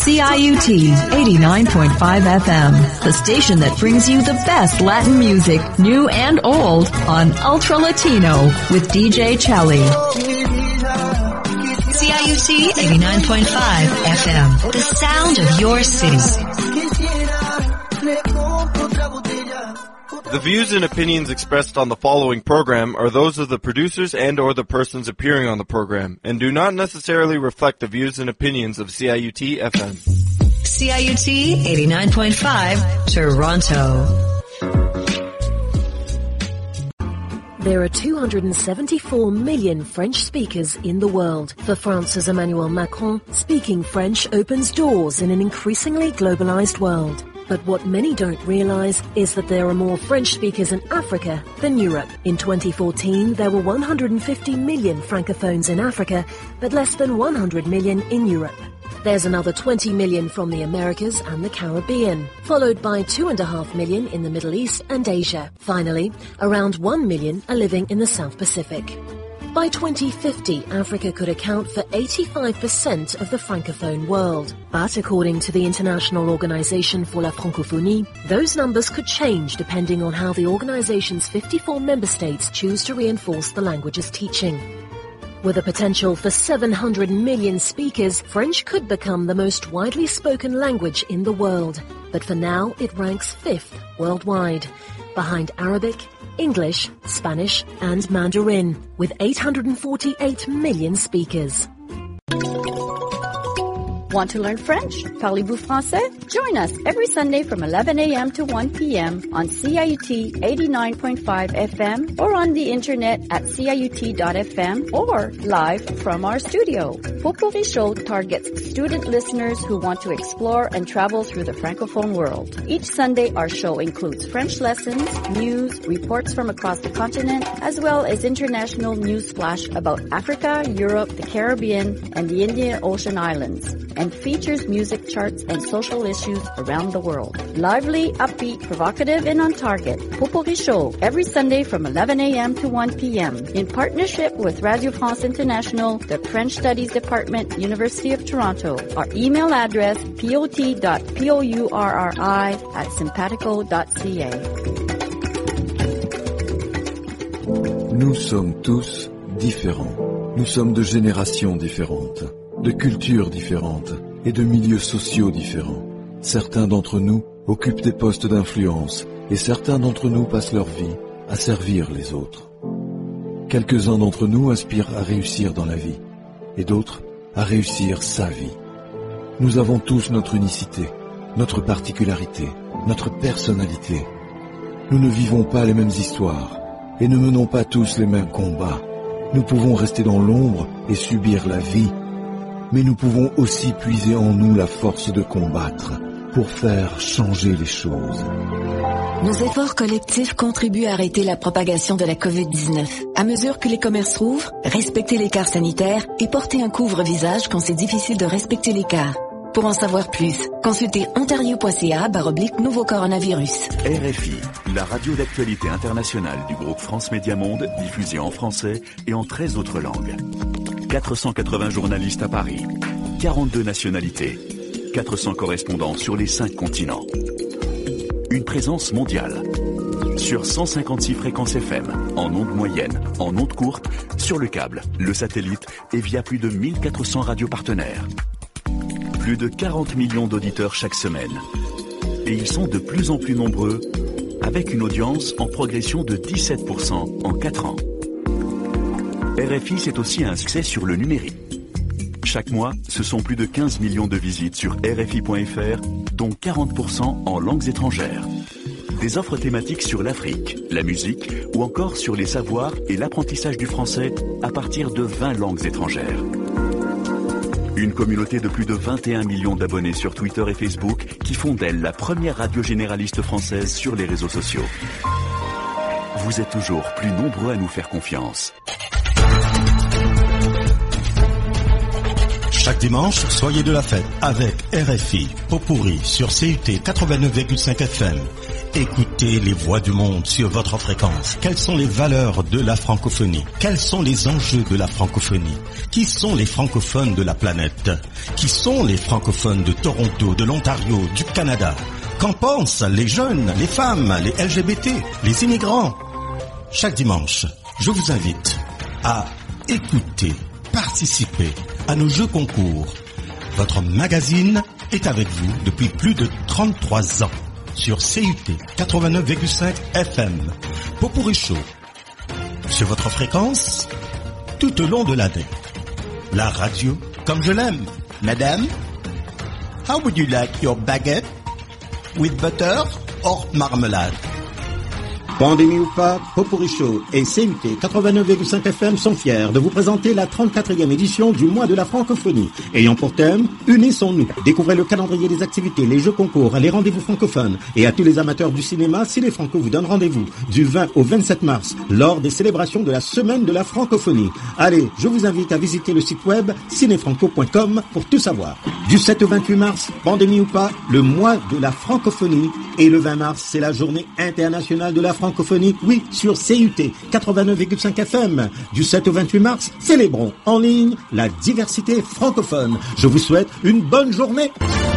CIUT 89.5 FM, the station that brings you the best Latin music, new and old, on Ultra Latino with DJ Chelly. CIUT 89.5 FM, the sound of your city. The views and opinions expressed on the following program are those of the producers and or the persons appearing on the program and do not necessarily reflect the views and opinions of CIUT FM. CIUT 89.5 Toronto. There are 274 million French speakers in the world. For France's Emmanuel Macron, speaking French opens doors in an increasingly globalized world. But what many don't realize is that there are more French speakers in Africa than Europe. In 2014, there were 150 million francophones in Africa, but less than 100 million in Europe. There's another 20 million from the Americas and the Caribbean, followed by 2.5 million in the Middle East and Asia. Finally, around 1 million are living in the South Pacific. By 2050, Africa could account for 85% of the francophone world. But according to the International Organization for la Francophonie, those numbers could change depending on how the organization's 54 member states choose to reinforce the language's teaching. With a potential for 700 million speakers, French could become the most widely spoken language in the world. But for now, it ranks 5th worldwide, behind Arabic, English, Spanish, and Mandarin, with 848 million speakers. Want to learn French? Parlez-vous français? Join us every Sunday from 11 a.m. to 1 p.m. on CIUT 89.5 FM or on the internet at CIUT.FM or live from our studio. Potpourri Show targets student listeners who want to explore and travel through the Francophone world. Each Sunday, our show includes French lessons, news, reports from across the continent, as well as international news flash about Africa, Europe, the Caribbean, and the Indian Ocean Islands, and features music charts and social issues around the world. Lively, upbeat, provocative, and on target. Potpourri Show, every Sunday from 11 a.m. to 1 p.m. in partnership with Radio France International, the French Studies Department, University of Toronto. Our email address, pot.pourri@simpatico.ca. Nous sommes tous différents. Nous sommes de générations différentes, de cultures différentes et de milieux sociaux différents. Certains d'entre nous occupent des postes d'influence et certains d'entre nous passent leur vie à servir les autres. Quelques-uns d'entre nous aspirent à réussir dans la vie et d'autres à réussir sa vie. Nous avons tous notre unicité, notre particularité, notre personnalité. Nous ne vivons pas les mêmes histoires et ne menons pas tous les mêmes combats. Nous pouvons rester dans l'ombre et subir la vie, mais nous pouvons aussi puiser en nous la force de combattre pour faire changer les choses. Nos efforts collectifs contribuent à arrêter la propagation de la COVID-19. À mesure que les commerces rouvrent, respectez l'écart sanitaire et portez un couvre-visage quand c'est difficile de respecter l'écart. Pour en savoir plus, consultez ontario.ca/nouveau coronavirus. RFI, la radio d'actualité internationale du groupe France Média Monde, diffusée en français et en 13 autres langues. 480 journalistes à Paris, 42 nationalités, 400 correspondants sur les 5 continents. Une présence mondiale. Sur 156 fréquences FM, en ondes moyennes, en ondes courtes, sur le câble, le satellite et via plus de 1400 radios partenaires. Plus de 40 millions d'auditeurs chaque semaine. Et ils sont de plus en plus nombreux, avec une audience en progression de 17% en 4 ans. RFI, c'est aussi un succès sur le numérique. Chaque mois, ce sont plus de 15 millions de visites sur RFI.fr, dont 40% en langues étrangères. Des offres thématiques sur l'Afrique, la musique ou encore sur les savoirs et l'apprentissage du français à partir de 20 langues étrangères. Une communauté de plus de 21 millions d'abonnés sur Twitter et Facebook qui font d'elle la première radio généraliste française sur les réseaux sociaux. Vous êtes toujours plus nombreux à nous faire confiance. Chaque dimanche, soyez de la fête avec RFI, Potpourri sur CUT 89,5 FM Écoutez les voix du monde sur votre fréquence. Quelles sont les valeurs de la francophonie? Quels sont les enjeux de la francophonie? Qui sont les francophones de la planète? Qui sont les francophones de Toronto, de l'Ontario, du Canada? Qu'en pensent les jeunes, les femmes, les LGBT, les immigrants? Chaque dimanche, je vous invite à écouter, participer à nos jeux concours. Votre magazine est avec vous depuis plus de 33 ans. Sur CUT 89,5 FM, Popurrí Show, sur votre fréquence, tout au long de l'année. La radio comme je l'aime. Madame, how would you like your baguette? With butter or marmelade? Pandémie ou pas, Popurrí Show et CUT 89,5 FM sont fiers de vous présenter la 34e édition du mois de la francophonie. Ayant pour thème, unissons-nous. Découvrez le calendrier des activités, les jeux concours, les rendez-vous francophones. Et à tous les amateurs du cinéma, Ciné Franco vous donne rendez-vous du 20 au 27 mars lors des célébrations de la semaine de la francophonie. Allez, je vous invite à visiter le site web cinéfranco.com pour tout savoir. Du 7 au 28 mars, pandémie ou pas, le mois de la francophonie. Et le 20 mars, c'est la journée internationale de la francophonie, oui, sur CUT 89,5 FM. Du 7 au 28 mars, célébrons en ligne la diversité francophone. Je vous souhaite une bonne journée.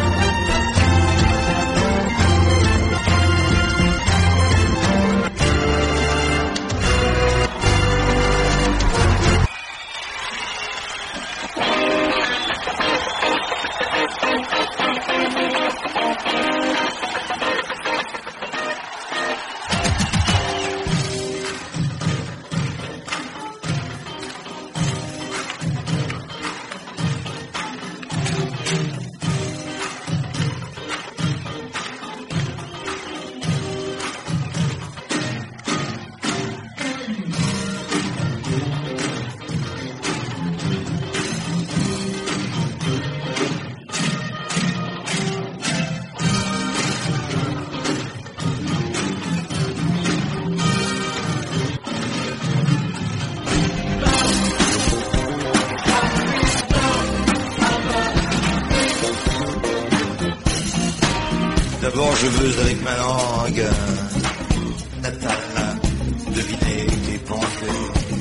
D'abord je veux avec ma langue natale deviner tes pensées.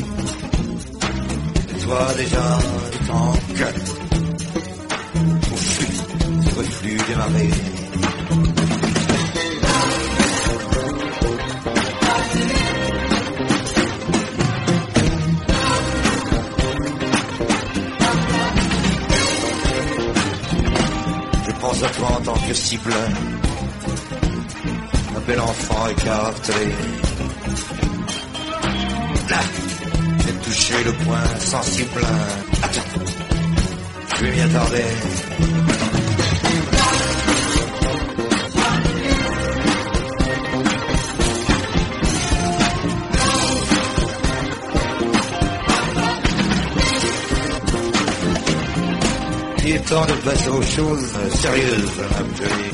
Et toi déjà tu tanques au flux, ce reflux des marées. Je pense à toi en tant que cible, un bel enfant écartelé. Là, j'ai touché le point sensible. Attends, je vais m'y attarder. Il est temps de passer aux choses sérieuses, madame Jolie.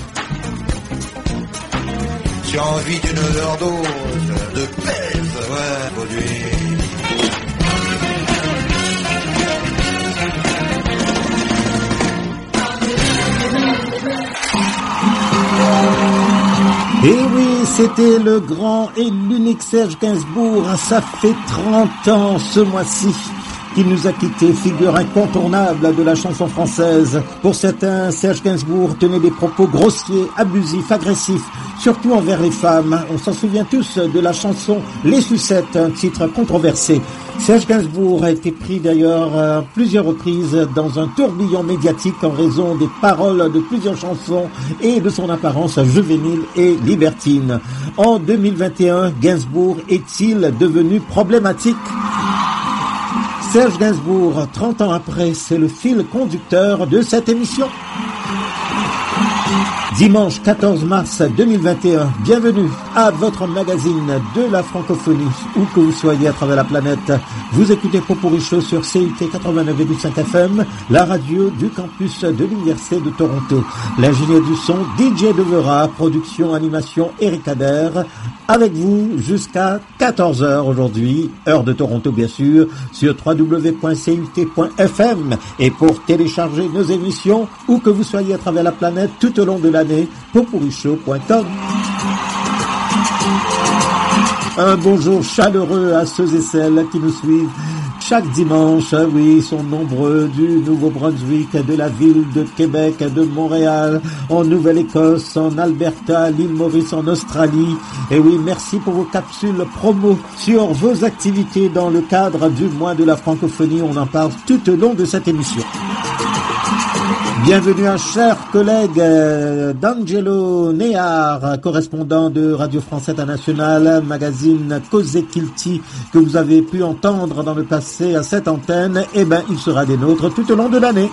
J'ai envie d'une overdose de pèse, ouais, produit. Et oui, c'était le grand et l'unique Serge Gainsbourg. Ça fait 30 ans ce mois-ci qu'il nous a quittés, figure incontournable de la chanson française. Pour certains, Serge Gainsbourg tenait des propos grossiers, abusifs, agressifs, surtout envers les femmes. On s'en souvient tous de la chanson Les Sucettes, un titre controversé. Serge Gainsbourg a été pris d'ailleurs à plusieurs reprises dans un tourbillon médiatique en raison des paroles de plusieurs chansons et de son apparence juvénile et libertine. En 2021, Gainsbourg est-il devenu problématique ? Serge Gainsbourg, 30 ans après, c'est le fil conducteur de cette émission. Dimanche 14 mars 2021, bienvenue à votre magazine de la francophonie, où que vous soyez à travers la planète. Vous écoutez Popurrí Show sur CUT 89,5 FM, la radio du campus de l'Université de Toronto. L'ingénieur du son, DJ Devera, production, animation, Eric Adair, avec vous jusqu'à 14h aujourd'hui, heure de Toronto bien sûr, sur www.cut.fm. Et pour télécharger nos émissions, où que vous soyez à travers la planète tout au long de l'année, popurrishow.com. Un bonjour chaleureux à ceux et celles qui nous suivent chaque dimanche. Oui, ils sont nombreux du Nouveau-Brunswick, de la ville de Québec, de Montréal, en Nouvelle-Écosse, en Alberta, l'île Maurice, en Australie. Et oui, merci pour vos capsules promo sur vos activités dans le cadre du mois de la francophonie. On en parle tout au long de cette émission. Bienvenue un cher collègue d'Angelo Néard, correspondant de Radio France Internationale, magazine Causé Kilty, que vous avez pu entendre dans le passé à cette antenne. Eh ben, il sera des nôtres tout au long de l'année.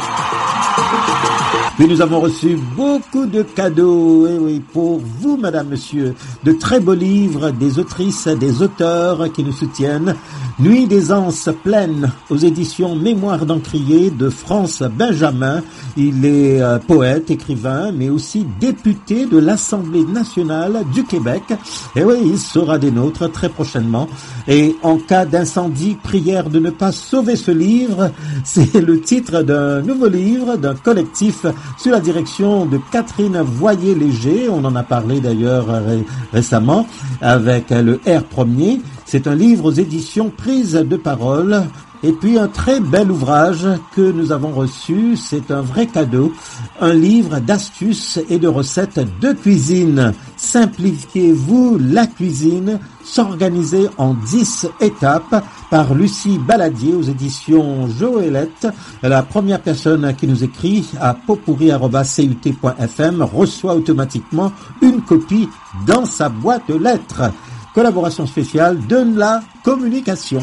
Puis nous avons reçu beaucoup de cadeaux, et oui, pour vous, madame, monsieur, de très beaux livres, des autrices, des auteurs qui nous soutiennent. Nuit des anses pleines aux éditions Mémoire d'Encrier de France Benjamin. Il est poète, écrivain, mais aussi député de l'Assemblée nationale du Québec. Et oui, il sera des nôtres très prochainement. Et en cas d'incendie, prière de ne pas sauver ce livre. C'est le titre d'un nouveau livre d'un collectif sous la direction de Catherine Voyer-Léger. On en a parlé d'ailleurs récemment avec le R premier. C'est un livre aux éditions Prise de Parole. Et puis un très bel ouvrage que nous avons reçu, c'est un vrai cadeau, un livre d'astuces et de recettes de cuisine. Simplifiez-vous la cuisine, s'organiser en 10 étapes, par Lucie Baladier aux éditions Joëlette. La première personne qui nous écrit à potpourri@cut.fm reçoit automatiquement une copie dans sa boîte aux lettres. Collaboration spéciale de la communication.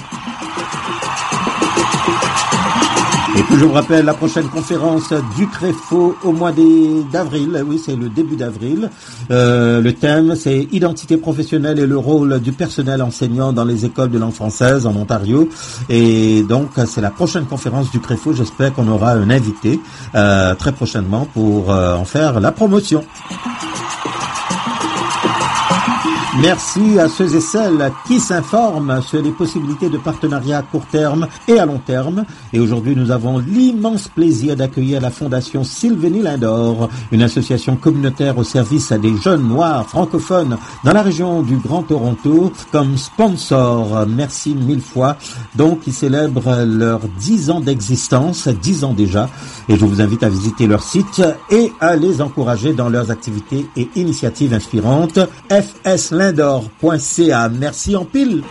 Et puis je vous rappelle la prochaine conférence du CREFO au mois d'avril. Oui, c'est le début d'avril. Le thème, c'est identité professionnelle et le rôle du personnel enseignant dans les écoles de langue française en Ontario. Et donc, c'est la prochaine conférence du CREFO. J'espère qu'on aura un invité très prochainement pour en faire la promotion. Merci à ceux et celles qui s'informent sur les possibilités de partenariat à court terme et à long terme. Et aujourd'hui, nous avons l'immense plaisir d'accueillir la Fondation Sylvénie Lindor, une association communautaire au service des jeunes noirs francophones dans la région du Grand Toronto comme sponsor. Merci mille fois. Donc, ils célèbrent leurs 10 ans d'existence, 10 ans déjà. Et je vous invite à visiter leur site et à les encourager dans leurs activités et initiatives inspirantes. fslindor.ca. Merci en pile.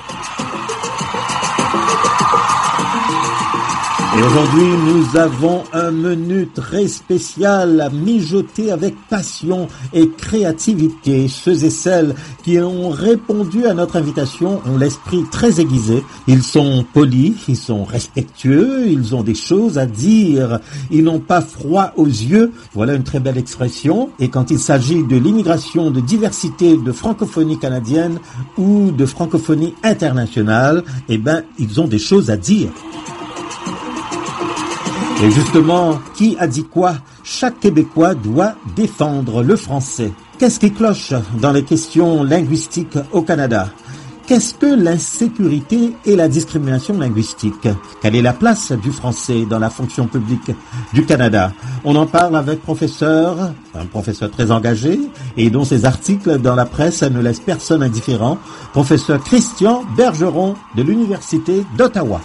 Et aujourd'hui, nous avons un menu très spécial à mijoter avec passion et créativité. Ceux et celles qui ont répondu à notre invitation ont l'esprit très aiguisé. Ils sont polis, ils sont respectueux, ils ont des choses à dire. Ils n'ont pas froid aux yeux. Voilà une très belle expression. Et quand il s'agit de l'immigration, de diversité, de francophonie canadienne ou de francophonie internationale, eh ben, ils ont des choses à dire. Et justement, qui a dit quoi? Chaque Québécois doit défendre le français. Qu'est-ce qui cloche dans les questions linguistiques au Canada? Qu'est-ce que l'insécurité et la discrimination linguistique? Quelle est la place du français dans la fonction publique du Canada? On en parle avec un professeur très engagé et dont ses articles dans la presse ne laissent personne indifférent, professeur Christian Bergeron de l'Université d'Ottawa.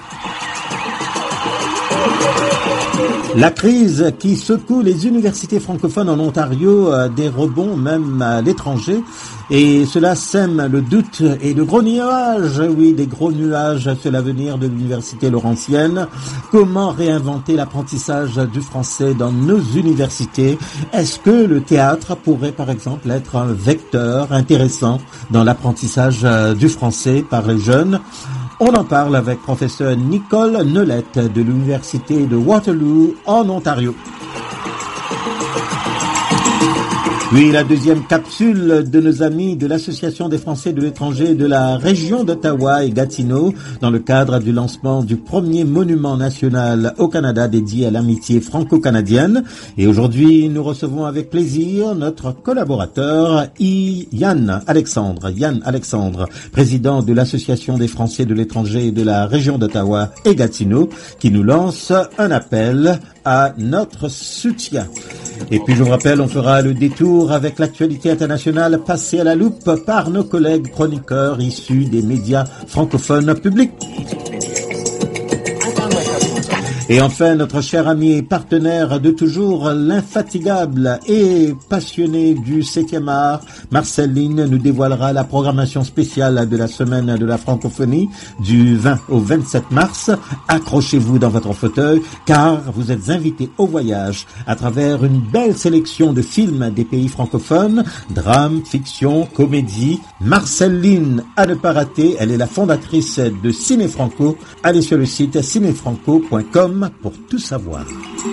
La crise qui secoue les universités francophones en Ontario, des rebonds même à l'étranger, et cela sème le doute et de gros nuages, oui, des gros nuages sur l'avenir de l'université laurentienne. Comment réinventer l'apprentissage du français dans nos universités? Est-ce que le théâtre pourrait par exemple être un vecteur intéressant dans l'apprentissage du français par les jeunes? On en parle avec professeur Nicole Nolette de l'Université de Waterloo en Ontario. Oui, la deuxième capsule de nos amis de l'Association des Français de l'étranger de la région d'Ottawa et Gatineau dans le cadre du lancement du premier monument national au Canada dédié à l'amitié franco-canadienne. Et aujourd'hui, nous recevons avec plaisir notre collaborateur Yann Alexandre, président de l'Association des Français de l'étranger de la région d'Ottawa et Gatineau, qui nous lance un appel à notre soutien. Et puis je vous rappelle, on fera le détour avec l'actualité internationale passée à la loupe par nos collègues chroniqueurs issus des médias francophones publics. Et enfin, notre cher ami et partenaire de toujours, l'infatigable et passionné du 7e art, Marcel Lynn, nous dévoilera la programmation spéciale de la semaine de la francophonie du 20 au 27 mars. Accrochez-vous dans votre fauteuil car vous êtes invités au voyage à travers une belle sélection de films des pays francophones, drame, fiction, comédie. Marcel Lynn, à ne pas rater, elle est la fondatrice de Ciné Franco. Allez sur le site cinéfranco.com pour tout savoir.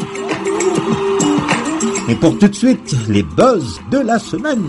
Et pour tout de suite, les buzz de la semaine.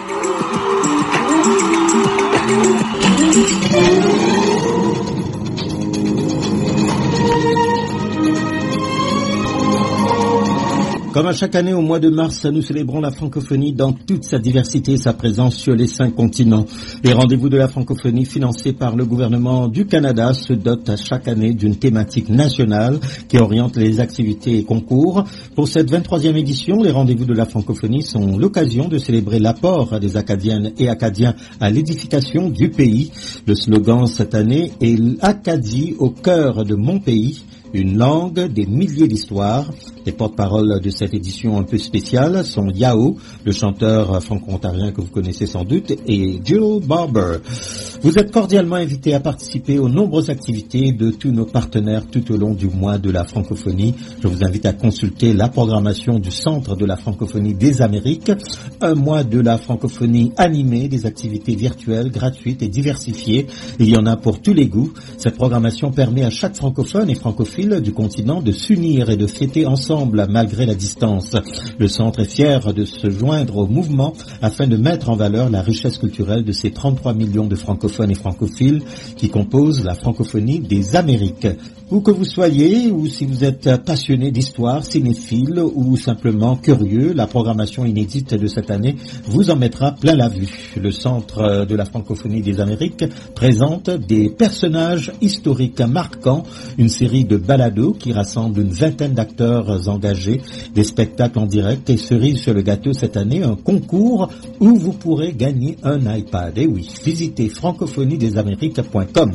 Comme à chaque année au mois de mars, nous célébrons la francophonie dans toute sa diversité et sa présence sur les 5 continents. Les rendez-vous de la francophonie financés par le gouvernement du Canada se dotent à chaque année d'une thématique nationale qui oriente les activités et concours. Pour cette 23e édition, les rendez-vous de la francophonie sont l'occasion de célébrer l'apport des Acadiennes et Acadiens à l'édification du pays. Le slogan cette année est l'Acadie au cœur de mon pays. Une langue, des milliers d'histoires. Les porte-paroles de cette édition un peu spéciale sont Yao, le chanteur franco-ontarien que vous connaissez sans doute, et Jill Barber. Vous êtes cordialement invités à participer aux nombreuses activités de tous nos partenaires tout au long du mois de la francophonie. Je vous invite à consulter la programmation du Centre de la francophonie des Amériques. Un mois de la francophonie animé, des activités virtuelles, gratuites et diversifiées. Il y en a pour tous les goûts. Cette programmation permet à chaque francophone et francophile du continent de s'unir et de fêter ensemble malgré la distance. Le centre est fier de se joindre au mouvement afin de mettre en valeur la richesse culturelle de ces 33 millions de francophones et francophiles qui composent la francophonie des Amériques. Où que vous soyez, ou si vous êtes passionné d'histoire, cinéphile ou simplement curieux, la programmation inédite de cette année vous en mettra plein la vue. Le Centre de la francophonie des Amériques présente des personnages historiques marquants, une série de balados qui rassemble une vingtaine d'acteurs engagés, des spectacles en direct et cerise sur le gâteau cette année, un concours où vous pourrez gagner un iPad. Et oui, visitez francophoniedésamériques.com.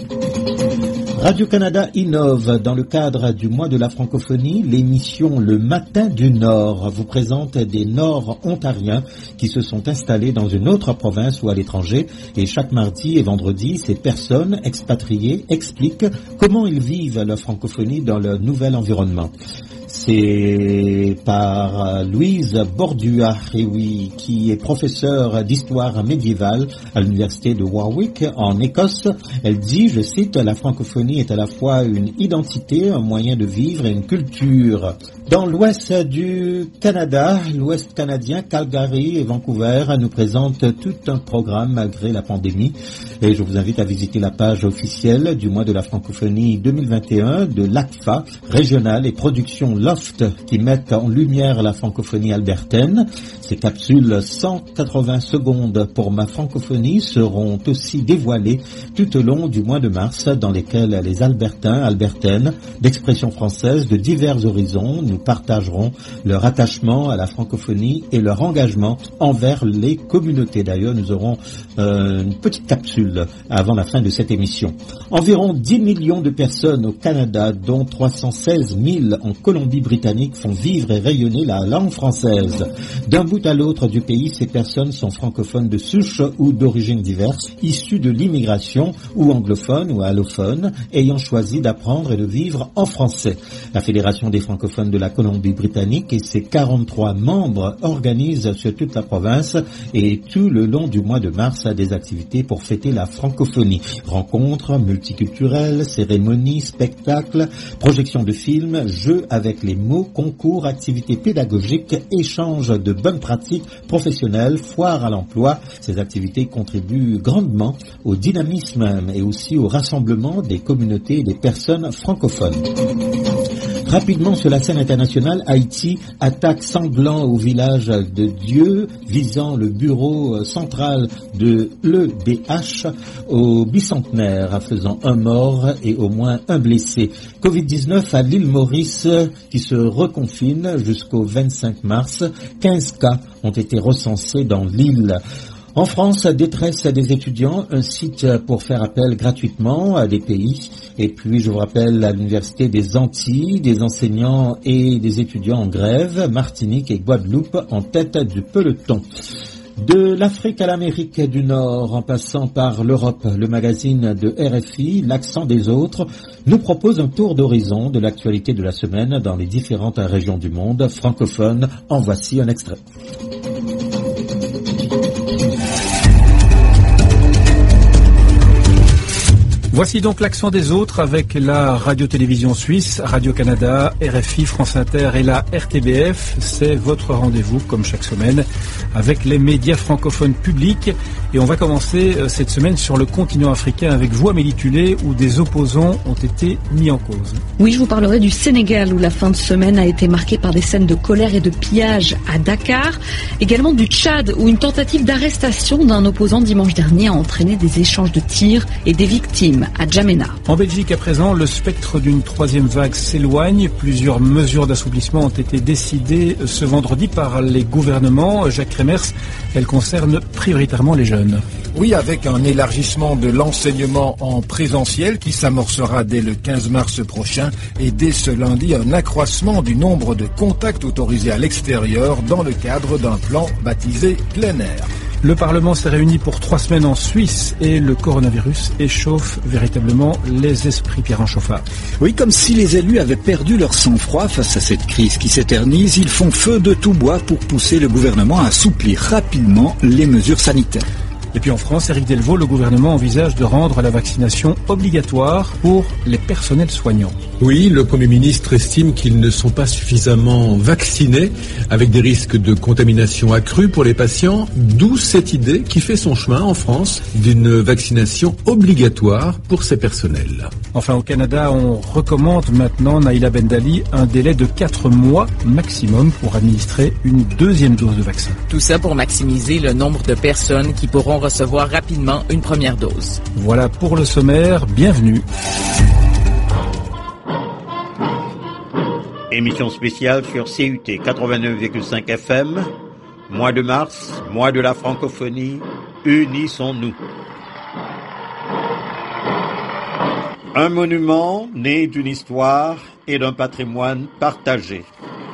Radio-Canada innove dans le cadre du mois de la francophonie. L'émission Le Matin du Nord vous présente des Nord-Ontariens qui se sont installés dans une autre province ou à l'étranger. Et chaque mardi et vendredi, ces personnes expatriées expliquent comment ils vivent la francophonie dans leur nouvel environnement. C'est par Louise Bordua, qui est professeure d'histoire médiévale à l'université de Warwick en Écosse. Elle dit, je cite, la francophonie est à la fois une identité, un moyen de vivre et une culture. Dans l'ouest du Canada, l'ouest canadien, Calgary et Vancouver nous présentent tout un programme malgré la pandémie. Et je vous invite à visiter la page officielle du mois de la francophonie 2021 de l'ACFA, régionale et production Loft, qui mettent en lumière la francophonie albertaine. Ces capsules 180 secondes pour ma francophonie seront aussi dévoilées tout au long du mois de mars, dans lesquelles les Albertains, Albertaines, d'expression française de divers horizons nous partageront leur attachement à la francophonie et leur engagement envers les communautés. D'ailleurs, nous aurons une petite capsule avant la fin de cette émission. Environ 10 millions de personnes au Canada, dont 316 000 en Colombie-Britannique, font vivre et rayonner la langue française. D'un bout à l'autre du pays, ces personnes sont francophones de souche ou d'origines diverses, issues de l'immigration ou anglophones ou allophones, ayant choisi d'apprendre et de vivre en français. La Fédération des francophones de la Colombie-Britannique et ses 43 membres organisent sur toute la province et tout le long du mois de mars des activités pour fêter la francophonie. Rencontres multiculturelles, cérémonies, spectacles, projections de films, jeux avec les mots, concours, activités pédagogiques, échanges de bonnes pratiques professionnelles, foires à l'emploi. Ces activités contribuent grandement au dynamisme et aussi au rassemblement des communautés et des personnes francophones. Rapidement sur la scène internationale, Haïti attaque sanglant au village de Dieu, visant le bureau central de l'EDH au bicentenaire, faisant un mort et au moins un blessé. Covid-19 à l'île Maurice qui se reconfine jusqu'au 25 mars. 15 cas ont été recensés dans l'île. En France, détresse des étudiants, un site pour faire appel gratuitement à des pays. Et puis, je vous rappelle, à l'Université des Antilles, des enseignants et des étudiants en grève, Martinique et Guadeloupe en tête du peloton. De l'Afrique à l'Amérique du Nord, en passant par l'Europe, le magazine de RFI, L'accent des autres, nous propose un tour d'horizon de l'actualité de la semaine dans les différentes régions du monde francophones. En voici un extrait. Voici donc l'accent des autres avec la radio-télévision suisse, Radio-Canada, RFI, France Inter et la RTBF. C'est votre rendez-vous, comme chaque semaine, avec les médias francophones publics. Et on va commencer cette semaine sur le continent africain avec vous, Amélie Tulé, où des opposants ont été mis en cause. Oui, je vous parlerai du Sénégal, où la fin de semaine a été marquée par des scènes de colère et de pillage à Dakar. Également du Tchad, où une tentative d'arrestation d'un opposant dimanche dernier a entraîné des échanges de tirs et des victimes à Djamena. En Belgique, à présent, le spectre d'une troisième vague s'éloigne. Plusieurs mesures d'assouplissement ont été décidées ce vendredi par les gouvernements. Jacques Kremers, elles concernent prioritairement les jeunes. Oui, avec un élargissement de l'enseignement en présentiel qui s'amorcera dès le 15 mars prochain et dès ce lundi, un accroissement du nombre de contacts autorisés à l'extérieur dans le cadre d'un plan baptisé plein air. Le Parlement s'est réuni pour 3 semaines en Suisse et le coronavirus échauffe véritablement les esprits. Pierre Chauffard. Oui, comme si les élus avaient perdu leur sang-froid face à cette crise qui s'éternise, ils font feu de tout bois pour pousser le gouvernement à assouplir rapidement les mesures sanitaires. Et puis en France, Éric Delvaux, le gouvernement envisage de rendre la vaccination obligatoire pour les personnels soignants. Oui, le Premier ministre estime qu'ils ne sont pas suffisamment vaccinés, avec des risques de contamination accrus pour les patients, d'où cette idée qui fait son chemin en France d'une vaccination obligatoire pour ces personnels. Enfin, au Canada, on recommande maintenant, Naïla Bendali, un délai de 4 mois maximum pour administrer une deuxième dose de vaccin. Tout ça pour maximiser le nombre de personnes qui pourront recevoir rapidement une première dose. Voilà pour le sommaire, bienvenue. Émission spéciale sur CUT 89,5 FM, mois de mars, mois de la francophonie, unissons-nous. Un monument né d'une histoire et d'un patrimoine partagé.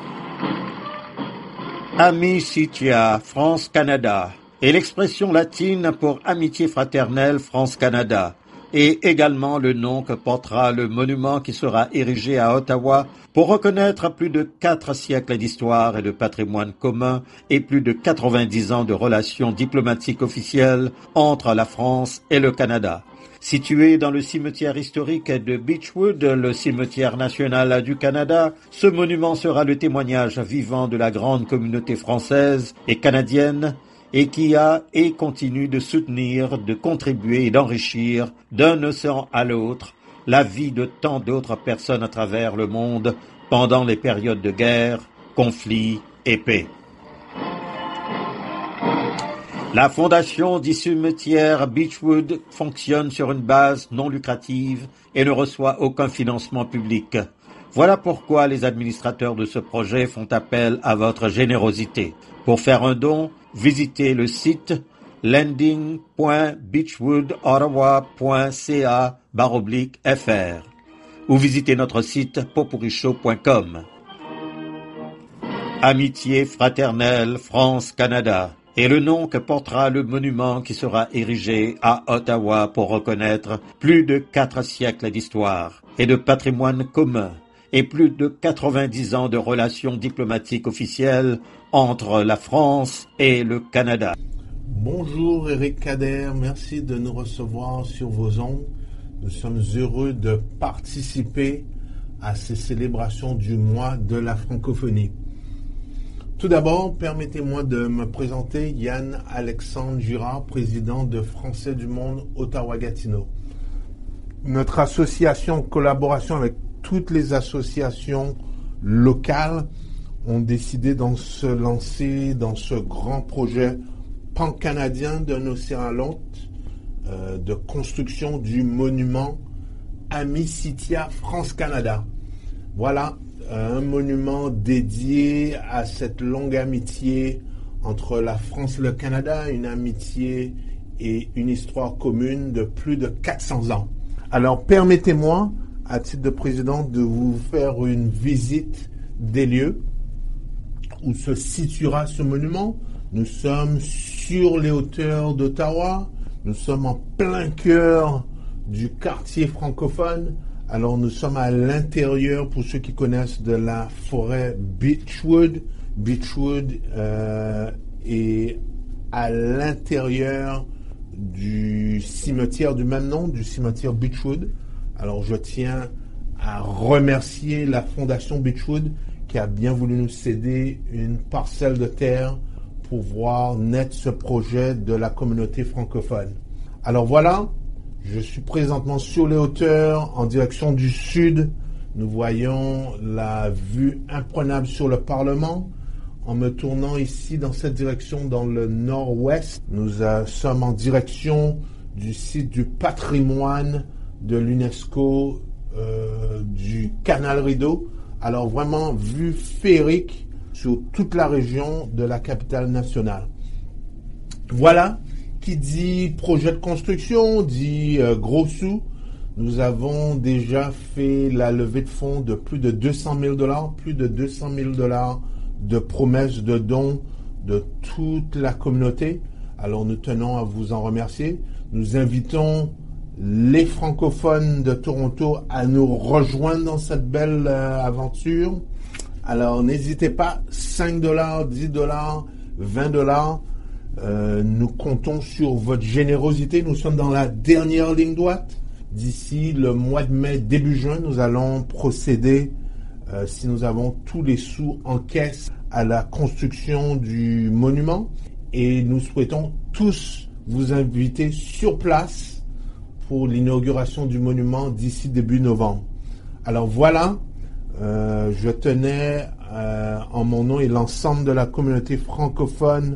Amicitia France-Canada est l'expression latine pour amitié fraternelle France-Canada et également le nom que portera le monument qui sera érigé à Ottawa pour reconnaître plus de 4 siècles d'histoire et de patrimoine commun et plus de 90 ans de relations diplomatiques officielles entre la France et le Canada. Situé dans le cimetière historique de Beechwood, le cimetière national du Canada, ce monument sera le témoignage vivant de la grande communauté française et canadienne et qui a et continue de soutenir, de contribuer et d'enrichir d'un océan à l'autre la vie de tant d'autres personnes à travers le monde pendant les périodes de guerre, conflits et paix. La fondation du cimetière Beechwood fonctionne sur une base non lucrative et ne reçoit aucun financement public. Voilà pourquoi les administrateurs de ce projet font appel à votre générosité. Pour faire un don, visitez le site lending.beechwoodottawa.ca/fr ou visitez notre site popurichaud.com. Amitié fraternelle France-Canada est le nom que portera le monument qui sera érigé à Ottawa pour reconnaître plus de 4 siècles d'histoire et de patrimoine commun et plus de 90 ans de relations diplomatiques officielles entre la France et le Canada. Bonjour Éric Kader, merci de nous recevoir sur vos ondes. Nous sommes heureux de participer à ces célébrations du mois de la francophonie. Tout d'abord, permettez-moi de me présenter Yann Alexandre Girard, président de Français du Monde Ottawa-Gatineau. Notre association, en collaboration avec toutes les associations locales ont décidé de se lancer dans ce grand projet pan-canadien d'un océan à l'autre de construction du monument Amicitia France-Canada. Voilà, un monument dédié à cette longue amitié entre la France et le Canada, une amitié et une histoire commune de plus de 400 ans. Alors, permettez-moi, à titre de président, de vous faire une visite des lieux où se situera ce monument. Nous sommes sur les hauteurs d'Ottawa, nous sommes en plein cœur du quartier francophone. Alors nous sommes à l'intérieur, pour ceux qui connaissent, de la forêt Beechwood. Beechwood est à l'intérieur du cimetière du même nom, du cimetière Beechwood. Alors je tiens à remercier la Fondation Beechwood qui a bien voulu nous céder une parcelle de terre pour voir naître ce projet de la communauté francophone. Alors voilà, je suis présentement sur les hauteurs en direction du sud. Nous voyons la vue imprenable sur le Parlement. En me tournant ici dans cette direction, dans le nord-ouest, nous sommes en direction du site du patrimoine de l'UNESCO du Canal Rideau. Alors vraiment, vue féerique sur toute la région de la capitale nationale. Voilà, qui dit projet de construction, dit gros sous. Nous avons déjà fait la levée de fonds de plus de 200 000 $, plus de 200 000 $ de promesses de dons de toute la communauté. Alors nous tenons à vous en remercier. Nous invitons les francophones de Toronto à nous rejoindre dans cette belle aventure. Alors n'hésitez pas, 5 $, 10 $, 20 $. Nous comptons sur votre générosité. Nous sommes dans la dernière ligne droite. D'ici le mois de mai, début juin, nous allons procéder, si nous avons tous les sous en caisse, à la construction du monument. Et nous souhaitons tous vous inviter sur place pour l'inauguration du monument d'ici début novembre. Alors voilà, je tenais en mon nom et l'ensemble de la communauté francophone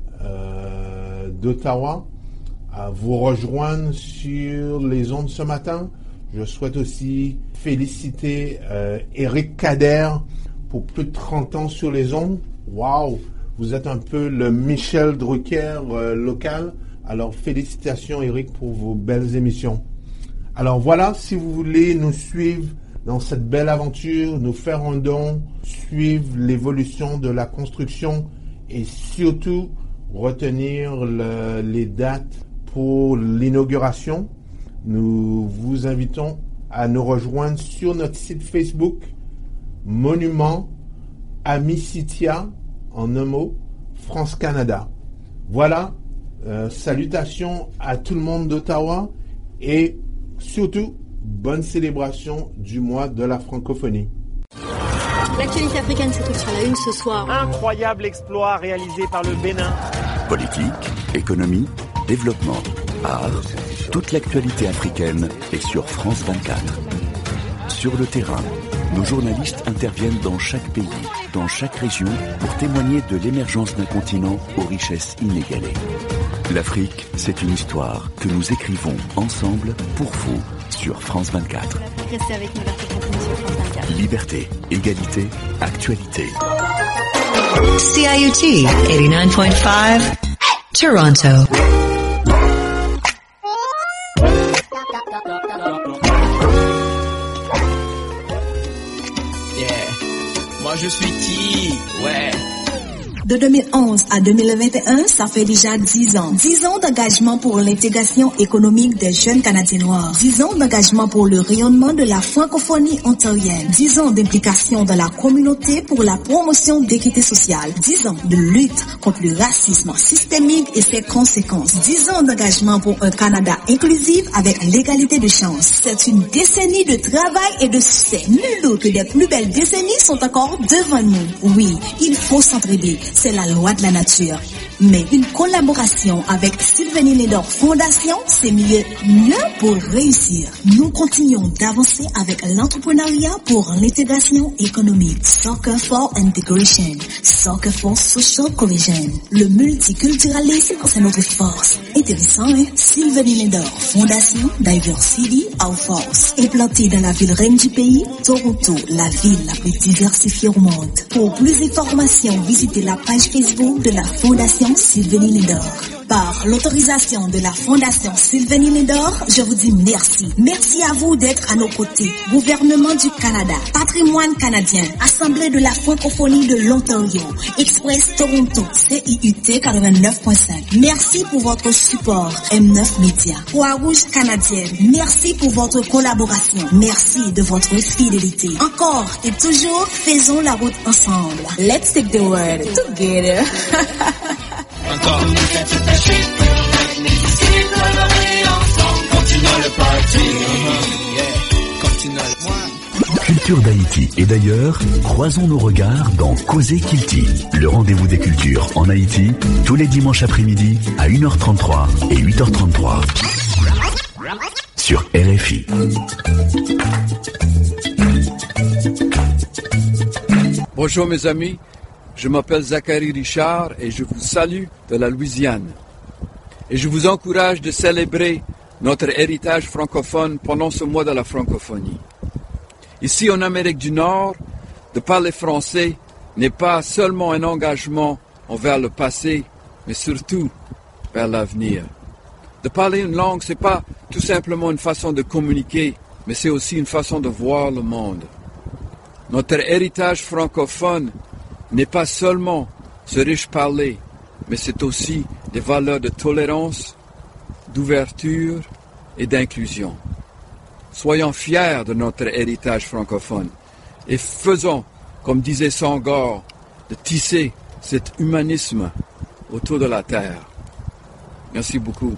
d'Ottawa à vous rejoindre sur les ondes ce matin. Je souhaite aussi féliciter Éric Kader pour plus de 30 ans sur les ondes. Waouh, vous êtes un peu le Michel Drucker local. Alors félicitations Éric pour vos belles émissions. Alors voilà, si vous voulez nous suivre dans cette belle aventure, nous faire un don, suivre l'évolution de la construction et surtout retenir les dates pour l'inauguration, nous vous invitons à nous rejoindre sur notre site Facebook Monument Amicitia, en un mot, France-Canada. Voilà, salutations à tout le monde d'Ottawa et surtout, bonne célébration du mois de la francophonie. L'actualité africaine se trouve sur la une ce soir. Incroyable exploit réalisé par le Bénin. Politique, économie, développement, art, toute l'actualité africaine est sur France 24. Sur le terrain, nos journalistes interviennent dans chaque pays, dans chaque région, pour témoigner de l'émergence d'un continent aux richesses inégalées. L'Afrique, c'est une histoire que nous écrivons ensemble pour vous sur France 24. Restez avec nous, sur France 24. Liberté, égalité, actualité. CIUT 89.5 Toronto. Moi je suis qui? Ouais. De 2011 à 2021, ça fait déjà 10 ans. 10 ans d'engagement pour l'intégration économique des jeunes Canadiens noirs. 10 ans d'engagement pour le rayonnement de la francophonie ontarienne. 10 ans d'implication dans la communauté pour la promotion d'équité sociale. 10 ans de lutte contre le racisme systémique et ses conséquences. 10 ans d'engagement pour un Canada inclusif avec l'égalité de chance. C'est une décennie de travail et de succès. Nul doute que des plus belles décennies sont encore devant nous. Oui, il faut s'entraider. C'est la loi de la nature. Mais une collaboration avec Sylvanie Lédor Fondation, c'est mieux pour réussir. Nous continuons d'avancer avec l'entrepreneuriat pour l'intégration économique. Soccer for Integration. Soccer for Social Cohesion. Le multiculturalisme, c'est notre force. Intéressant, hein? Sylvanie Lédor Fondation Diversity Our Force. Implantée dans la ville reine du pays, Toronto, la ville la plus diversifiée au monde. Pour plus d'informations, visitez la page Facebook de la Fondation Sylvanie Lédor. Par l'autorisation de la Fondation Sylvanie Lédor, je vous dis merci. Merci à vous d'être à nos côtés. Gouvernement du Canada, Patrimoine canadien, Assemblée de la francophonie de l'Ontario, Express Toronto, CIUT 89.5. Merci pour votre support, M9 Media. Croix-Rouge canadienne, merci pour votre collaboration. Merci de votre fidélité. Encore et toujours, faisons la route ensemble. Let's take the world together. Encore. Culture d'Haïti et d'ailleurs, croisons nos regards dans Causer Kilti, le rendez-vous des cultures en Haïti, tous les dimanches après-midi à 1h33 et 8h33 sur RFI. Bonjour mes amis, je m'appelle Zachary Richard et je vous salue de la Louisiane. Et je vous encourage de célébrer notre héritage francophone pendant ce mois de la francophonie. Ici en Amérique du Nord, de parler français n'est pas seulement un engagement envers le passé, mais surtout vers l'avenir. De parler une langue, ce n'est pas tout simplement une façon de communiquer, mais c'est aussi une façon de voir le monde. Notre héritage francophone n'est pas seulement ce riche parler, mais c'est aussi des valeurs de tolérance, d'ouverture et d'inclusion. Soyons fiers de notre héritage francophone et faisons, comme disait Senghor, de tisser cet humanisme autour de la terre. Merci beaucoup.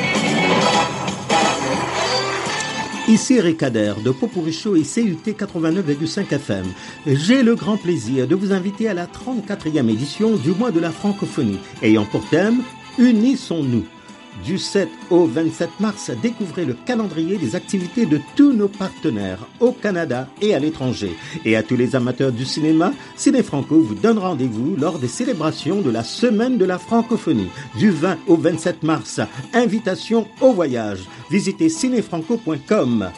Ici Eric Adair de Poporicho et CUT 89,5 FM. J'ai le grand plaisir de vous inviter à la 34e édition du mois de la francophonie, ayant pour thème « Unissons-nous ». Du 7 au 27 mars, découvrez le calendrier des activités de tous nos partenaires au Canada et à l'étranger. Et à tous les amateurs du cinéma, Ciné Franco vous donne rendez-vous lors des célébrations de la Semaine de la francophonie. Du 20 au 27 mars, invitation au voyage. Visitez cinéfranco.com.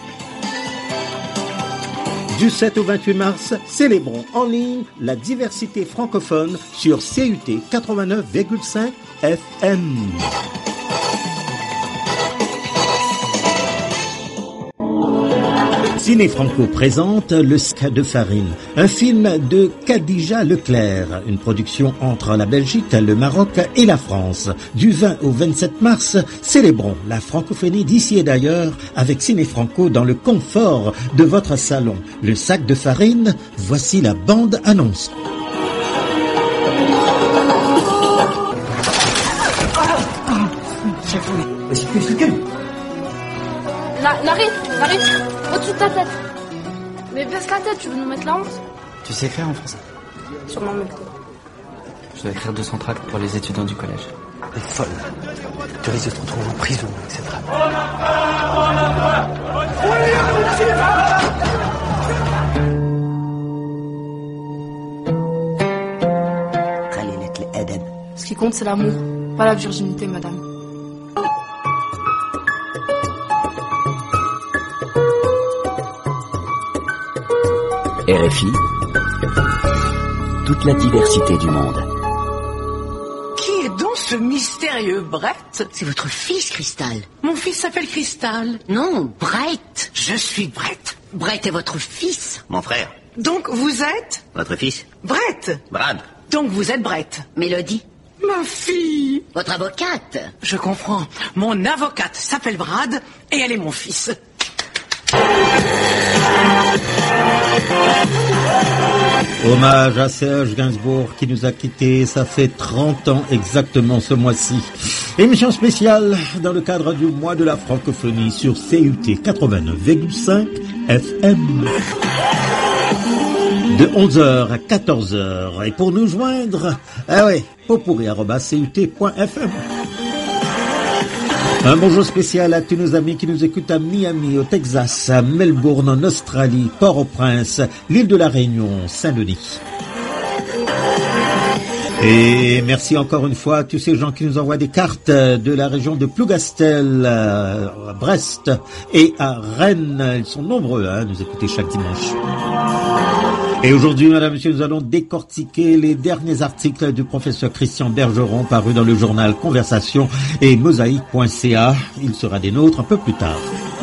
Du 7 au 28 mars, célébrons en ligne la diversité francophone sur CUT 89,5 FM. Ciné Franco présente Le Sac de Farine, un film de Khadija Leclerc, une production entre la Belgique, le Maroc et la France. Du 20 au 27 mars, célébrons la francophonie d'ici et d'ailleurs avec Ciné Franco dans le confort de votre salon. Le Sac de Farine, voici la bande-annonce. L'arrête, au-dessus de ta tête. Mais baisse la tête, tu veux nous mettre la honte? Tu sais écrire en français? Sûrement mieux. Je dois écrire 200 tracts pour les étudiants du collège. T'es folle. Tu risques de te retrouver en prison, etc. Ce qui compte, c'est l'amour, pas la virginité, madame. RFI, toute la diversité du monde. Qui est donc ce mystérieux Brett? C'est votre fils, Cristal. Mon fils s'appelle Cristal. Non, Brett. Je suis Brett. Brett est votre fils. Mon frère. Donc vous êtes? Votre fils. Brett. Brad. Donc vous êtes Brett. Mélodie. Ma fille. Votre avocate. Je comprends. Mon avocate s'appelle Brad et elle est mon fils. Hommage à Serge Gainsbourg qui nous a quittés, ça fait 30 ans exactement ce mois-ci. Émission spéciale dans le cadre du mois de la francophonie sur CUT 89,5 FM. de 11h à 14h. Et pour nous joindre, potpourri@cut.fm. Un bonjour spécial à tous nos amis qui nous écoutent à Miami, au Texas, à Melbourne, en Australie, Port-au-Prince, l'île de la Réunion, Saint-Denis. Et merci encore une fois à tous ces gens qui nous envoient des cartes de la région de Plougastel, à Brest et à Rennes. Ils sont nombreux à nous écouter chaque dimanche. Et aujourd'hui, madame, monsieur, nous allons décortiquer les derniers articles du professeur Christian Bergeron parus dans le journal Conversation et mosaïque.ca. Il sera des nôtres un peu plus tard.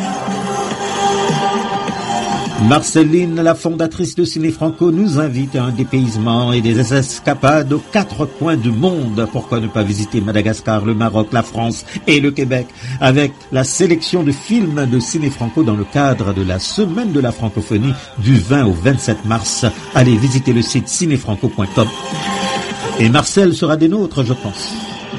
Marceline, la fondatrice de Ciné Franco, nous invite à un dépaysement et des escapades aux 4 coins du monde. Pourquoi ne pas visiter Madagascar, le Maroc, la France et le Québec avec la sélection de films de Ciné Franco dans le cadre de la Semaine de la Francophonie du 20 au 27 mars. Allez visiter le site cinéfranco.com. Et Marcel sera des nôtres, je pense.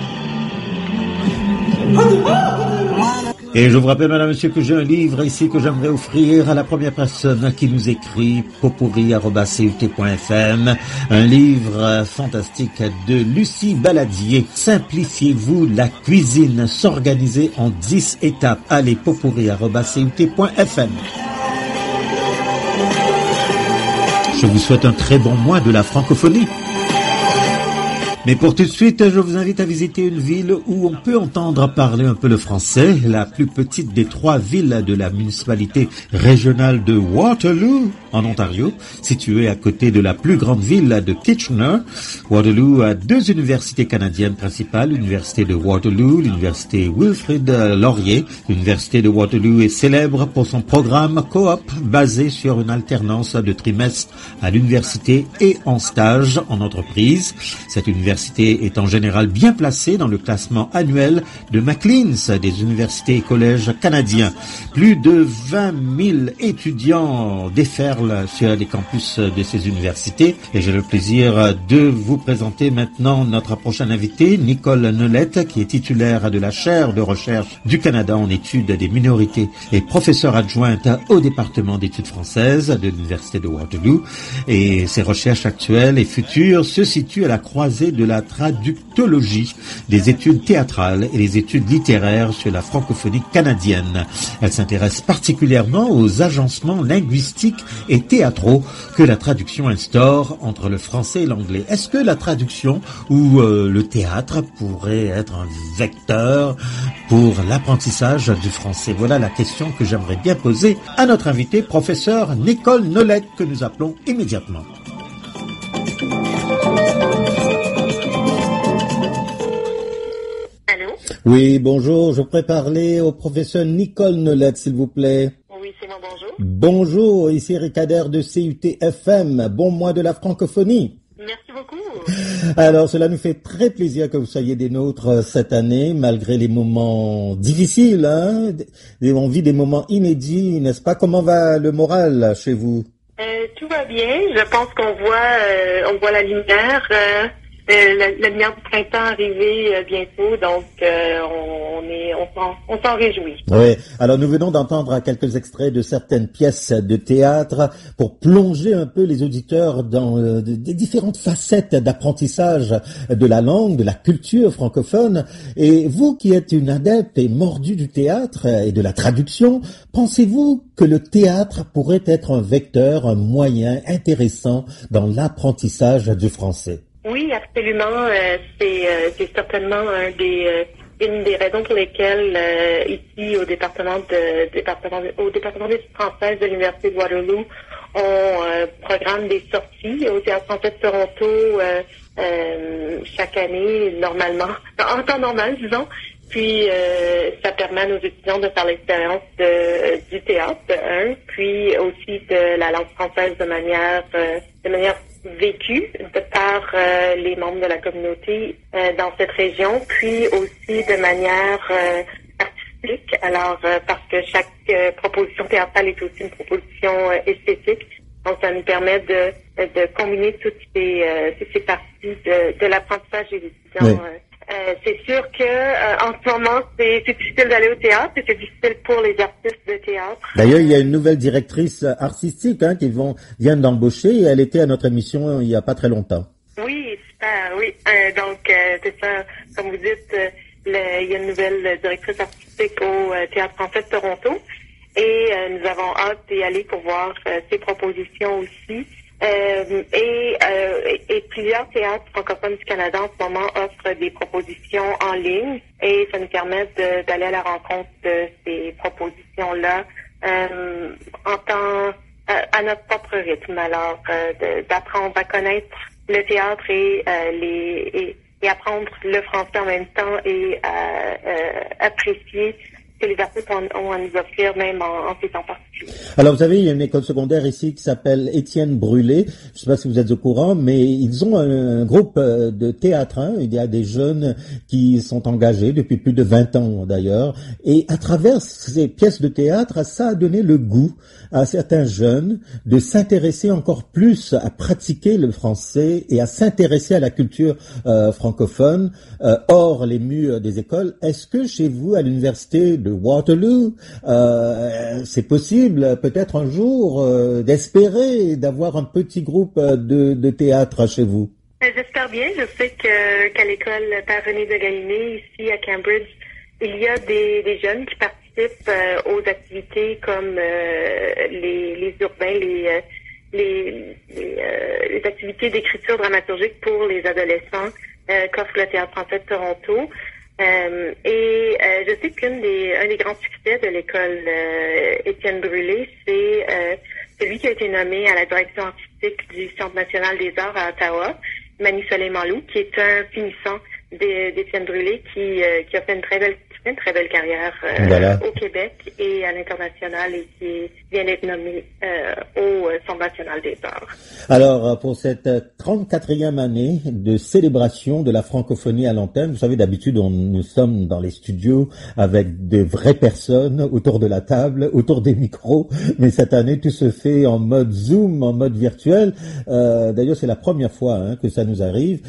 Et je vous rappelle, madame, monsieur, que j'ai un livre ici que j'aimerais offrir à la première personne qui nous écrit, potpourri@cut.fm. Un livre fantastique de Lucie Baladier. Simplifiez-vous la cuisine, s'organiser en 10 étapes. Allez, potpourri@cut.fm. Je vous souhaite un très bon mois de la francophonie. Mais pour tout de suite, je vous invite à visiter une ville où on peut entendre parler un peu le français, la plus petite des 3 villes de la municipalité régionale de Waterloo, en Ontario, située à côté de la plus grande ville de Kitchener. Waterloo a 2 universités canadiennes principales, l'université de Waterloo, l'université Wilfrid Laurier. L'université de Waterloo est célèbre pour son programme coop basé sur une alternance de trimestres à l'université et en stage en entreprise. Cette université est en général bien placée dans le classement annuel de Maclean's des universités et collèges canadiens. Plus de 20 000 étudiants déferlent sur les campus de ces universités et j'ai le plaisir de vous présenter maintenant notre prochaine invitée, Nicole Nolette, qui est titulaire de la chaire de recherche du Canada en études des minorités et professeure adjointe au département d'études françaises de l'université de Waterloo. Et ses recherches actuelles et futures se situent à la croisée de la traductologie, des études théâtrales et des études littéraires sur la francophonie canadienne. Elle s'intéresse particulièrement aux agencements linguistiques et théâtraux que la traduction instaure entre le français et l'anglais. Est-ce que la traduction ou le théâtre pourrait être un vecteur pour l'apprentissage du français? Voilà la question que j'aimerais bien poser à notre invitée, professeure Nicole Nolette, que nous appelons immédiatement. Oui, bonjour, je pourrais parler au professeur Nicole Nolette, s'il vous plaît. Oui, c'est moi, bonjour. Bonjour, ici Ricader de CUT-FM, bon mois de la francophonie. Merci beaucoup. Alors, cela nous fait très plaisir que vous soyez des nôtres cette année, malgré les moments difficiles, hein. On vit des moments inédits, n'est-ce pas? Comment va le moral chez vous? Tout va bien, je pense qu'on voit la lumière. La lumière du printemps arriver bientôt, donc on s'en réjouit. Oui, alors nous venons d'entendre quelques extraits de certaines pièces de théâtre pour plonger un peu les auditeurs dans des différentes facettes d'apprentissage de la langue, de la culture francophone. Et vous qui êtes une adepte et mordue du théâtre et de la traduction, pensez-vous que le théâtre pourrait être un vecteur, un moyen intéressant dans l'apprentissage du français? Oui, absolument. C'est certainement une des raisons pour lesquelles ici au département d'études françaises de l'Université de Waterloo, on programme des sorties au Théâtre français de Toronto chaque année, normalement, en temps normal, disons. Puis ça permet à nos étudiants de faire l'expérience du théâtre, puis aussi de la langue française de manière vécue par les membres de la communauté dans cette région, puis aussi de manière artistique. Alors parce que chaque proposition théâtrale est aussi une proposition esthétique, donc ça nous permet de combiner toutes ces parties de l'apprentissage des étudiants. Oui. C'est sûr que en ce moment, c'est difficile d'aller au théâtre et c'est difficile pour les artistes de théâtre. D'ailleurs, il y a une nouvelle directrice artistique qui vient d'embaucher et elle était à notre émission il y a pas très longtemps. Oui, super, oui. Donc, c'est ça, comme vous dites, il y a une nouvelle directrice artistique au Théâtre français de Toronto et nous avons hâte d'y aller pour voir ses propositions aussi. Et plusieurs théâtres francophones du Canada en ce moment offrent des propositions en ligne et ça nous permet d'aller à la rencontre de ces propositions-là à notre propre rythme. Alors, d'apprendre à connaître le théâtre et apprendre le français en même temps et apprécier que les artistes ont à nous offrir, même en ces temps particuliers. Alors, vous savez, il y a une école secondaire ici qui s'appelle Étienne Brûlé. Je ne sais pas si vous êtes au courant, mais ils ont un groupe de théâtre. Il y a des jeunes qui sont engagés depuis plus de 20 ans, d'ailleurs. Et à travers ces pièces de théâtre, ça a donné le goût à certains jeunes de s'intéresser encore plus à pratiquer le français et à s'intéresser à la culture francophone hors les murs des écoles. Est-ce que chez vous, à l'université de Waterloo, c'est possible peut-être un jour d'espérer d'avoir un petit groupe de théâtre chez vous? J'espère bien. Je sais qu'à l'école par René de Galiné, ici à Cambridge, il y a des jeunes qui participent aux activités comme les urbains, les activités d'écriture dramaturgique pour les adolescents qu'offre le Théâtre français de Toronto. Je sais qu'un des grands succès de l'école Étienne Brûlé, c'est celui qui a été nommé à la direction artistique du Centre national des arts à Ottawa, Mani Soleil-Manlou, qui est un finissant d'Étienne Brûlé qui a fait une très belle carrière au Québec et à l'international et qui vient d'être nommé au Centre national des arts. Alors, pour cette 34e année de célébration de la francophonie à l'antenne, vous savez, d'habitude, nous sommes dans les studios avec de vraies personnes autour de la table, autour des micros, mais cette année, tout se fait en mode Zoom, en mode virtuel. D'ailleurs, c'est la première fois que ça nous arrive.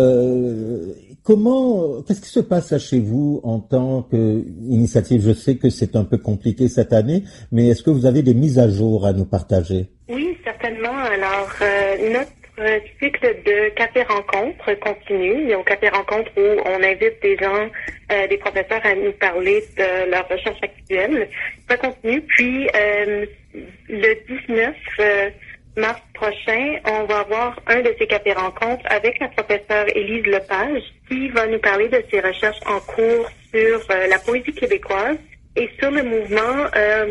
Qu'est-ce qui se passe chez vous en tant qu'initiative? Je sais que c'est un peu compliqué cette année, mais est-ce que vous avez des mises à jour à nous partager? Oui, certainement. Alors, notre cycle de café rencontre continue. Il y a un café rencontre où on invite des gens, des professeurs à nous parler de leur recherche actuelle. Ça continue. Puis, le 19 mars prochain, on va avoir un de ces cafés rencontres avec la professeure Élise Lepage qui va nous parler de ses recherches en cours sur la poésie québécoise et sur le mouvement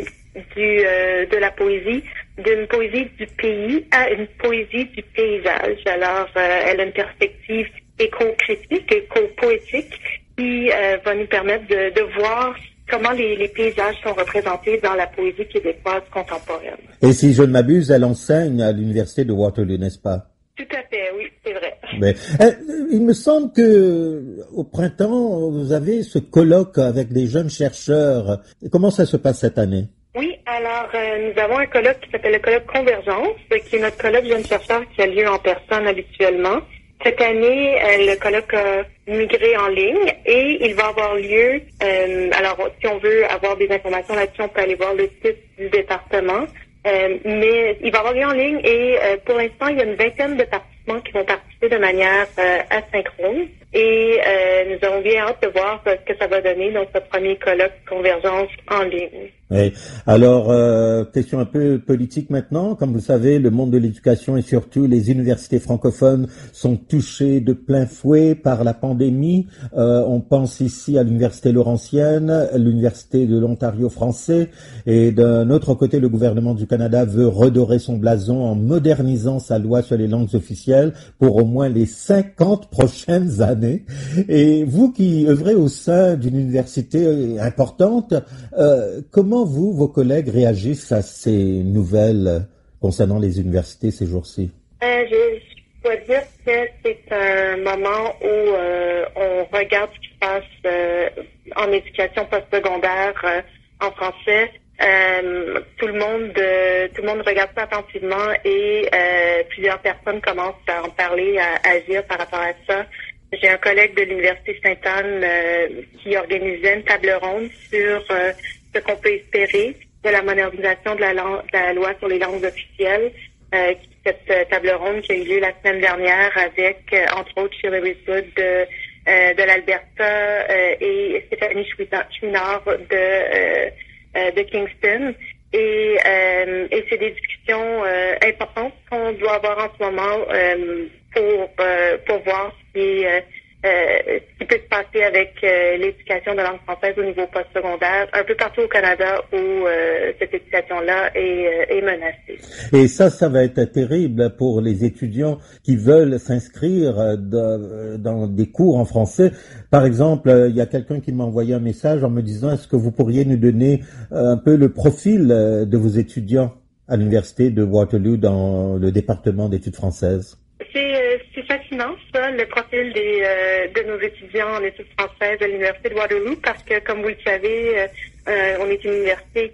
de la poésie, d'une poésie du pays à une poésie du paysage. Alors, elle a une perspective éco-critique, éco-poétique qui va nous permettre de voir comment les paysages sont représentés dans la poésie québécoise contemporaine. Et si je ne m'abuse, elle enseigne à l'université de Waterloo, n'est-ce pas? Tout à fait, oui, c'est vrai. Mais, il me semble que au printemps, vous avez ce colloque avec des jeunes chercheurs. Comment ça se passe cette année? Oui, alors nous avons un colloque qui s'appelle le colloque Convergence, qui est notre colloque jeunes chercheurs qui a lieu en personne habituellement. Cette année, le colloque a migré en ligne et il va avoir lieu, alors si on veut avoir des informations là-dessus, on peut aller voir le site du département, mais il va avoir lieu en ligne et pour l'instant, il y a une vingtaine de participants qui vont participer de manière asynchrone et nous avons bien hâte de voir ce que ça va donner dans ce premier colloque Convergence en ligne. Oui. Alors, question un peu politique maintenant. Comme vous savez, le monde de l'éducation et surtout les universités francophones sont touchés de plein fouet par la pandémie. On pense ici à l'université Laurentienne, l'université de l'Ontario français, et d'un autre côté, le gouvernement du Canada veut redorer son blason en modernisant sa loi sur les langues officielles pour au moins les 50 prochaines années. Et vous qui œuvrez au sein d'une université importante, comment vous, vos collègues, réagissent à ces nouvelles concernant les universités ces jours-ci? Je dois dire que c'est un moment où on regarde ce qui se passe en éducation postsecondaire en français. Tout le monde regarde ça attentivement et plusieurs personnes commencent à en parler, à agir par rapport à ça. J'ai un collègue de l'Université Sainte-Anne qui organisait une table ronde sur ce qu'on peut espérer de la modernisation de la loi sur les langues officielles. Cette table ronde qui a eu lieu la semaine dernière avec, entre autres, Shirley Wood de l'Alberta et Stéphanie Chouinard de Kingston. Et c'est des discussions importantes qu'on doit avoir en ce moment pour voir ce qui peut se passer avec l'éducation de langue française au niveau postsecondaire, un peu partout au Canada où cette éducation-là est menacée. Et ça va être terrible pour les étudiants qui veulent s'inscrire dans des cours en français. Par exemple, il y a quelqu'un qui m'a envoyé un message en me disant: est-ce que vous pourriez nous donner un peu le profil de vos étudiants à l'université de Waterloo dans le département d'études françaises? C'est fascinant, ça, le profil de nos étudiants en études françaises de l'Université de Waterloo, parce que, comme vous le savez, on est une université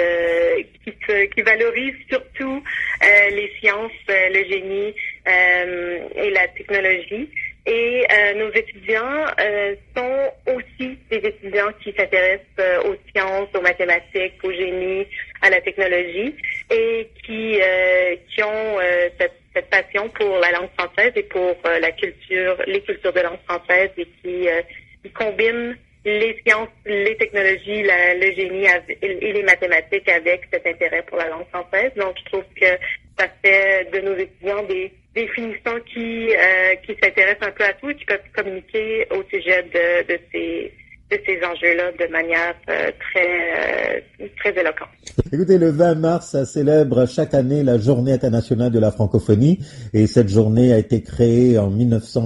qui valorise surtout les sciences, le génie et la technologie. Et nos étudiants sont aussi des étudiants qui s'intéressent aux sciences, aux mathématiques, au génie, à la technologie, et qui ont cette passion pour la langue française et pour les cultures de langue française, et qui combinent les sciences, les technologies, le génie et les mathématiques avec cet intérêt pour la langue française. Donc, je trouve que ça fait de nos étudiants des finissants qui s'intéressent un peu à tout et qui peuvent communiquer au sujet de ces enjeux-là de manière très éloquente. Écoutez, le 20 mars célèbre chaque année la Journée internationale de la francophonie, et cette journée a été créée en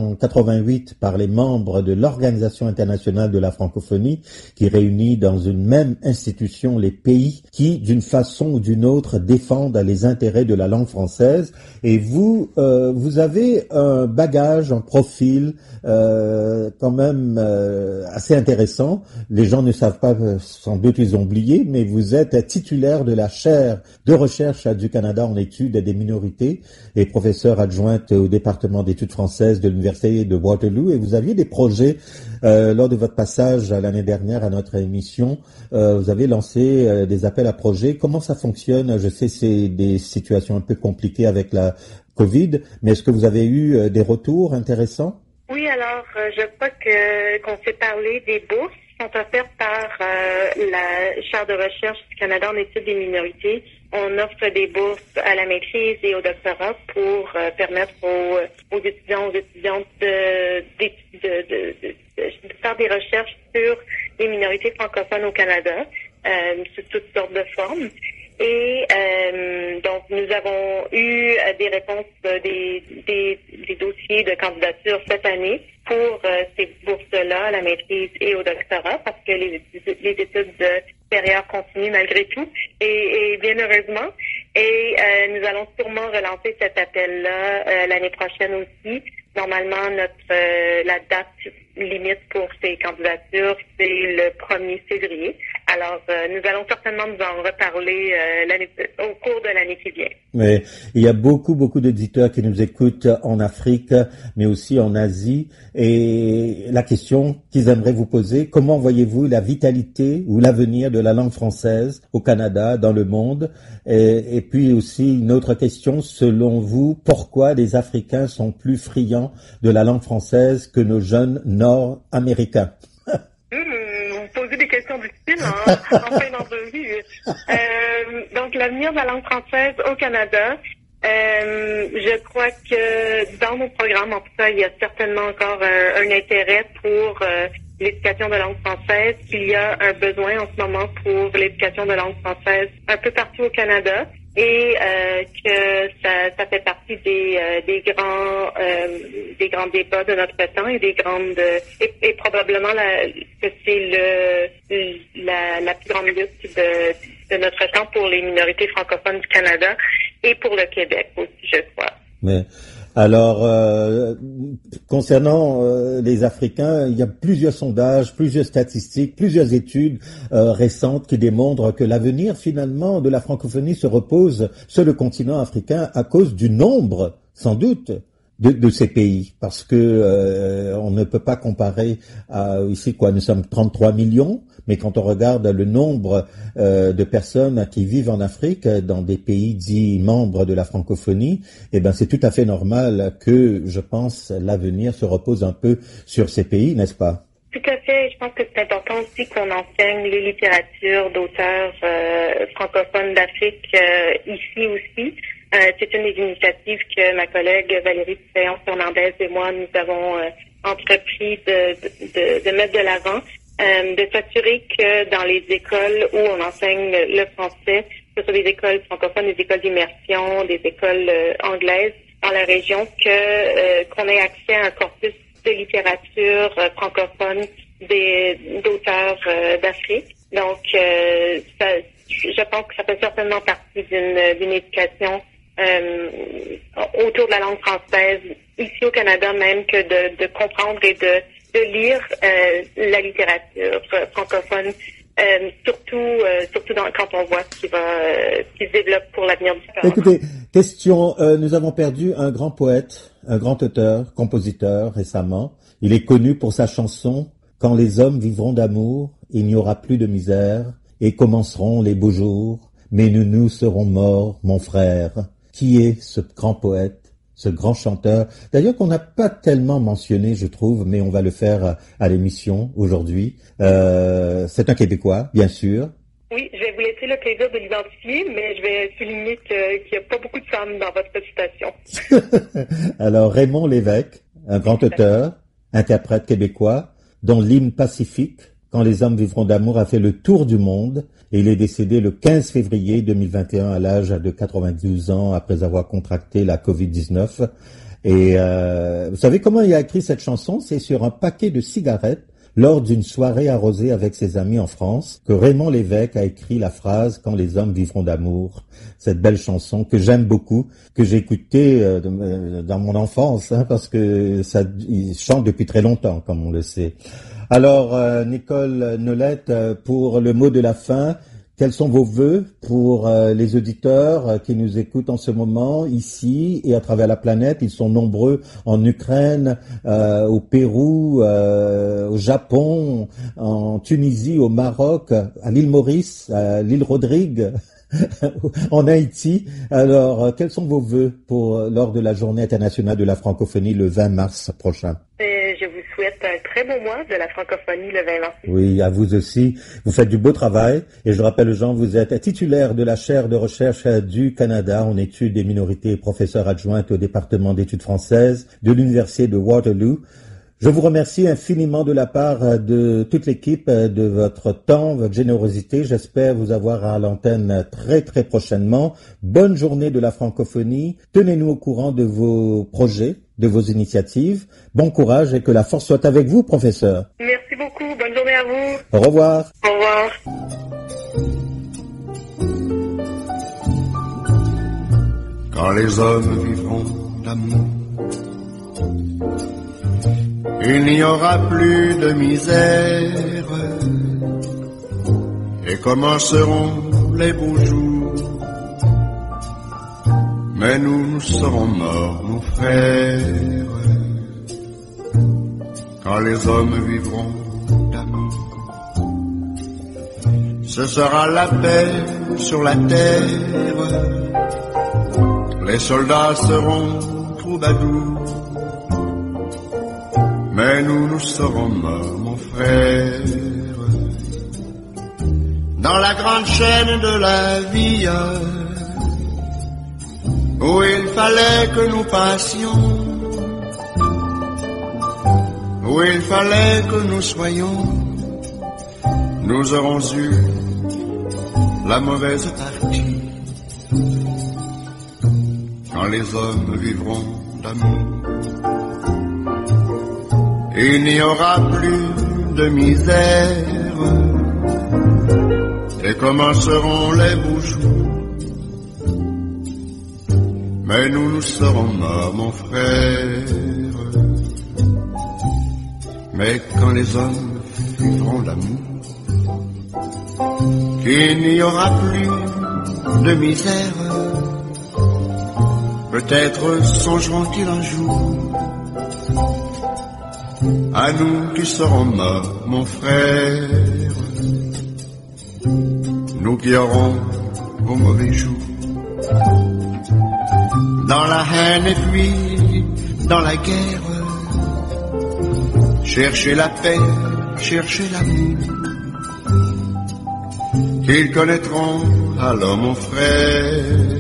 1988 par les membres de l'Organisation internationale de la francophonie, qui réunit dans une même institution les pays qui, d'une façon ou d'une autre, défendent les intérêts de la langue française. Et vous avez un bagage, un profil quand même assez intéressant. Les gens ne savent pas, sans doute ils ont oublié, mais vous êtes titulaire de la chaire de recherche du Canada en études des minorités et professeure adjointe au département d'études françaises de l'Université de Waterloo. Et vous aviez des projets lors de votre passage l'année dernière à notre émission. Vous avez lancé des appels à projets. Comment ça fonctionne? Je sais c'est des situations un peu compliquées avec la COVID, mais est-ce que vous avez eu des retours intéressants? Oui, alors je crois qu'on s'est parlé des bourses qui sont offertes par la chaire de recherche du Canada en études des minorités. On offre des bourses à la maîtrise et au doctorat pour permettre aux étudiants, aux étudiantes de faire des recherches sur les minorités francophones au Canada, sous toutes sortes de formes. Et donc, nous avons eu des réponses des dossiers de candidature cette année pour ces bourses-là à la maîtrise et au doctorat, parce que les études supérieures continuent malgré tout, et bien heureusement. Et nous allons sûrement relancer cet appel-là l'année prochaine aussi. Normalement, la date limite pour ces candidatures, c'est le 1er février. Alors, nous allons certainement nous en reparler au cours de l'année qui vient. Mais il y a beaucoup d'auditeurs qui nous écoutent en Afrique, mais aussi en Asie. Et la question qu'ils aimeraient vous poser: comment voyez-vous la vitalité ou l'avenir de la langue française au Canada, dans le monde? Et puis aussi une autre question: selon vous, pourquoi les Africains sont plus friands de la langue française que nos jeunes Nord-Américains? Vous posez des questions difficiles en fin d'entrevue. Donc, l'avenir de la langue française au Canada, je crois que dans nos programmes, en tout cas, il y a certainement encore un intérêt pour l'éducation de langue française, qu'il y a un besoin en ce moment pour l'éducation de langue française un peu partout au Canada, et que ça fait partie des grands débats de notre temps et des grandes et probablement que c'est la plus grande lutte de notre temps pour les minorités francophones du Canada et pour le Québec aussi, je crois. Mais alors, concernant les Africains, il y a plusieurs sondages, plusieurs statistiques, plusieurs études récentes qui démontrent que l'avenir finalement de la francophonie se repose sur le continent africain à cause du nombre, sans doute, de ces pays, parce que on ne peut pas comparer à ici nous sommes 33 millions, mais quand on regarde le nombre de personnes qui vivent en Afrique dans des pays dits membres de la francophonie, c'est tout à fait normal que, je pense, l'avenir se repose un peu sur ces pays, n'est-ce pas? Tout à fait. Je pense que c'est important aussi qu'on enseigne les littératures d'auteurs francophones d'Afrique ici aussi. C'est une des initiatives que ma collègue Valérie Fernandez et moi, nous avons entrepris de mettre de l'avant, de s'assurer que dans les écoles où on enseigne le français, que ce soit des écoles francophones, des écoles d'immersion, des écoles anglaises dans la région, qu'on ait accès à un corpus de littérature francophone d'auteurs d'Afrique. Donc, je pense que ça fait certainement partie d'une éducation autour de la langue française, ici au Canada même, que de comprendre et de lire la littérature francophone, surtout quand on voit ce qui se développe pour l'avenir du Canada. Écoutez, question, nous avons perdu un grand poète, un grand auteur, compositeur récemment. Il est connu pour sa chanson « Quand les hommes vivront d'amour, il n'y aura plus de misère, et commenceront les beaux jours, mais nous serons morts, mon frère ». Qui est ce grand poète, ce grand chanteur, d'ailleurs qu'on n'a pas tellement mentionné, je trouve, mais on va le faire à l'émission aujourd'hui. C'est un Québécois, bien sûr. Oui, je vais vous laisser le plaisir de l'identifier, mais je vais souligner qu'il n'y a pas beaucoup de femmes dans votre citation. Alors, Raymond Lévesque, un grand auteur, interprète québécois, dont l'hymne Pacifique, Quand les hommes vivront d'amour, a fait le tour du monde, et il est décédé le 15 février 2021 à l'âge de 92 ans après avoir contracté la Covid-19. Et vous savez comment il a écrit cette chanson? C'est sur un paquet de cigarettes lors d'une soirée arrosée avec ses amis en France que Raymond Lévesque a écrit la phrase « Quand les hommes vivront d'amour ». Cette belle chanson que j'aime beaucoup, que j'ai écoutée dans mon enfance, parce que il chante depuis très longtemps, comme on le sait. Alors, Nicole Nolette, pour le mot de la fin, quels sont vos vœux pour les auditeurs qui nous écoutent en ce moment, ici et à travers la planète? Ils sont nombreux en Ukraine, au Pérou, au Japon, en Tunisie, au Maroc, à l'île Maurice, à l'île Rodrigue, en Haïti. Alors, quels sont vos vœux lors de la Journée internationale de la francophonie le 20 mars prochain? Je vous souhaite un très beau mois de la francophonie le 20 mars. Oui, à vous aussi. Vous faites du beau travail. Et je rappelle aux gens, vous êtes titulaire de la chaire de recherche du Canada en études des minorités et professeur adjointe au département d'études françaises de l'Université de Waterloo. Je vous remercie infiniment de la part de toute l'équipe de votre temps, votre générosité. J'espère vous avoir à l'antenne très très prochainement. Bonne journée de la francophonie. Tenez-nous au courant de vos projets, de vos initiatives. Bon courage et que la force soit avec vous, professeur. Merci beaucoup. Bonne journée à vous. Au revoir. Au revoir. Quand les hommes vivront d'amour, il n'y aura plus de misère, et commenceront les beaux jours, mais nous serons morts, mon frère. Quand les hommes vivront d'amour, ce sera la paix sur la terre, les soldats seront troubadours, mais nous serons morts, mon frère. Dans la grande chaîne de la vie, où il fallait que nous passions, où il fallait que nous soyons, nous aurons eu la mauvaise partie. Quand les hommes vivront d'amour, il n'y aura plus de misère, et commenceront les beaux jours, mais nous serons morts, mon frère. Mais quand les hommes vivront d'amour, il n'y aura plus de misère, Peut-être songeront-ils un jour à nous qui serons morts, mon frère, nous qui aurons vos mauvais jours, dans la haine et puis dans la guerre, chercher la paix, chercher l'amour, qu'ils connaîtront alors mon frère,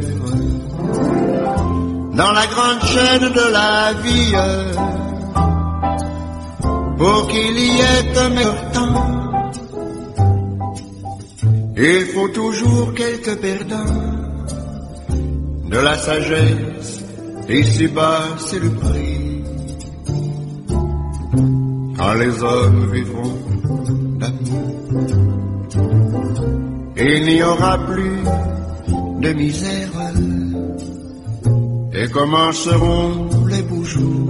dans la grande chaîne de la vie, pour qu'il y ait un meilleur temps, il faut toujours quelques perdants. De la sagesse, ici-bas c'est le prix. Quand les hommes vivront d'amour, il n'y aura plus de misère, et commenceront les beaux jours.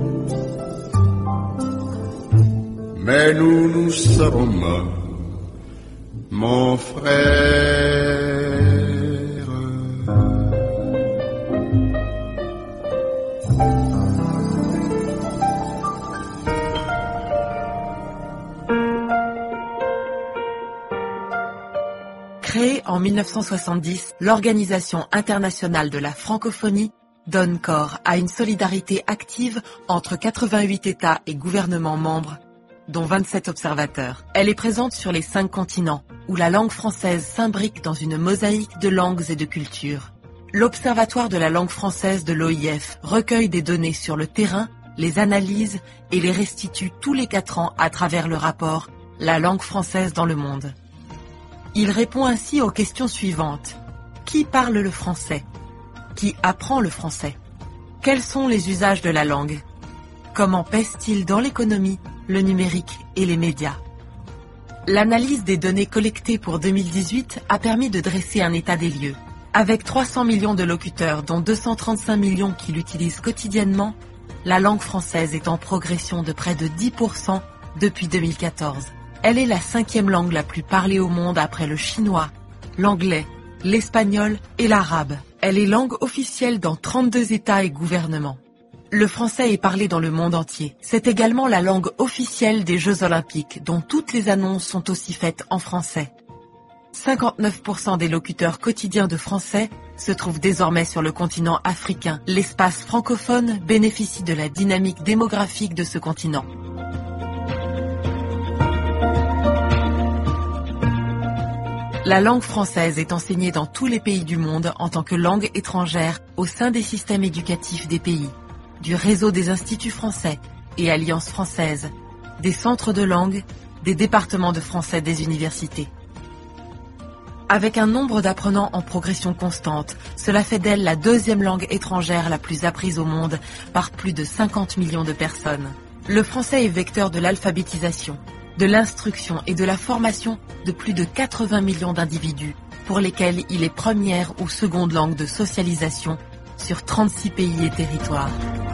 Mais nous serons morts, mon frère. Créée en 1970, l'Organisation internationale de la francophonie donne corps à une solidarité active entre 88 États et gouvernements membres, dont 27 observateurs. Elle est présente sur les 5 continents, où la langue française s'imbrique dans une mosaïque de langues et de cultures. L'Observatoire de la langue française de l'OIF recueille des données sur le terrain, les analyse et les restitue tous les 4 ans à travers le rapport « La langue française dans le monde ». Il répond ainsi aux questions suivantes. Qui parle le français? Qui apprend le français? Quels sont les usages de la langue? Comment pèse-t-il dans l'économie, le numérique et les médias? L'analyse des données collectées pour 2018 a permis de dresser un état des lieux. Avec 300 millions de locuteurs, dont 235 millions qui l'utilisent quotidiennement, la langue française est en progression de près de 10% depuis 2014. Elle est la 5e langue la plus parlée au monde après le chinois, l'anglais, l'espagnol et l'arabe. Elle est langue officielle dans 32 États et gouvernements. Le français est parlé dans le monde entier. C'est également la langue officielle des Jeux Olympiques, dont toutes les annonces sont aussi faites en français. 59% des locuteurs quotidiens de français se trouvent désormais sur le continent africain. L'espace francophone bénéficie de la dynamique démographique de ce continent. La langue française est enseignée dans tous les pays du monde en tant que langue étrangère au sein des systèmes éducatifs des pays, du réseau des instituts français et alliances françaises, des centres de langue, des départements de français des universités. Avec un nombre d'apprenants en progression constante, cela fait d'elle la 2e langue étrangère la plus apprise au monde par plus de 50 millions de personnes. Le français est vecteur de l'alphabétisation, de l'instruction et de la formation de plus de 80 millions d'individus, pour lesquels il est première ou seconde langue de socialisation sur 36 pays et territoires.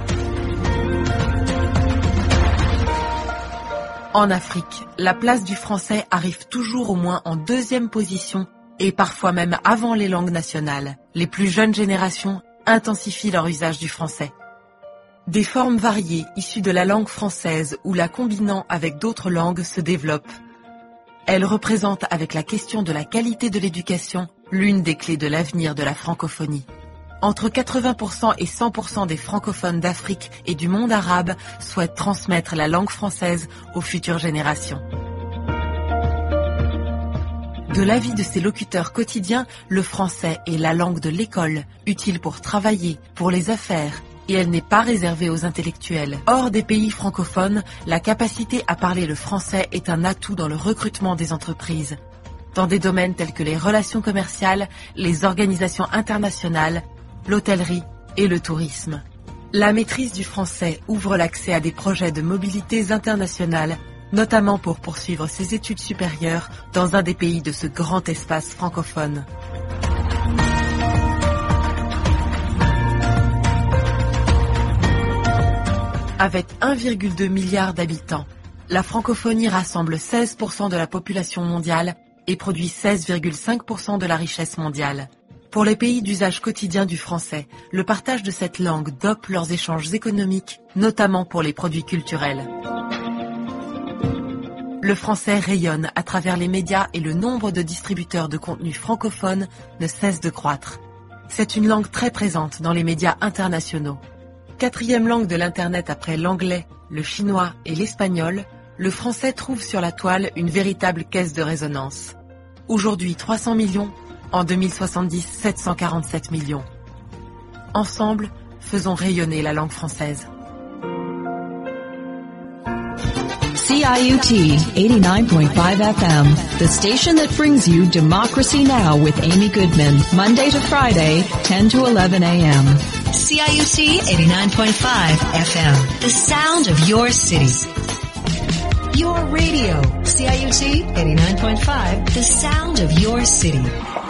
En Afrique, la place du français arrive toujours au moins en 2e position et parfois même avant les langues nationales. Les plus jeunes générations intensifient leur usage du français. Des formes variées issues de la langue française ou la combinant avec d'autres langues se développent. Elles représentent, avec la question de la qualité de l'éducation, l'une des clés de l'avenir de la francophonie. Entre 80% et 100% des francophones d'Afrique et du monde arabe souhaitent transmettre la langue française aux futures générations. De l'avis de ses locuteurs quotidiens, le français est la langue de l'école, utile pour travailler, pour les affaires, et elle n'est pas réservée aux intellectuels. Hors des pays francophones, la capacité à parler le français est un atout dans le recrutement des entreprises, dans des domaines tels que les relations commerciales, les organisations internationales, l'hôtellerie et le tourisme. La maîtrise du français ouvre l'accès à des projets de mobilité internationale, notamment pour poursuivre ses études supérieures dans un des pays de ce grand espace francophone. Avec 1,2 milliard d'habitants, la francophonie rassemble 16% de la population mondiale et produit 16,5% de la richesse mondiale. Pour les pays d'usage quotidien du français, le partage de cette langue dope leurs échanges économiques, notamment pour les produits culturels. Le français rayonne à travers les médias et le nombre de distributeurs de contenus francophones ne cesse de croître. C'est une langue très présente dans les médias internationaux. 4e langue de l'Internet après l'anglais, le chinois et l'espagnol, le français trouve sur la toile une véritable caisse de résonance. Aujourd'hui 300 millions, en 2070 747 millions. Ensemble, faisons rayonner la langue française. CIUT 89.5 FM, the station that brings you Democracy Now! With Amy Goodman, Monday to Friday, 10 to 11 a.m. CIUT 89.5 FM, the sound of your city. Your radio, CIUT 89.5, the sound of your city.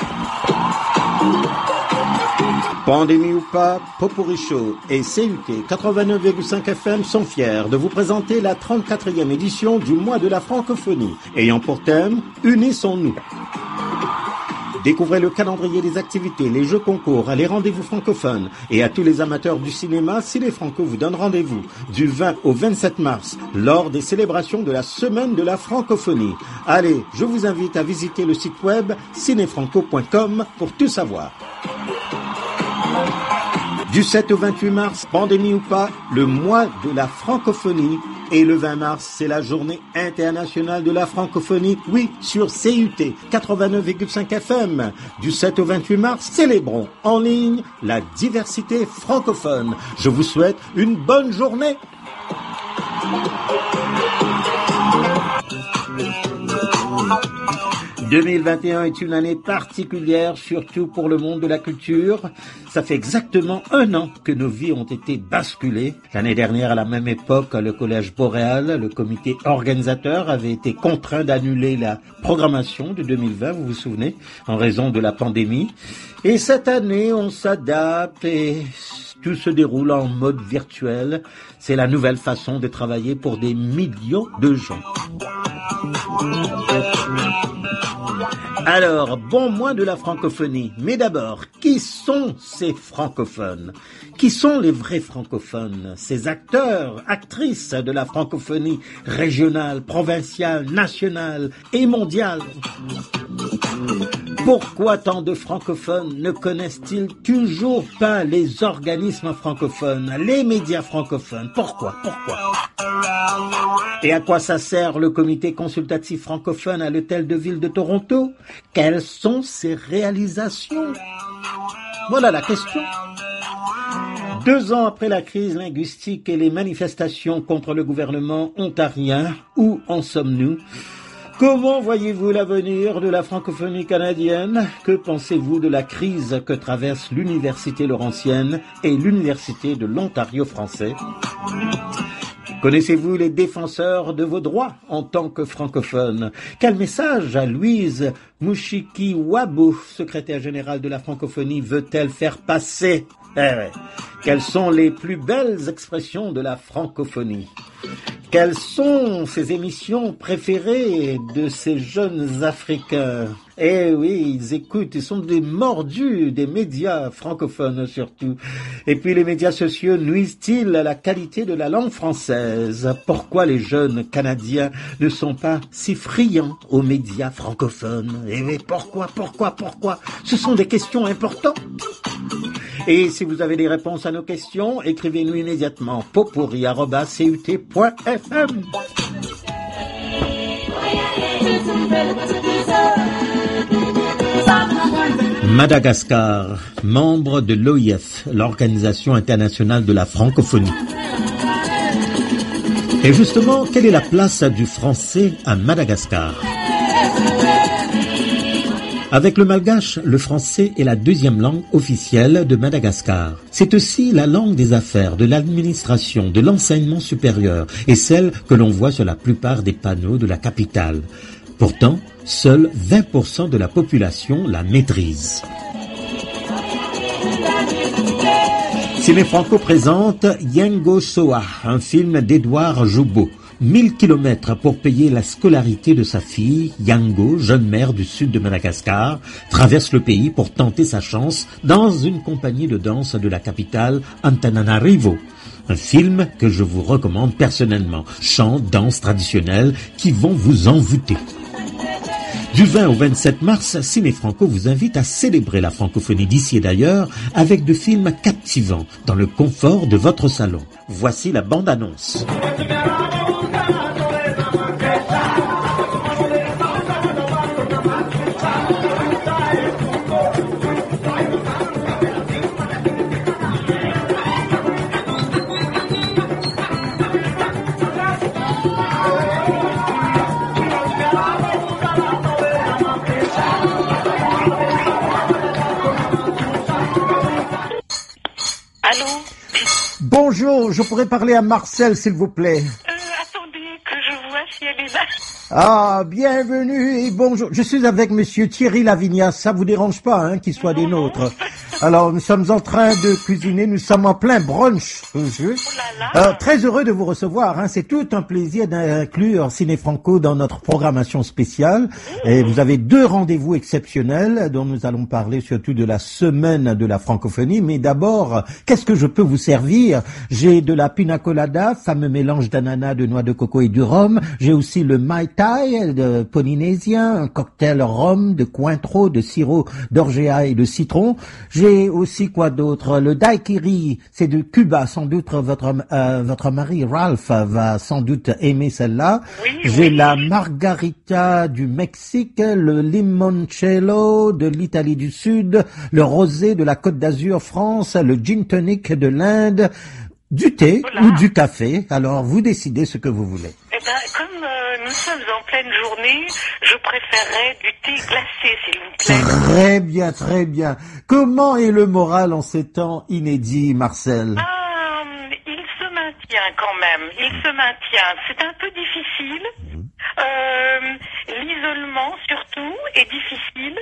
Pandémie ou pas, Popurrí Show et CUT 89,5 FM sont fiers de vous présenter la 34e édition du mois de la francophonie, ayant pour thème « Unissons-nous ». Découvrez le calendrier des activités, les jeux concours, les rendez-vous francophones et à tous les amateurs du cinéma, Ciné Franco vous donne rendez-vous du 20 au 27 mars lors des célébrations de la semaine de la francophonie. Allez, je vous invite à visiter le site web cinefranco.com pour tout savoir. Du 7 au 28 mars, pandémie ou pas, le mois de la francophonie. Et le 20 mars, c'est la journée internationale de la francophonie, oui, sur CUT 89,5 FM. Du 7 au 28 mars, célébrons en ligne la diversité francophone. Je vous souhaite une bonne journée. « 2021 est une année particulière, surtout pour le monde de la culture. Ça fait exactement 1 an que nos vies ont été basculées. L'année dernière, à la même époque, le Collège Boréal, le comité organisateur, avait été contraint d'annuler la programmation de 2020, vous vous souvenez, en raison de la pandémie. Et cette année, on s'adapte et tout se déroule en mode virtuel. C'est la nouvelle façon de travailler pour des millions de gens. Alors, bon mois de la francophonie. Mais d'abord, qui sont ces francophones? Qui sont les vrais francophones? Ces acteurs, actrices de la francophonie régionale, provinciale, nationale et mondiale? Pourquoi tant de francophones ne connaissent-ils toujours pas les organismes francophones, les médias francophones? Pourquoi? Et à quoi ça sert le comité consultatif francophone à l'hôtel de ville de Toronto? Quelles sont ses réalisations? Voilà la question. 2 ans après la crise linguistique et les manifestations contre le gouvernement ontarien, où en sommes-nous? Comment voyez-vous l'avenir de la francophonie canadienne? Que pensez-vous de la crise que traverse l'Université Laurentienne et l'Université de l'Ontario français? Connaissez-vous les défenseurs de vos droits en tant que francophone? Quel message à Louise Mushikiwabo, secrétaire générale de la francophonie, veut-elle faire passer? Quelles sont les plus belles expressions de la francophonie? Quelles sont ces émissions préférées de ces jeunes Africains? Eh oui, ils écoutent, ils sont des mordus des médias francophones surtout. Et puis les médias sociaux nuisent-ils à la qualité de la langue française? Pourquoi les jeunes Canadiens ne sont pas si friands aux médias francophones? Eh oui, pourquoi? Ce sont des questions importantes. Et si vous avez des réponses à nos questions, écrivez-nous immédiatement popurrí@cut.fm. Madagascar, membre de l'OIF, l'Organisation internationale de la francophonie. Et justement, quelle est la place du français à Madagascar? Avec le malgache, le français est la 2e langue officielle de Madagascar. C'est aussi la langue des affaires, de l'administration, de l'enseignement supérieur et celle que l'on voit sur la plupart des panneaux de la capitale. Pourtant, seuls 20% de la population la maîtrise. Ciné Franco présente Yengo Soa, un film d'Édouard Joubeau. 1000 kilomètres pour payer la scolarité de sa fille. Yango, jeune mère du sud de Madagascar, traverse le pays pour tenter sa chance dans une compagnie de danse de la capitale Antananarivo. Un film que je vous recommande personnellement. Chants, danses traditionnelles qui vont vous envoûter. Du 20 au 27 mars, Ciné Franco vous invite à célébrer la francophonie d'ici et d'ailleurs avec de films captivants dans le confort de votre salon. Voici la bande-annonce. Bonjour, je pourrais parler à Marcel, s'il vous plaît. Attendez que je vois si elle est là. Ah, bienvenue et bonjour. Je suis avec monsieur Thierry Lavignas. Ça vous dérange pas, hein, qu'il soit des nôtres? Alors, nous sommes en train de cuisiner. Nous sommes en plein brunch. Très heureux de vous recevoir, hein. C'est tout un plaisir d'inclure Ciné Franco dans notre programmation spéciale. Et vous avez 2 rendez-vous exceptionnels dont nous allons parler surtout de la semaine de la francophonie. Mais d'abord, qu'est-ce que je peux vous servir? J'ai de la pina colada, fameux mélange d'ananas, de noix de coco et du rhum. J'ai aussi le Mai Tai de polynésien, un cocktail rhum, de cointreau, de sirop d'orgeat et de citron. J'ai aussi quoi d'autre? Le daiquiri, c'est de Cuba. Sans doute votre mari Ralph va sans doute aimer celle-là. J'ai la margarita du Mexique, le limoncello de l'Italie du Sud, le rosé de la Côte d'Azur France, le gin tonic de l'Inde, du thé ou du café. Alors vous décidez ce que vous voulez. Eh ben, comme nous sommes en pleine journée, je préférerais du thé glacé, s'il vous plaît. Très bien, très bien. Comment est le moral en ces temps inédits, Marcel? Il se maintient quand même. Il se maintient. C'est un peu difficile. L'isolement, surtout, est difficile.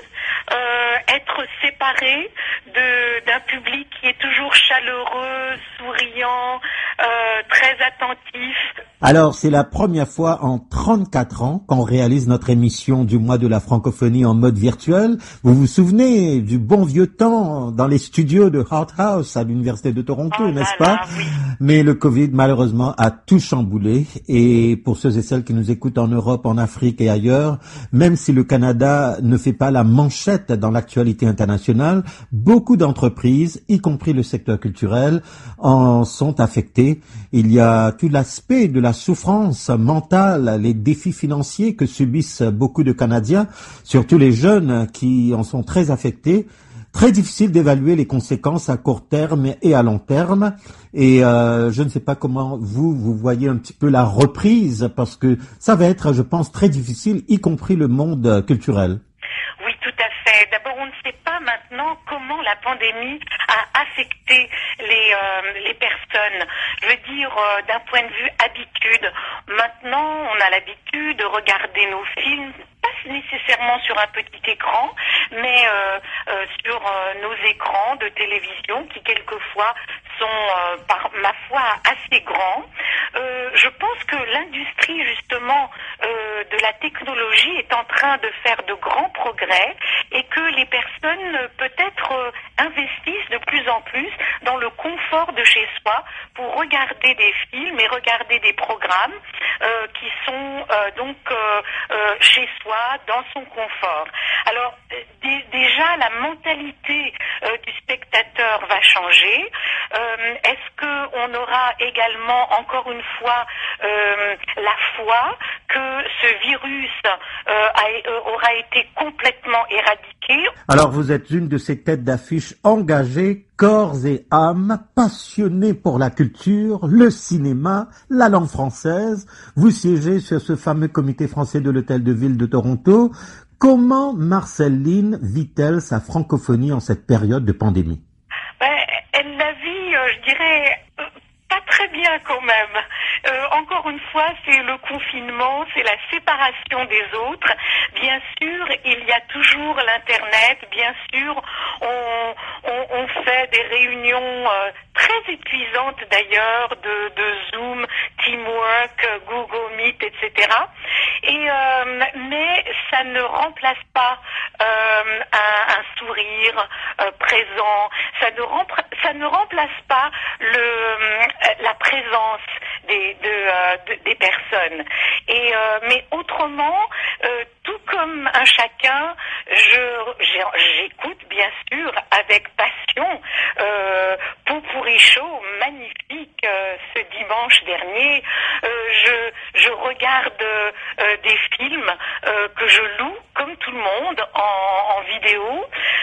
Être séparé d'un public qui est toujours chaleureux, souriant, très attentif. Alors, c'est la première fois en 34 ans qu'on réalise notre émission du mois de la francophonie en mode virtuel. Vous vous souvenez du bon vieux temps dans les studios de Hart House à l'Université de Toronto, n'est-ce pas? Mais le Covid, malheureusement, a tout chamboulé. Et pour ceux et celles qui nous écoutent en Europe, en Afrique et ailleurs, même si le Canada ne fait pas la manchette dans l'actualité internationale, beaucoup d'entreprises, y compris le secteur culturel, en sont affectées. Il y a tout l'aspect de la souffrance mentale, les défis financiers que subissent beaucoup de Canadiens, surtout les jeunes qui en sont très affectés. Très difficile d'évaluer les conséquences à court terme et à long terme. Et je ne sais pas comment vous voyez un petit peu la reprise, parce que ça va être, je pense, très difficile, y compris le monde culturel. Oui, tout à fait. D'abord, on ne sait pas maintenant comment la pandémie a affecté les personnes. Je veux dire, d'un point de vue habitude. Maintenant, on a l'habitude de regarder nos films, pas nécessairement sur un petit écran, mais sur nos écrans de télévision qui quelquefois sont, par ma foi, assez grands. Je pense que l'industrie, justement, de la technologie est en train de faire de grands progrès et que les personnes, peut-être, investissent de plus en plus dans le confort de chez soi pour regarder des films et regarder des programmes qui sont donc chez soi, dans son confort. Alors, déjà, la mentalité du spectateur va changer. Est-ce qu'on aura également, encore une fois, la foi que ce virus aura été complètement éradiqué? Alors, vous êtes une de ces têtes d'affiche engagées, corps et âme, passionnée pour la culture, le cinéma, la langue française. Vous siégez sur ce fameux comité français de l'Hôtel de Ville de Toronto. Comment Marceline vit-elle sa francophonie en cette période de pandémie? Elle la vit, je dirais, pas très bien quand même. Encore une fois, c'est le confinement, c'est la séparation des autres. Bien sûr, il y a toujours l'Internet. Bien sûr, on fait des réunions très épuisantes d'ailleurs de Zoom, Teamwork, Google mythes, etc. Mais ça ne remplace pas un sourire présent. Ça ne remplace pas la présence des personnes. Mais autrement, tout comme un chacun, j'écoute bien sûr avec passion Pot-pourri chaud, magnifique ce dimanche dernier. Je regarde des films que je loue comme tout le monde en vidéo.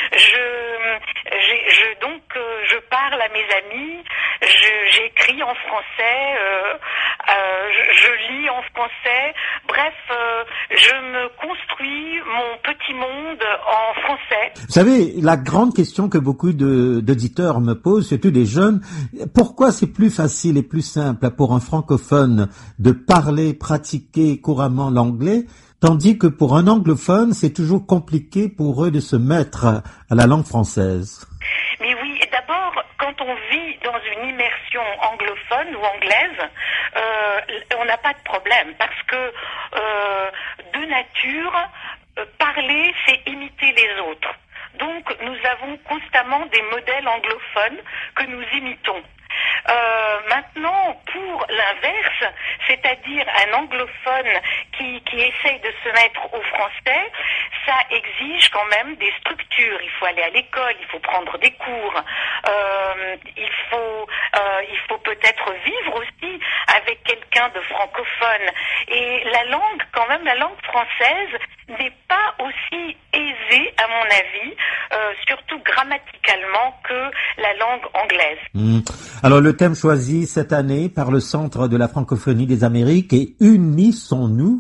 Je parle à mes amis, j'écris en français, je lis en français. Bref, je me construis mon petit monde en français. Vous savez, la grande question que beaucoup d'auditeurs me posent, surtout des jeunes, pourquoi c'est plus facile et plus simple pour un francophone de parler, pratiquer couramment l'anglais, tandis que pour un anglophone, c'est toujours compliqué pour eux de se mettre à la langue française? Mais oui, d'abord, quand on vit dans une immersion anglophone ou anglaise, on n'a pas de problème parce que de nature, parler, c'est imiter les autres. Donc, nous avons constamment des modèles anglophones que nous imitons. Maintenant, pour l'inverse, c'est-à-dire un anglophone qui essaye de se mettre au français, ça exige quand même des structures. Il faut aller à l'école, il faut prendre des cours, il faut peut-être vivre aussi avec quelqu'un de francophone. Et la langue, quand même, la langue française n'est pas aussi aisée, à mon avis, surtout grammaticalement, que la langue anglaise. Alors, le thème choisi cette année par le Centre de la francophonie des Amériques est « Unissons-nous ».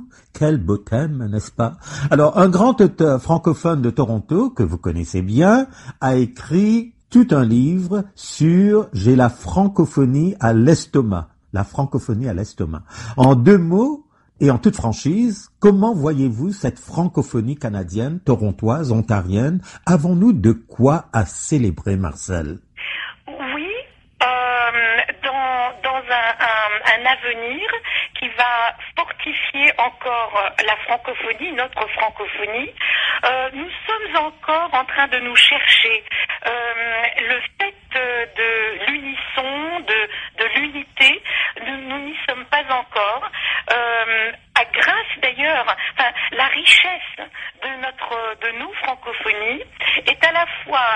Quel beau thème, n'est-ce pas? Alors, un grand auteur francophone de Toronto, que vous connaissez bien, a écrit tout un livre sur « J'ai la francophonie à l'estomac ». La francophonie à l'estomac. En 2 mots, et en toute franchise, comment voyez-vous cette francophonie canadienne, torontoise, ontarienne? Avons-nous de quoi à célébrer, Marcel? Oui, dans un avenir qui va fortifier encore la francophonie, notre francophonie. Nous sommes encore en train de nous chercher. Le fait de l'unisson, de l'unité, nous n'y sommes pas encore. Grâce d'ailleurs, la richesse de nos francophonies est à la fois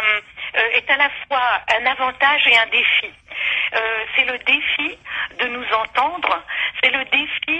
un avantage et un défi. C'est le défi de nous entendre, c'est le défi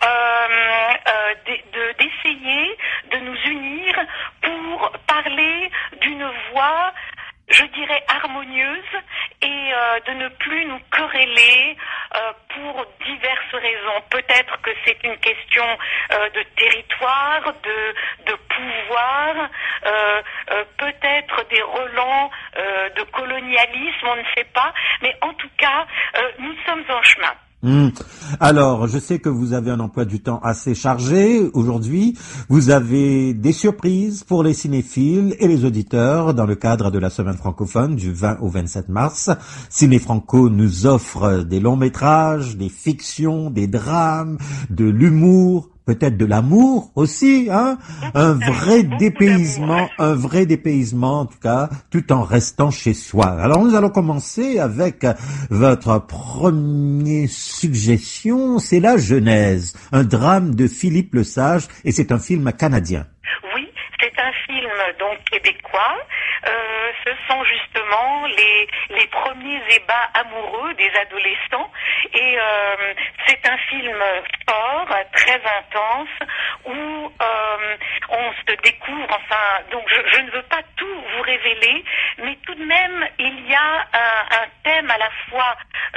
d'essayer de nous unir pour parler d'une voix, je dirais, harmonieuse et de ne plus nous quereller pour diverses raisons. Peut-être que c'est une question de territoire, de pouvoir, peut-être des relents de colonialisme, on ne sait pas, mais en tout cas, nous sommes en chemin. Alors, je sais que vous avez un emploi du temps assez chargé aujourd'hui. Vous avez des surprises pour les cinéphiles et les auditeurs dans le cadre de la semaine francophone du 20 au 27 mars. Ciné Franco nous offre des longs métrages, des fictions, des drames, de l'humour, peut-être de l'amour aussi, hein? Un vrai dépaysement en tout cas, tout en restant chez soi. Alors nous allons commencer avec votre première suggestion, c'est La Genèse, un drame de Philippe Lesage, et c'est un film canadien. Oui, c'est un film donc québécois. Ce sont justement les premiers ébats amoureux des adolescents et c'est un film fort, très intense où on se découvre, donc je ne veux pas tout vous révéler, mais tout de même il y a un thème à la fois,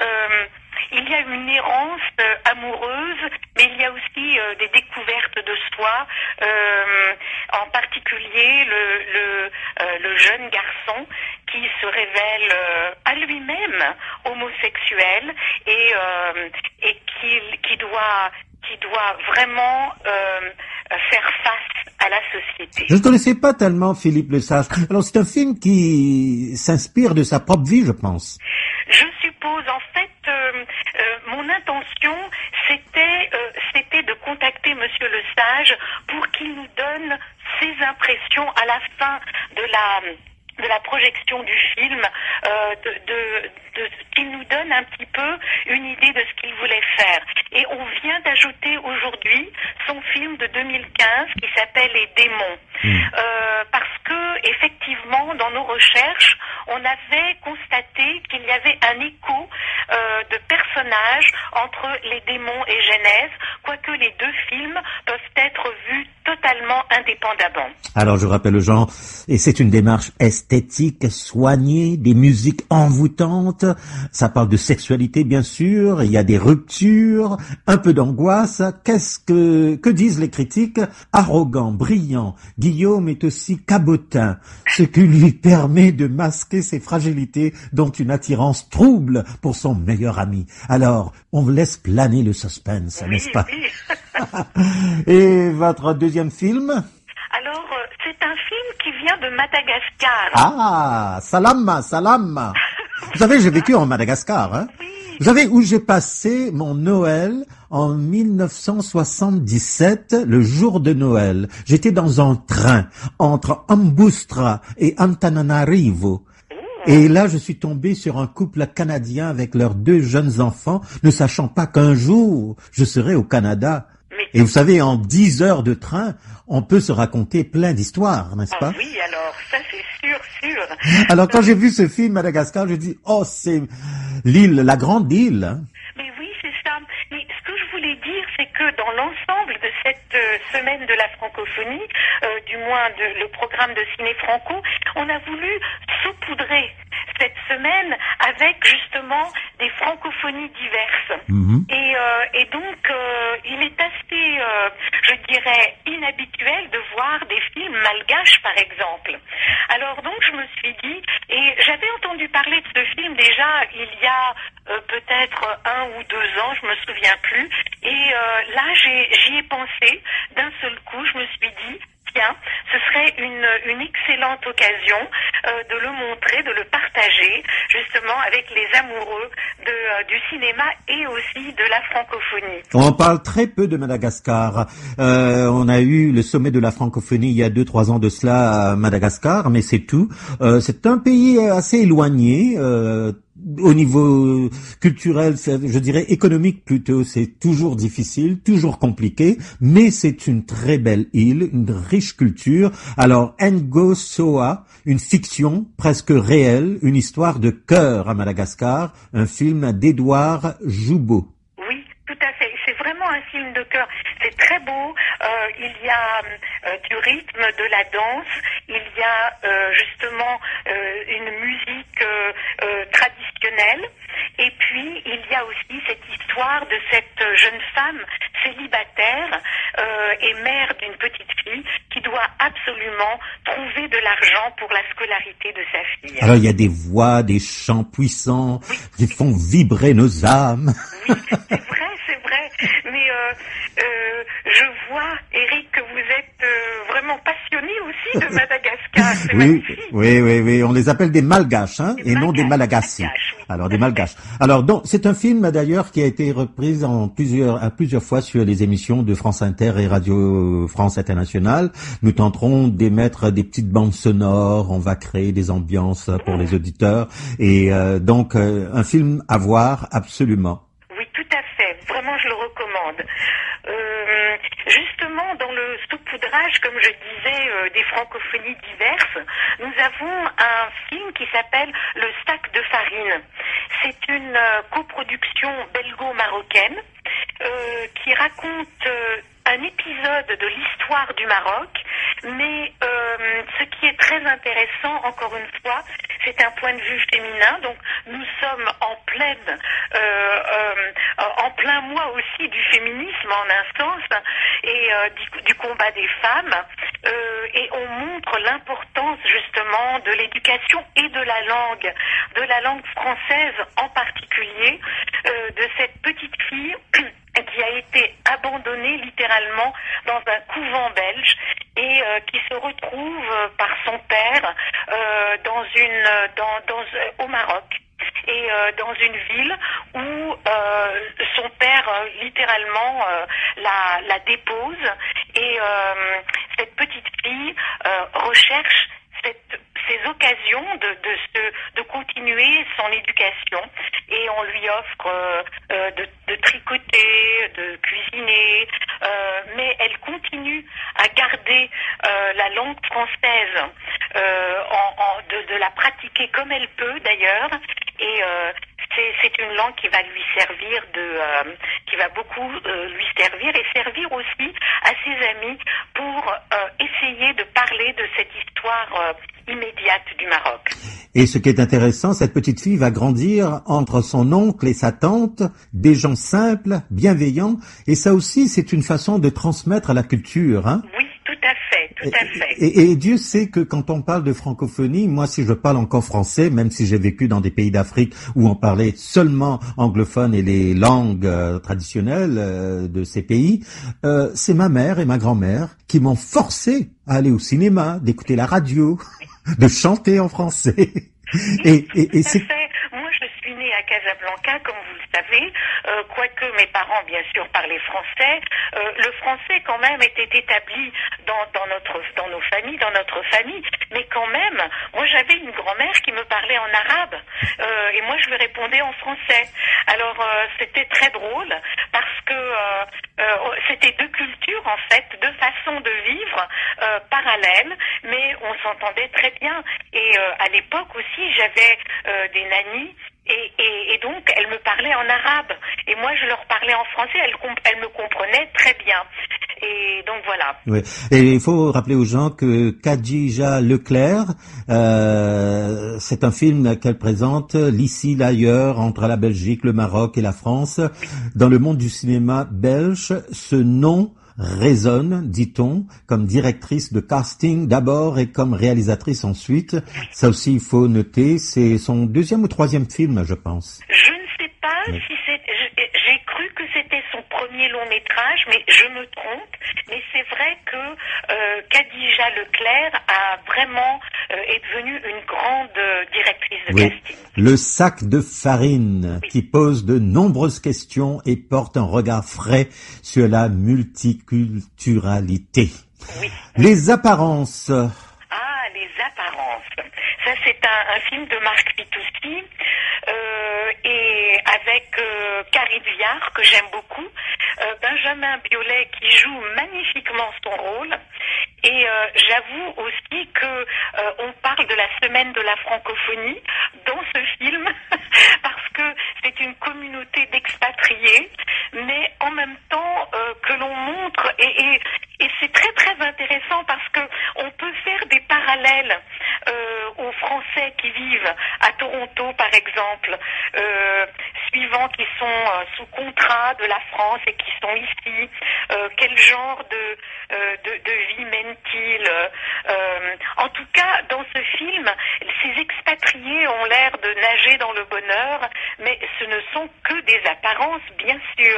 il y a une errance amoureuse, mais il y a aussi des découvertes de soi, en particulier le jeune garçon qui se révèle à lui-même homosexuel et qui doit vraiment faire face à la société. Je ne connaissais pas tellement Philippe Lesage. Alors c'est un film qui s'inspire de sa propre vie, je pense. Je suppose, en fait, mon intention, c'était la fin de la projection du film, qu'il nous donne un petit peu une idée de ce qu'il voulait faire. Et on vient d'ajouter aujourd'hui son film de 2015 qui s'appelle Les Démons. Parce que, effectivement, dans nos recherches, on avait constaté qu'il y avait un écho de personnages entre Les Démons et Genèse, quoique les deux films peuvent être vus totalement indépendamment. Alors je rappelle aux gens, et c'est une démarche esthétique, soignée, des musiques envoûtantes, ça parle de sexualité bien sûr, il y a des ruptures, un peu d'angoisse. Que disent les critiques? Arrogant, brillant, Guillaume est aussi cabotin, ce qui lui permet de masquer ses fragilités, dont une attirance trouble pour son meilleur ami. Alors, on vous laisse planer le suspense, n'est-ce pas? Oui. Et votre deuxième film? Alors, c'est un film qui vient de Madagascar. Ah, salam. Vous savez, j'ai vécu en Madagascar, hein? Oui. Vous savez où j'ai passé mon Noël en 1977, le jour de Noël. J'étais dans un train entre Ambustra et Antananarivo. Et là, je suis tombé sur un couple canadien avec leurs 2 jeunes enfants, ne sachant pas qu'un jour, je serai au Canada. Et vous savez, en 10 heures de train, on peut se raconter plein d'histoires, n'est-ce pas? Oui, alors, ça c'est sûr. Alors, quand j'ai vu ce film Madagascar, je dis, oh, c'est l'île, la grande île. Hein. Mais oui, c'est ça. Mais ce que je voulais dire, c'est que dans l'ensemble de cette semaine de la francophonie, du moins le programme de Ciné Franco, on a voulu saupoudrer cette semaine avec justement des francophonies diverses. Et donc, il est assez, je dirais, inhabituel de voir des films malgaches, par exemple. Alors donc, je me suis dit, et j'avais entendu parler de ce film déjà il y a peut-être 1 ou 2 ans, je me souviens plus. Et là, j'y ai pensé d'un seul coup. Je me suis dit, tiens, ce serait une excellente occasion de le montrer, de le partager, justement, avec les amoureux du cinéma et aussi de la francophonie. On parle très peu de Madagascar. On a eu le sommet de la francophonie il y a 2-3 ans de cela à Madagascar, mais c'est tout. C'est un pays assez éloigné. Au niveau culturel, je dirais économique plutôt, c'est toujours difficile, toujours compliqué, mais c'est une très belle île, une riche culture. Alors, Ngosoa, une fiction presque réelle, une histoire de cœur à Madagascar, un film d'Édouard Joubeau. Oui, tout à fait. C'est vraiment un film de cœur. C'est très beau. Il y a du rythme, de la danse. Il y a justement une musique traditionnelle. Et puis, il y a aussi cette histoire de cette jeune femme célibataire et mère d'une petite fille qui doit absolument trouver de l'argent pour la scolarité de sa fille. Alors, il y a des voix, des chants puissants qui font vibrer nos âmes. Oui, c'est vrai. Mais je vois, Eric, que vous êtes vraiment passionné aussi de Madagascar. C'est magnifique. Oui. On les appelle des Malgaches, hein, et non des Malagasy. Alors, des Malgaches. Alors, donc, c'est un film, d'ailleurs, qui a été repris à plusieurs fois sur les émissions de France Inter et Radio France Internationale. Nous tenterons d'émettre des petites bandes sonores, on va créer des ambiances pour les auditeurs. Et donc, un film à voir, absolument. Oui, tout à fait. Vraiment, je le recommande. Justement, dans le saupoudrage, comme je disais, des francophonies diverses, nous avons un film qui s'appelle Le sac de farine. C'est une coproduction belgo-marocaine qui raconte un épisode de l'histoire du Maroc, mais ce qui est très intéressant, encore une fois, c'est un point de vue féminin. Donc nous sommes en plein mois aussi du féminisme en un sens, et du combat des femmes, et on montre l'importance justement de l'éducation et de la langue française en particulier, de cette petite fille qui a été abandonnée littéralement dans un couvent belge et qui se retrouve par son père au Maroc. Et dans une ville où son père littéralement la dépose, et cette petite fille recherche ces occasions de continuer son éducation, et on lui offre de tricoter, de cuisiner, mais elle continue à garder la langue française, de la pratiquer comme elle peut d'ailleurs, et c'est une langue qui va lui servir qui va beaucoup lui servir, et servir aussi à ses amis pour essayer de parler de cette histoire immédiate du Maroc. Et ce qui est intéressant, cette petite fille va grandir entre son oncle et sa tante, des gens simples, bienveillants, et ça aussi, c'est une façon de transmettre la culture, hein? Oui, tout à fait, tout à fait. Et Dieu sait que quand on parle de francophonie, moi, si je parle encore français, même si j'ai vécu dans des pays d'Afrique où on parlait seulement anglophone et les langues traditionnelles de ces pays, c'est ma mère et ma grand-mère qui m'ont forcé à aller au cinéma, d'écouter la radio, de chanter en français. Et c'est... Moi, je suis née à Casablanca, comme vous le savez, quoique mes parents, bien sûr, parlaient français. Le français, quand même, était établi dans nos familles, dans notre famille. Mais quand même, moi, j'avais une grand-mère qui me parlait en arabe. Et moi, je lui répondais en français. Alors, c'était très drôle, parce que c'était deux cultures, en fait, deux façons de vivre parallèles, mais on s'entendait très bien. Et à l'époque aussi, j'avais des nannies, et donc elles me parlaient en arabe, et moi je leur parlais en français, elles me comprenaient très bien. Et donc voilà. Oui. Et il faut rappeler aux gens que Khadija Leclerc, c'est un film qu'elle présente, l'ici, l'ailleurs, entre la Belgique, le Maroc et la France. Dans le monde du cinéma belge, ce nom résonne, dit-on, comme directrice de casting d'abord et comme réalisatrice ensuite. Ça aussi, il faut noter, c'est son deuxième ou troisième film, je pense. Je ne sais pas si c'est... J'ai cru que c'était son premier long métrage, mais je me trompe. Mais c'est vrai que Khadija Leclerc a vraiment est devenue une grande directrice de casting. Le sac de farine qui pose de nombreuses questions et porte un regard frais sur la multiculturalité. Oui. Les apparences. Ah, les apparences. Ça, c'est un film de Marc Fitoussi, et avec Karine Viard, que j'aime beaucoup, Benjamin Biolay qui joue magnifiquement son rôle, et j'avoue aussi que on parle de la semaine de la francophonie dans ce film, parce que c'est une communauté d'expatriés, mais en même temps que l'on montre, et c'est très très intéressant, parce que on peut faire des parallèles aux Français qui vivent à Toronto, par exemple, suivant qui sont sous contrat de la France et qui sont ici, quel genre de vie mènent-ils. En tout cas, dans ce film, ces expatriés ont l'air de nager dans le bonheur, mais ce ne sont que des apparences, bien sûr.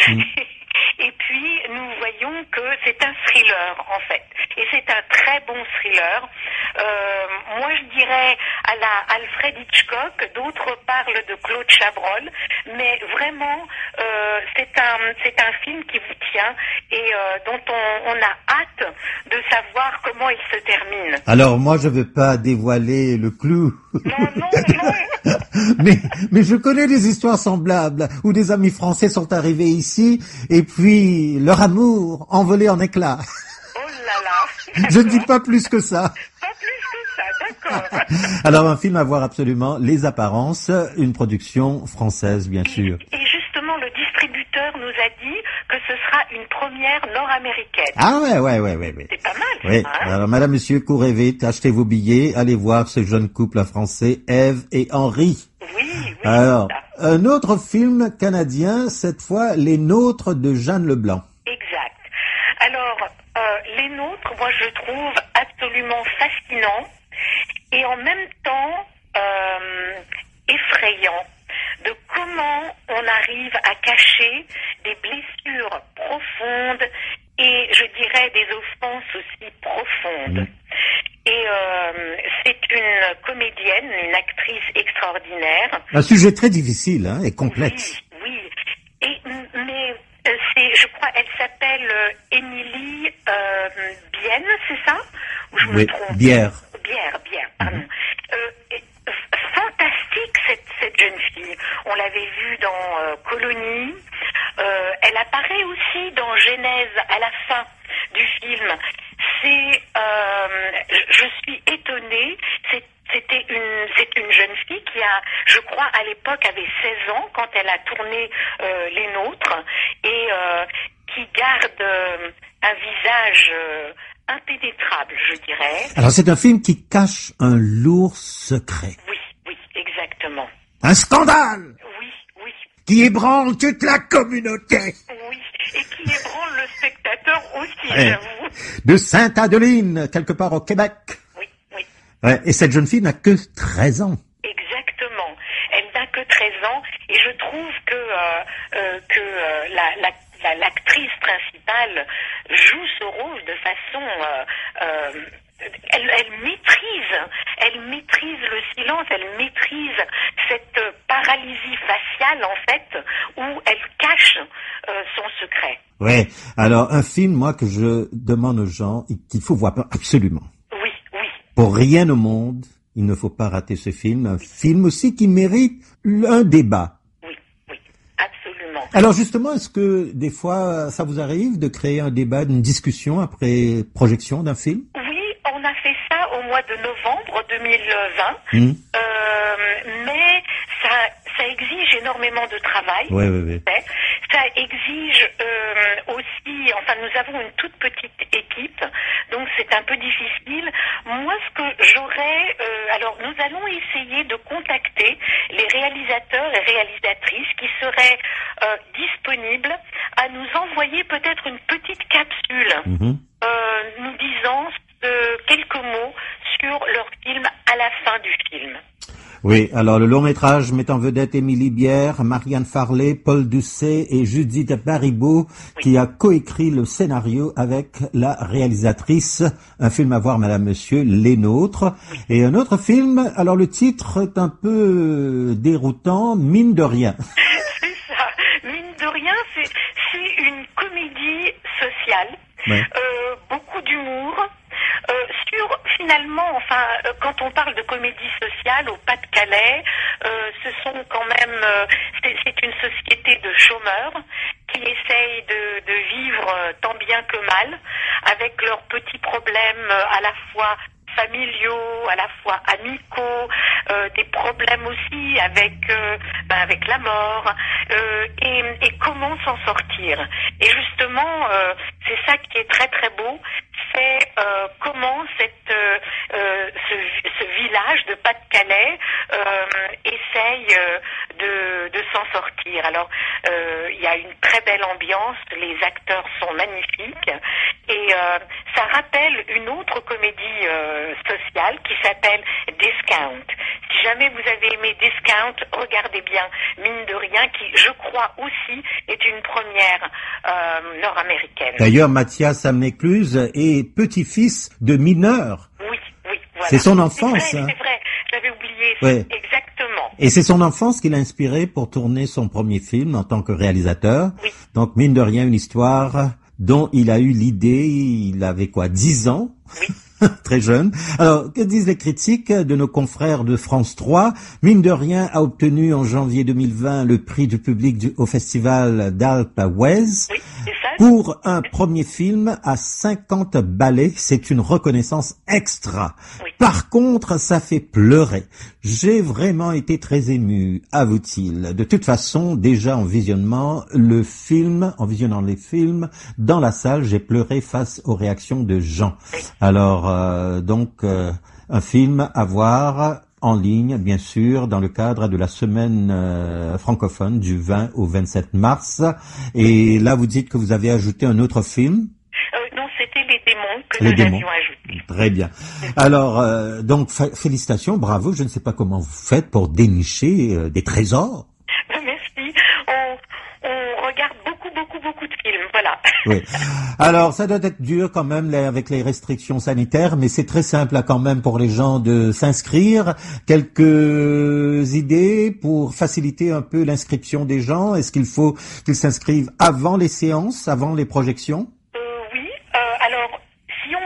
Et puis, nous voyons que c'est un thriller, en fait. Et c'est un très bon thriller. Moi, je dirais à la Alfred Hitchcock, d'autres parlent de Claude Chabrol, mais vraiment, c'est un film qui vous tient et dont on a hâte de savoir comment il se termine. Alors, moi, je ne veux pas dévoiler le clou. Non. mais je connais des histoires semblables où des amis français sont arrivés ici et puis leur amour envolé en éclats. Oh là là. Je ne dis pas plus que ça. Pas plus que ça, d'accord. Alors, un film à voir absolument, Les Apparences, une production française, bien sûr. Et justement, le distributeur nous a dit que ce sera une première nord-américaine. Ah ouais. C'est pas mal. Oui. Hein? Alors, madame, monsieur, courez vite, achetez vos billets, allez voir ce jeune couple français, Ève et Henri. Oui. Alors, un autre film canadien, cette fois, Les Nôtres de Jeanne Leblanc. Exact. Alors, Les Nôtres, moi, je trouve absolument fascinant et en même temps effrayant de comment on arrive à cacher des blessures profondes et, je dirais, des offenses aussi profondes. Et c'est une comédienne, une actrice extraordinaire. Un sujet très difficile et complexe. Oui. Mais je crois, elle s'appelle Émilie Bienne, c'est ça? Ou je me trompe? Bière, pardon. Fantastique cette jeune fille. On l'avait vue dans Colonie. Elle apparaît aussi dans Genèse à la fin du film. Je suis étonnée. C'est une jeune fille qui je crois, à l'époque, avait 16 ans quand elle a tourné Les Nôtres et qui garde un visage impénétrable, je dirais. Alors c'est un film qui cache un lourd secret. Oui, exactement. Un scandale! Oui. Qui ébranle toute la communauté. Oui, et qui ébranle le spectateur aussi, j'avoue. De Sainte-Adeline, quelque part au Québec. Oui. Ouais, et cette jeune fille n'a que 13 ans. Exactement. Elle n'a que 13 ans, et je trouve que l'actrice principale joue ce rôle de façon... Elle maîtrise le silence, elle maîtrise cette paralysie faciale, en fait, où elle cache son secret. Ouais. Alors, un film, moi, que je demande aux gens, qu'il faut voir absolument. Oui. Pour rien au monde, il ne faut pas rater ce film. Un film aussi qui mérite un débat. Oui, absolument. Alors, justement, est-ce que, des fois, ça vous arrive de créer un débat, une discussion après projection d'un film? Oui, on a fait ça au mois de novembre 2020. Mais ça exige énormément de travail. Oui. Ça exige aussi, enfin nous avons une toute petite équipe, donc c'est un peu difficile. Moi ce que j'aurais, alors nous allons essayer de contacter les réalisateurs et réalisatrices qui seraient disponibles à nous envoyer peut-être une petite capsule nous disant quelques mots sur leur film à la fin du film. Oui, alors le long-métrage met en vedette Émilie Bière, Marianne Farley, Paul Doucet et Judith Baribeau, qui a coécrit le scénario avec la réalisatrice. Un film à voir, madame, monsieur, Les Nôtres. Et un autre film, alors le titre est un peu déroutant, Mine de rien. C'est ça, Mine de rien, c'est une comédie sociale, beaucoup d'humour. Finalement, enfin, quand on parle de comédie sociale au Pas-de-Calais, ce sont quand même, c'est une société de chômeurs qui essayent de vivre tant bien que mal, avec leurs petits problèmes à la fois familiaux, à la fois amicaux, des problèmes aussi avec la mort, et comment s'en sortir. Et justement, c'est ça qui est très très beau, c'est comment ce village de Pas-de-Calais essaye de s'en sortir. Alors, il y a une très belle ambiance, les acteurs sont magnifiques, et ça rappelle une autre comédie sociale qui s'appelle Discount. Si jamais vous avez aimé Discount, regardez bien Mine de rien, qui, je crois aussi, est une première nord-américaine. D'ailleurs, Mathias Amnécluse est petit-fils de mineurs. Oui, voilà. C'est son enfance. C'est vrai, j'avais oublié. Ouais. Exactement. Et c'est son enfance qui l'a inspiré pour tourner son premier film en tant que réalisateur. Oui. Donc, mine de rien, une histoire dont il a eu l'idée, il avait 10 ans? Oui. Très jeune. Alors, que disent les critiques de nos confrères de France 3? Mine de rien a obtenu en janvier 2020 le prix du public au festival d'Alpe d'Huez. Oui, c'est ça. Pour un premier film à 50 ballets, c'est une reconnaissance extra. Oui. Par contre, ça fait pleurer. J'ai vraiment été très ému, avoue-t-il. De toute façon, déjà en visionnant les films, dans la salle, j'ai pleuré face aux réactions de gens. Alors, un film à voir en ligne, bien sûr, dans le cadre de la semaine francophone du 20 au 27 mars. Et là, vous dites que vous avez ajouté un autre film? Non, c'était Les Démons que nous avions ajouté. Très bien. Alors, félicitations, bravo. Je ne sais pas comment vous faites pour dénicher des trésors. Merci. On regarde beaucoup de films, voilà. Oui. Alors, ça doit être dur quand même avec les restrictions sanitaires, mais c'est très simple quand même pour les gens de s'inscrire. Quelques idées pour faciliter un peu l'inscription des gens? Est-ce qu'il faut qu'ils s'inscrivent avant les séances, avant les projections? Oui. Alors, si on va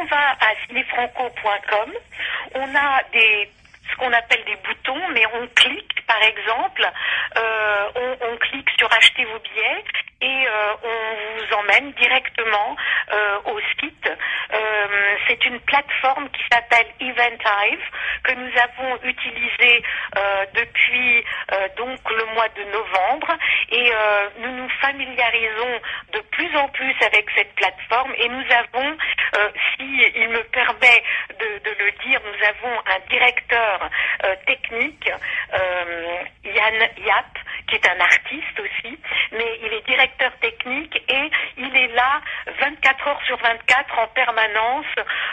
à cinefranco.com. On a ce qu'on appelle des boutons, mais on clique, par exemple, on clique sur acheter vos billets et on vous emmène directement au site. C'est une plateforme qui s'appelle Eventhive que nous avons utilisée depuis donc le mois de novembre et nous nous familiarisons de plus en plus avec cette plateforme et nous avons, si il me permet de le dire, nous avons un directeur technique, Yann Yap, qui est un artiste aussi, mais il est directeur technique et il est là 24 heures sur 24 en permanence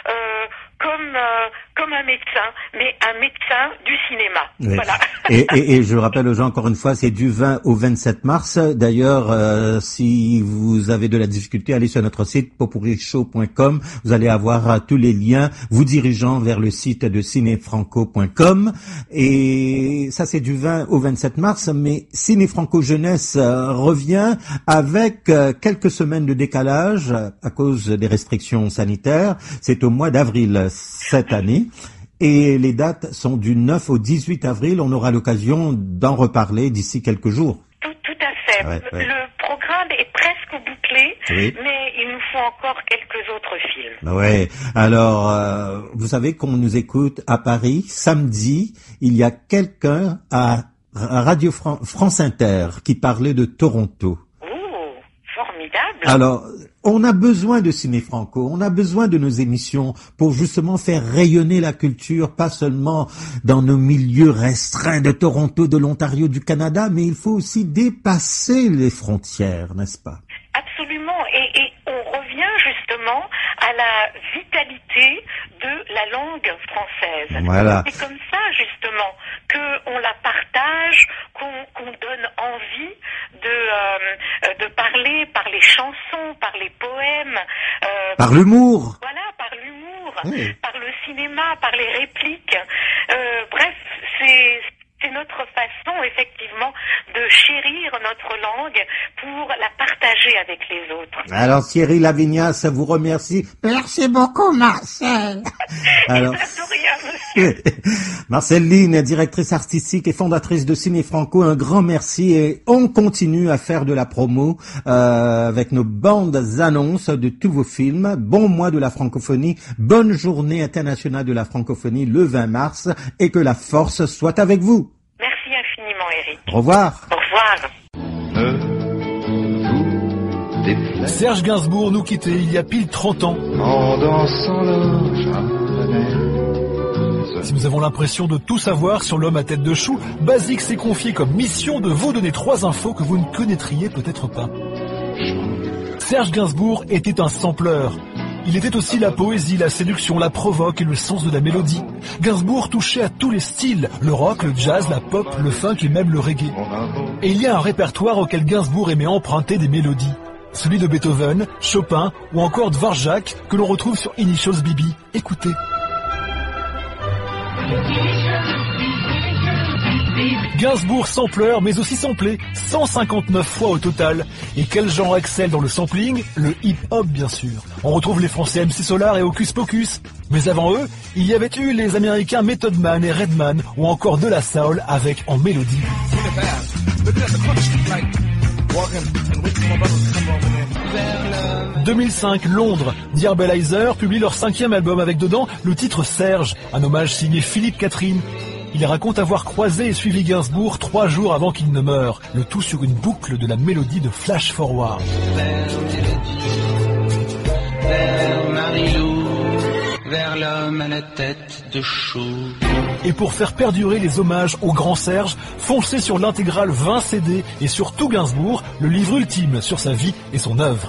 comme un médecin, mais un médecin du cinéma. Oui. Voilà. Et je rappelle aux gens encore une fois, c'est du 20 au 27 mars. D'ailleurs, si vous avez de la difficulté, allez sur notre site popurrishow.com. Vous allez avoir tous les liens vous dirigeant vers le site de cinefranco.com. Et ça, c'est du 20 au 27 mars. Mais Cinefranco Jeunesse revient avec quelques semaines de décalage à cause des restrictions sanitaires. C'est au mois d'avril cette année. Et les dates sont du 9 au 18 avril. On aura l'occasion d'en reparler d'ici quelques jours. Tout à fait. Ouais. Le programme est presque bouclé, oui. mais il nous faut encore quelques autres films. Ouais. Alors, vous savez qu'on nous écoute à Paris. Samedi, il y a quelqu'un à Radio France Inter qui parlait de Toronto. Oh, formidable. Alors, on a besoin de Cinefranco, on a besoin de nos émissions pour justement faire rayonner la culture, pas seulement dans nos milieux restreints de Toronto, de l'Ontario, du Canada, mais il faut aussi dépasser les frontières, n'est-ce pas? Absolument, et on revient justement à la vitalité de la langue française. Voilà. C'est comme ça justement qu'on la partage, qu'on donne envie de parler par les chansons, par les poèmes, par l'humour. Voilà, par l'humour, oui. Par le cinéma, par les répliques. Bref, c'est notre façon, effectivement, de chérir notre langue pour la partager avec les autres. Alors, Thierry Lavignas vous remercie. Merci beaucoup, Marcel. Alors, Marcel Line, directrice artistique et fondatrice de Cinefranco, un grand merci et on continue à faire de la promo avec nos bandes annonces de tous vos films. Bon mois de la francophonie, bonne journée internationale de la francophonie le 20 mars et que la force soit avec vous. Merci infiniment, Eric. Au revoir. Au revoir. Serge Gainsbourg nous quittait il y a pile 30 ans. En dansant le Si nous avons l'impression de tout savoir sur l'homme à tête de chou, Basique s'est confié comme mission de vous donner 3 infos que vous ne connaîtriez peut-être pas. Serge Gainsbourg était un sampleur. Il était aussi la poésie, la séduction, la provoque et le sens de la mélodie. Gainsbourg touchait à tous les styles, le rock, le jazz, la pop, le funk et même le reggae. Et il y a un répertoire auquel Gainsbourg aimait emprunter des mélodies. Celui de Beethoven, Chopin ou encore Dvorak que l'on retrouve sur Initials BB. Écoutez. Gainsbourg sampleur mais aussi samplé, 159 fois au total. Et quel genre excelle dans le sampling? Le hip-hop bien sûr. On retrouve les français MC Solar et Hocus Pocus. Mais avant eux, il y avait eu les américains Method Man et Redman ou encore De La Soul avec en mélodie. 2005, Londres. The Herbalizer publie leur 5e album avec dedans le titre Serge, un hommage signé Philippe Catherine. Il raconte avoir croisé et suivi Gainsbourg 3 jours avant qu'il ne meure, le tout sur une boucle de la mélodie de Flash Forward. Vers Marilou, vers l'homme à la tête de chou. Et pour faire perdurer les hommages au grand Serge, foncez sur l'intégrale 20 CD et sur tout Gainsbourg, le livre ultime sur sa vie et son œuvre.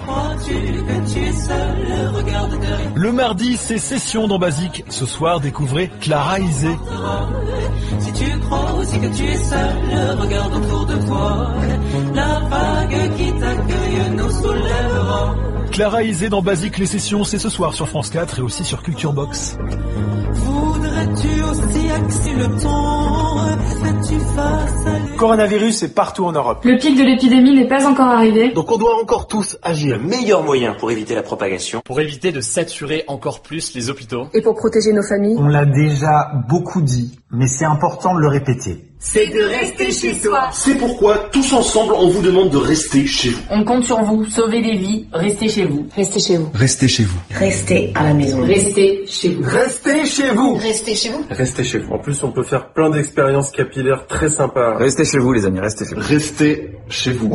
Le mardi, c'est Session dans Basique. Ce soir, découvrez Clara Isé. Si tu crois aussi que tu es seul, regarde autour de toi. La vague qui t'accueille nous soulèvera. Clara Isé dans Basique, les sessions, c'est ce soir sur France 4 et aussi sur Culture Box. Voudrais-tu Es-tu aussi axé le temps? Fais-tu face à Le coronavirus est partout en Europe. Le pic de l'épidémie n'est pas encore arrivé. Donc on doit encore tous agir. Le meilleur moyen pour éviter la propagation, pour éviter de saturer encore plus les hôpitaux. Et pour protéger nos familles. On l'a déjà beaucoup dit, mais c'est important de le répéter. C'est de rester chez soi. C'est pourquoi, tous ensemble, on vous demande de rester chez vous. On compte sur vous, sauvez des vies, restez chez vous. Restez chez vous. Restez chez vous. Restez à la maison. Restez chez vous. Restez chez vous. Restez chez vous. Restez chez vous. En plus, on peut faire plein d'expériences capillaires très sympas. Restez chez vous, les amis, restez chez vous. Restez chez vous.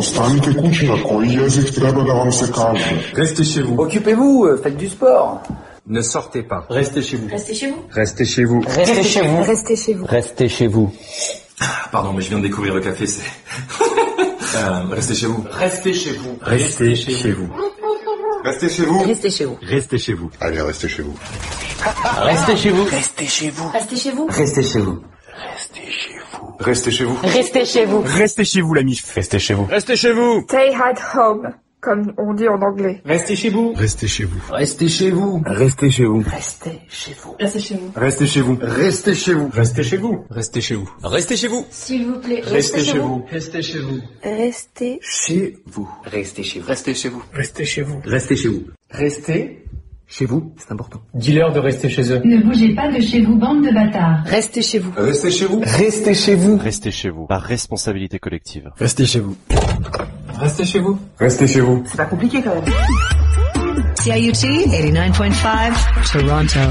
Restez chez vous. Occupez-vous, faites du sport. Ne sortez pas. Restez chez vous. Restez chez vous. Restez chez vous. Restez chez vous. Restez chez vous. Restez chez vous. Pardon, mais je viens de découvrir le café, c'est... restez chez vous. Restez chez vous. Restez chez vous. Restez chez vous. Restez chez vous. Restez chez vous. Allez, restez chez vous. Restez chez vous. Restez chez vous. Restez chez vous. Restez chez vous. Restez chez vous. Restez chez vous. Restez chez vous, la MIF. Restez chez vous. Restez chez vous. Stay at home, comme on dit en anglais. Restez chez vous. Restez chez vous. Restez chez vous. Restez chez vous. Restez chez vous. Restez chez vous. Restez chez vous. Restez chez vous. Restez chez vous. Restez chez vous. Restez chez vous. S'il vous plaît. Restez chez vous. Restez chez vous. Restez Chez vous. Restez chez vous. Restez chez vous. Restez chez vous. Restez chez vous. Restez Chez vous, c'est important. Dis-leur de rester chez eux. Ne bougez pas de chez vous, bande de bâtards. Restez chez vous. Restez chez vous. Restez chez vous. Restez chez vous. Par responsabilité collective. Restez chez vous. Restez chez vous. Restez chez vous. C'est pas compliqué quand même. CIUT 89.5 Toronto.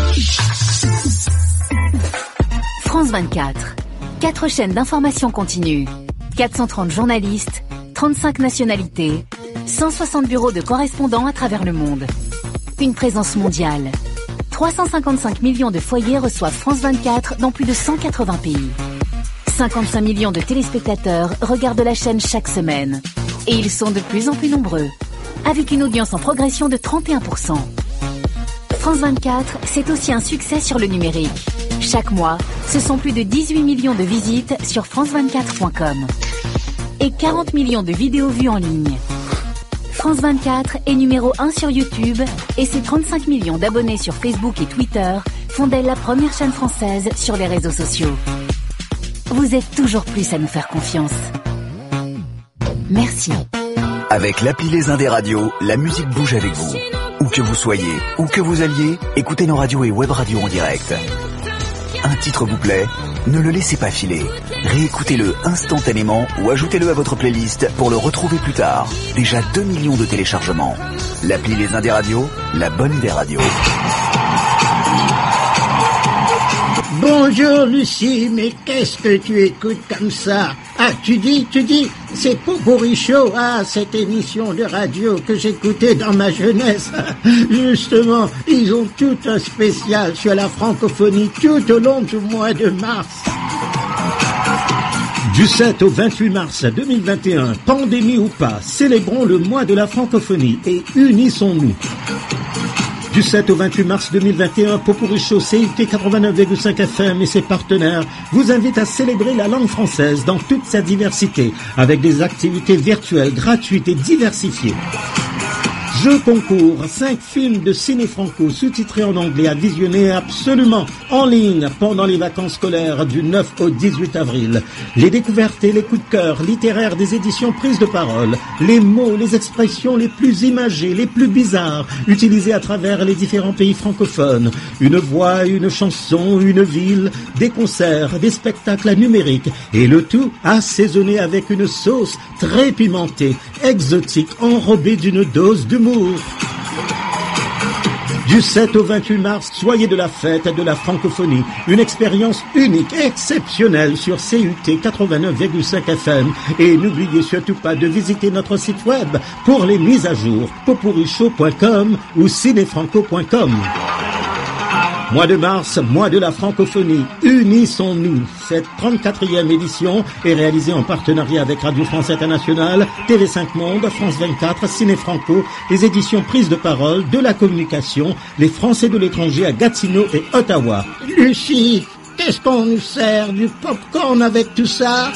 France 24. 4 chaînes d'information continue. 430 journalistes, 35 nationalités, 160 bureaux de correspondants à travers le monde. Une présence mondiale. 355 millions de foyers reçoivent France 24 dans plus de 180 pays. 55 millions de téléspectateurs regardent la chaîne chaque semaine. Et ils sont de plus en plus nombreux, avec une audience en progression de 31%. France 24, c'est aussi un succès sur le numérique. Chaque mois, ce sont plus de 18 millions de visites sur france24.com. Et 40 millions de vidéos vues en ligne. France 24 est numéro 1 sur YouTube et ses 35 millions d'abonnés sur Facebook et Twitter font d'elle la première chaîne française sur les réseaux sociaux. Vous êtes toujours plus à nous faire confiance. Merci. Avec l'appli Les Indés Radio, la musique bouge avec vous. Où que vous soyez, où que vous alliez, écoutez nos radios et web radios en direct. Un titre vous plaît? Ne le laissez pas filer. Réécoutez-le instantanément ou ajoutez-le à votre playlist pour le retrouver plus tard. Déjà 2 millions de téléchargements. L'appli Les Indés Radio, la bonne des radios. Bonjour Lucie, mais qu'est-ce que tu écoutes comme ça? Ah, tu dis, c'est Popurrí Show, cette émission de radio que j'écoutais dans ma jeunesse. Justement, ils ont tout un spécial sur la francophonie tout au long du mois de mars. Du 7 au 28 mars 2021, pandémie ou pas, célébrons le mois de la francophonie et unissons-nous. Du 7 au 28 mars 2021, Popurrí Show CIT 89,5 FM et ses partenaires vous invitent à célébrer la langue française dans toute sa diversité, avec des activités virtuelles, gratuites et diversifiées. Jeux concours, 5 films de ciné franco sous-titrés en anglais à visionner absolument en ligne pendant les vacances scolaires du 9 au 18 avril. Les découvertes et les coups de cœur littéraires des éditions Prises de Parole, les mots, les expressions les plus imagées, les plus bizarres, utilisés à travers les différents pays francophones. Une voix, une chanson, une ville, des concerts, des spectacles numériques et le tout assaisonné avec une sauce très pimentée, exotique, enrobée d'une dose d'humour. Du 7 au 28 mars, soyez de la fête de la francophonie. Une expérience unique, exceptionnelle sur CUT 89,5 FM. Et n'oubliez surtout pas de visiter notre site web pour les mises à jour, popurrishow.com ou cinefranco.com. Mois de mars, mois de la francophonie, unissons-nous. Cette 34e édition est réalisée en partenariat avec Radio France Internationale, TV5 Monde, France 24, Ciné Franco, les éditions Prises de Parole, de la communication, les Français de l'étranger à Gatineau et Ottawa. Lucie, qu'est-ce qu'on nous sert? Du popcorn avec tout ça?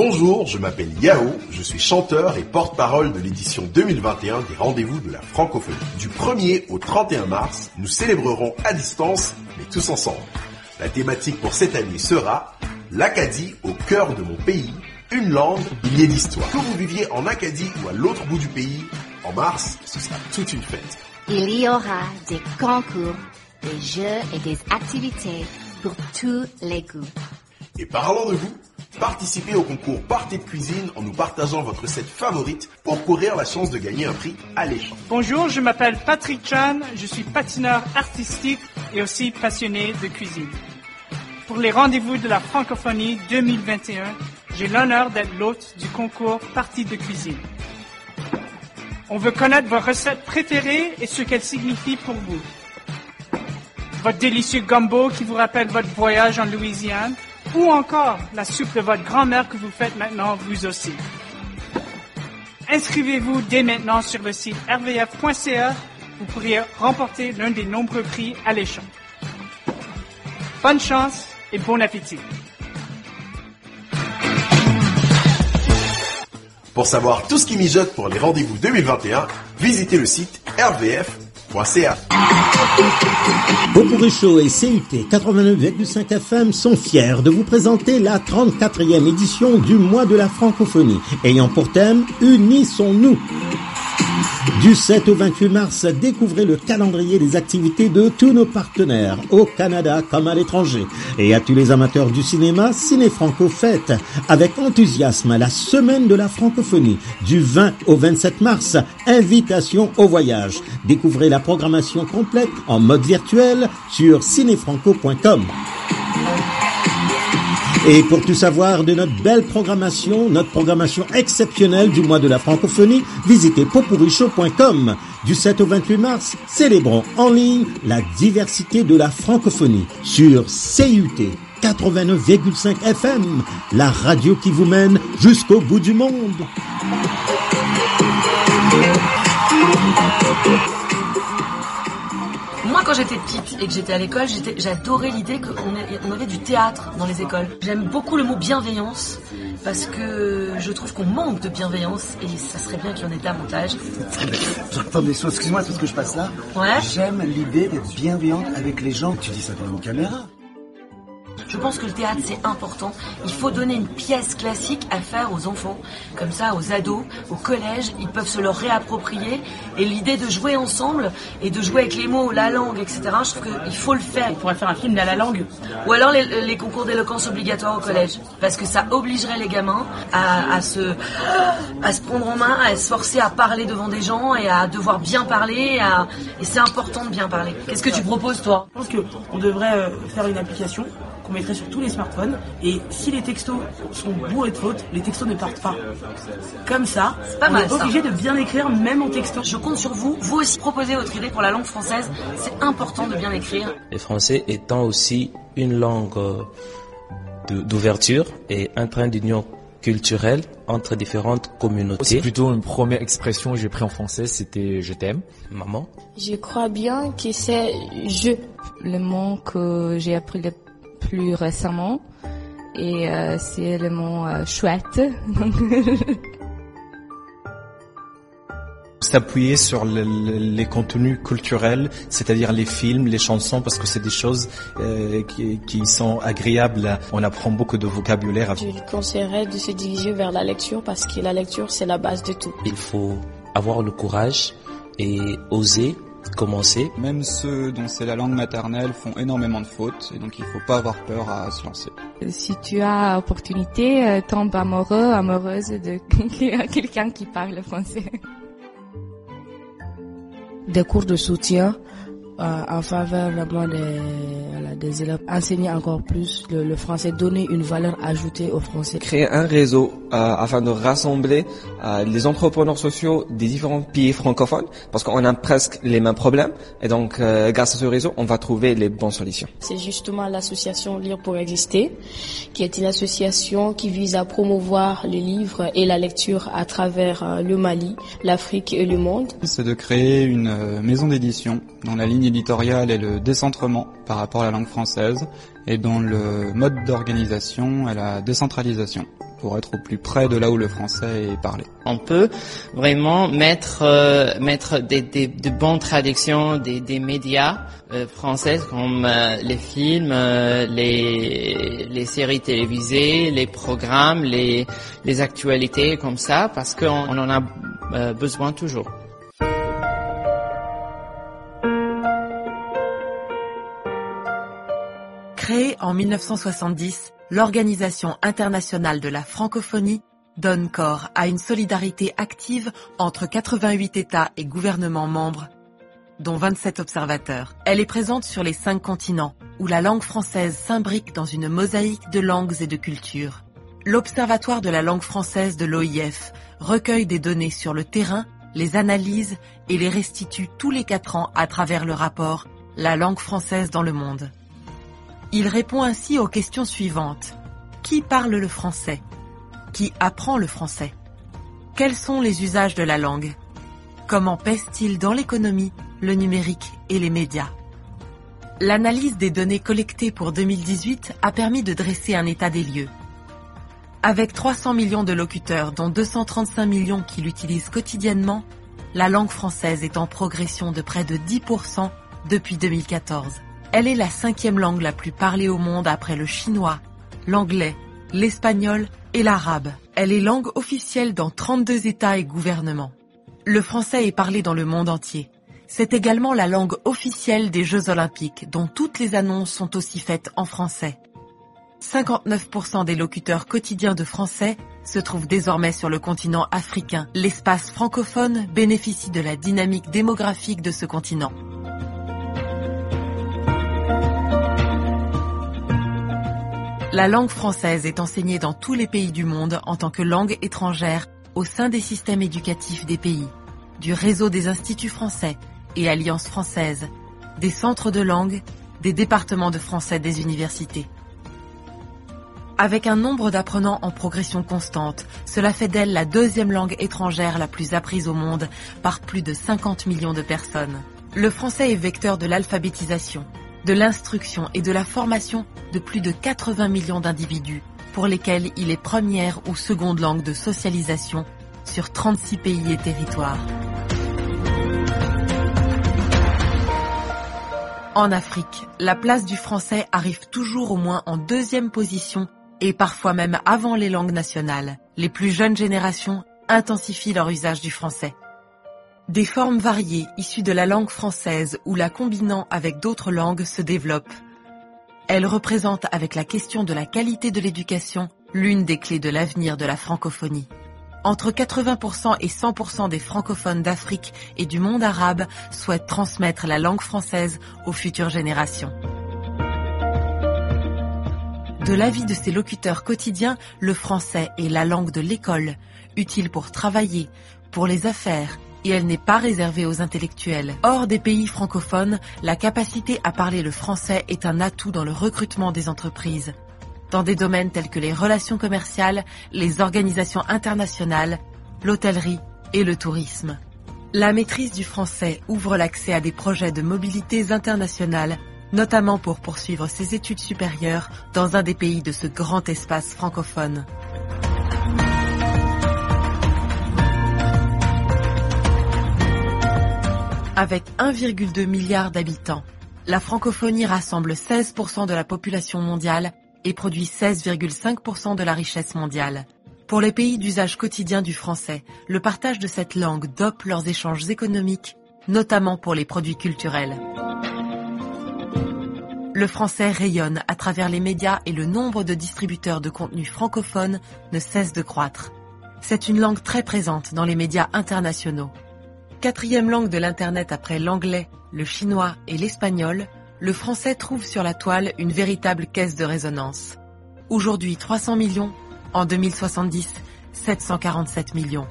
Bonjour, je m'appelle Yao, je suis chanteur et porte-parole de l'édition 2021 des Rendez-vous de la Francophonie. Du 1er au 31 mars, nous célébrerons à distance, mais tous ensemble. La thématique pour cette année sera l'Acadie au cœur de mon pays, une langue, liée d'histoire. Que vous viviez en Acadie ou à l'autre bout du pays, en mars, ce sera toute une fête. Il y aura des concours, des jeux et des activités pour tous les goûts. Et parlant de vous, participez au concours Partez de cuisine en nous partageant votre recette favorite pour courir la chance de gagner un prix alléchant. Bonjour, je m'appelle Patrick Chan, je suis patineur artistique et aussi passionné de cuisine. Pour les rendez-vous de la francophonie 2021, j'ai l'honneur d'être l'hôte du concours Partie de cuisine. On veut connaître vos recettes préférées et ce qu'elles signifient pour vous. Votre délicieux gumbo qui vous rappelle votre voyage en Louisiane, ou encore la soupe de votre grand-mère que vous faites maintenant vous aussi. Inscrivez-vous dès maintenant sur le site rvf.ca. Vous pourriez remporter l'un des nombreux prix alléchants. Bonne chance et bon appétit. Pour savoir tout ce qui mijote pour les rendez-vous 2021, visitez le site rvf.ca. Popurrí Show et CUT 89,5 FM sont fiers de vous présenter la 34e édition du mois de la francophonie, ayant pour thème « Unissons-nous ». Du 7 au 28 mars, découvrez le calendrier des activités de tous nos partenaires, au Canada comme à l'étranger. Et à tous les amateurs du cinéma, Ciné Franco fête avec enthousiasme la semaine de la francophonie. Du 20 au 27 mars, invitation au voyage. Découvrez la programmation complète en mode virtuel sur cinéfranco.com. Et pour tout savoir de notre belle programmation, notre programmation exceptionnelle du mois de la francophonie, visitez popurrishow.com. Du 7 au 28 mars, célébrons en ligne la diversité de la francophonie sur CUT 89,5 FM, la radio qui vous mène jusqu'au bout du monde. Moi, quand j'étais petite et que j'étais à l'école, j'adorais l'idée qu'on avait du théâtre dans les écoles. J'aime beaucoup le mot bienveillance parce que je trouve qu'on manque de bienveillance et ça serait bien qu'il y en ait davantage. Attendez, excuse-moi parce que je passe là. Ouais. J'aime l'idée d'être bienveillante avec les gens. Tu dis ça devant une caméra. Je pense que le théâtre, c'est important. Il faut donner une pièce classique à faire aux enfants. Comme ça, aux ados, au collège, ils peuvent se le réapproprier. Et l'idée de jouer ensemble et de jouer avec les mots, la langue, etc., je trouve qu'il faut le faire. On pourrait faire un film de la langue. Ou alors les concours d'éloquence obligatoires au collège. Parce que ça obligerait les gamins à se prendre en main, à se forcer à parler devant des gens et à devoir bien parler. Et c'est important de bien parler. Qu'est-ce que tu proposes, toi? Je pense qu'on devrait faire une application qu'on mettrait sur tous les smartphones, et si les textos sont bourrés de fautes, les textos ne partent pas. Comme ça, on est obligé de bien écrire même en texto. Je compte sur vous, vous aussi proposez votre idée pour la langue française, c'est important de bien écrire. Le français étant aussi une langue d'ouverture et un train d'union culturelle entre différentes communautés. C'est plutôt une première expression que j'ai pris en français, c'était « je t'aime ». Maman. Je crois bien que c'est « je ». Le mot que j'ai appris le plus récemment et c'est le mot chouette. S'appuyer sur les contenus culturels, c'est-à-dire les films, les chansons, parce que c'est des choses qui sont agréables. On apprend beaucoup de vocabulaire. Je lui conseillerais de se diriger vers la lecture parce que la lecture, c'est la base de tout. Il faut avoir le courage et oser commencer. Même ceux dont c'est la langue maternelle font énormément de fautes et donc il faut pas avoir peur à se lancer. Si tu as opportunité, tombe amoureuse de quelqu'un qui parle français. Des cours de soutien en faveur vraiment des élèves, enseigner encore plus le français, donner une valeur ajoutée au français. Créer un réseau afin de rassembler les entrepreneurs sociaux des différents pays francophones, parce qu'on a presque les mêmes problèmes, et donc grâce à ce réseau, on va trouver les bonnes solutions. C'est justement l'association Lire pour exister, qui est une association qui vise à promouvoir les livres et la lecture à travers le Mali, l'Afrique et le monde. C'est de créer une maison d'édition dont la ligne éditoriale est le décentrement par rapport à la langue française et dont le mode d'organisation est la décentralisation. pour être au plus près de là où le français est parlé. On peut vraiment mettre de bonnes traductions des médias français comme les films, les séries télévisées, les programmes, les actualités comme ça, parce qu'on en a besoin toujours. Créée en 1970, l'Organisation internationale de la francophonie donne corps à une solidarité active entre 88 États et gouvernements membres, dont 27 observateurs. Elle est présente sur les 5 continents, où la langue française s'imbrique dans une mosaïque de langues et de cultures. L'Observatoire de la langue française de l'OIF recueille des données sur le terrain, les analyse et les restitue tous les 4 ans à travers le rapport « La langue française dans le monde ». Il répond ainsi aux questions suivantes. Qui parle le français? Qui apprend le français? Quels sont les usages de la langue? Comment pèse-t-il dans l'économie, le numérique et les médias? L'analyse des données collectées pour 2018 a permis de dresser un état des lieux. Avec 300 millions de locuteurs, dont 235 millions qui l'utilisent quotidiennement, la langue française est en progression de près de 10% depuis 2014. Elle est la 5e langue la plus parlée au monde après le chinois, l'anglais, l'espagnol et l'arabe. Elle est langue officielle dans 32 États et gouvernements. Le français est parlé dans le monde entier. C'est également la langue officielle des Jeux Olympiques, dont toutes les annonces sont aussi faites en français. 59% des locuteurs quotidiens de français se trouvent désormais sur le continent africain. L'espace francophone bénéficie de la dynamique démographique de ce continent. La langue française est enseignée dans tous les pays du monde en tant que langue étrangère au sein des systèmes éducatifs des pays, du réseau des instituts français et alliances françaises, des centres de langue, des départements de français des universités. Avec un nombre d'apprenants en progression constante, cela fait d'elle la 2e langue étrangère la plus apprise au monde par plus de 50 millions de personnes. Le français est vecteur de l'alphabétisation, de l'instruction et de la formation de plus de 80 millions d'individus, pour lesquels il est première ou seconde langue de socialisation sur 36 pays et territoires. En Afrique, la place du français arrive toujours au moins en 2e position et parfois même avant les langues nationales. Les plus jeunes générations intensifient leur usage du français. Des formes variées issues de la langue française ou la combinant avec d'autres langues se développent. Elles représentent, avec la question de la qualité de l'éducation, l'une des clés de l'avenir de la francophonie. Entre 80% et 100% des francophones d'Afrique et du monde arabe souhaitent transmettre la langue française aux futures générations. De l'avis de ses locuteurs quotidiens, le français est la langue de l'école, utile pour travailler, pour les affaires, et elle n'est pas réservée aux intellectuels. Hors des pays francophones, la capacité à parler le français est un atout dans le recrutement des entreprises, dans des domaines tels que les relations commerciales, les organisations internationales, l'hôtellerie et le tourisme. La maîtrise du français ouvre l'accès à des projets de mobilité internationale, notamment pour poursuivre ses études supérieures dans un des pays de ce grand espace francophone. Avec 1,2 milliard d'habitants, la francophonie rassemble 16% de la population mondiale et produit 16,5% de la richesse mondiale. Pour les pays d'usage quotidien du français, le partage de cette langue dope leurs échanges économiques, notamment pour les produits culturels. Le français rayonne à travers les médias et le nombre de distributeurs de contenus francophones ne cesse de croître. C'est une langue très présente dans les médias internationaux. 4e langue de l'Internet après l'anglais, le chinois et l'espagnol, le français trouve sur la toile une véritable caisse de résonance. Aujourd'hui 300 millions, en 2070, 747 millions.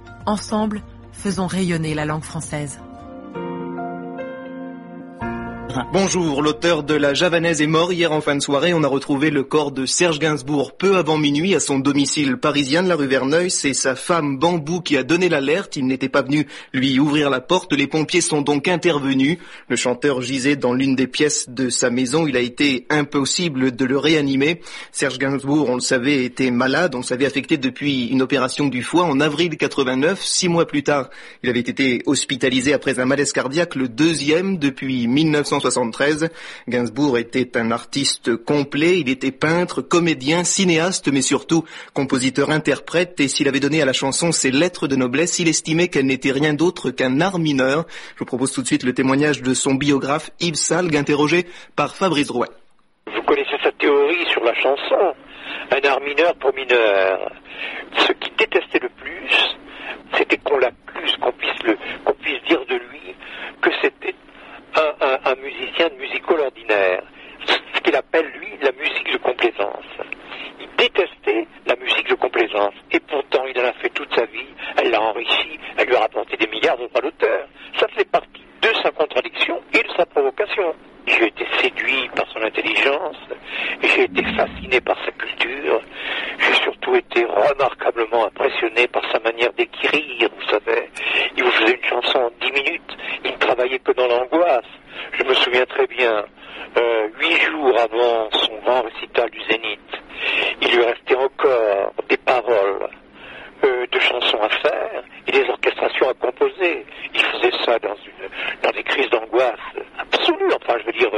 Ensemble, faisons rayonner la langue française. livre. Bonjour, l'auteur de La Javanaise est mort. Hier en fin de soirée, on a retrouvé le corps de Serge Gainsbourg peu avant minuit à son domicile parisien de la rue Verneuil. C'est sa femme Bambou qui a donné l'alerte. Il n'était pas venu lui ouvrir la porte. Les pompiers sont donc intervenus. Le chanteur gisait dans l'une des pièces de sa maison. Il a été impossible de le réanimer. Serge Gainsbourg, on le savait, était malade. On le savait affecté depuis une opération du foie en avril 89. 6 mois plus tard, il avait été hospitalisé après un malaise cardiaque, le deuxième depuis 1973. Gainsbourg était un artiste complet. Il était peintre, comédien, cinéaste, mais surtout compositeur-interprète. Et s'il avait donné à la chanson ses lettres de noblesse, il estimait qu'elle n'était rien d'autre qu'un art mineur. Je vous propose tout de suite le témoignage de son biographe Yves Salgue, interrogé par Fabrice Drouet. Vous connaissez sa théorie sur la chanson, un art mineur pour mineur. Ce qu'il détestait le plus, c'était qu'on l'accuse, qu'on puisse dire de lui que c'était un musicien de music hall ordinaire. Ce qu'il appelle, lui, la musique de complaisance. Il détestait la musique de complaisance. Et pourtant, il en a fait toute sa vie. Elle l'a enrichi. Elle lui a rapporté des milliards de droits d'auteur. Ça fait partie de sa contradiction et de sa provocation. J'ai été séduit par son intelligence. J'ai été fasciné par sa culture. J'ai surtout été remarquablement impressionné par sa manière d'écrire, vous savez. Il vous faisait une chanson en 10 minutes. Il ne travaillait que dans l'angoisse. Je me souviens très bien, 8 jours avant son grand récital du Zénith, il lui restait encore des paroles de chansons à faire et des orchestrations à composer. Il faisait ça dans des crises d'angoisse absolue. Enfin, je veux dire,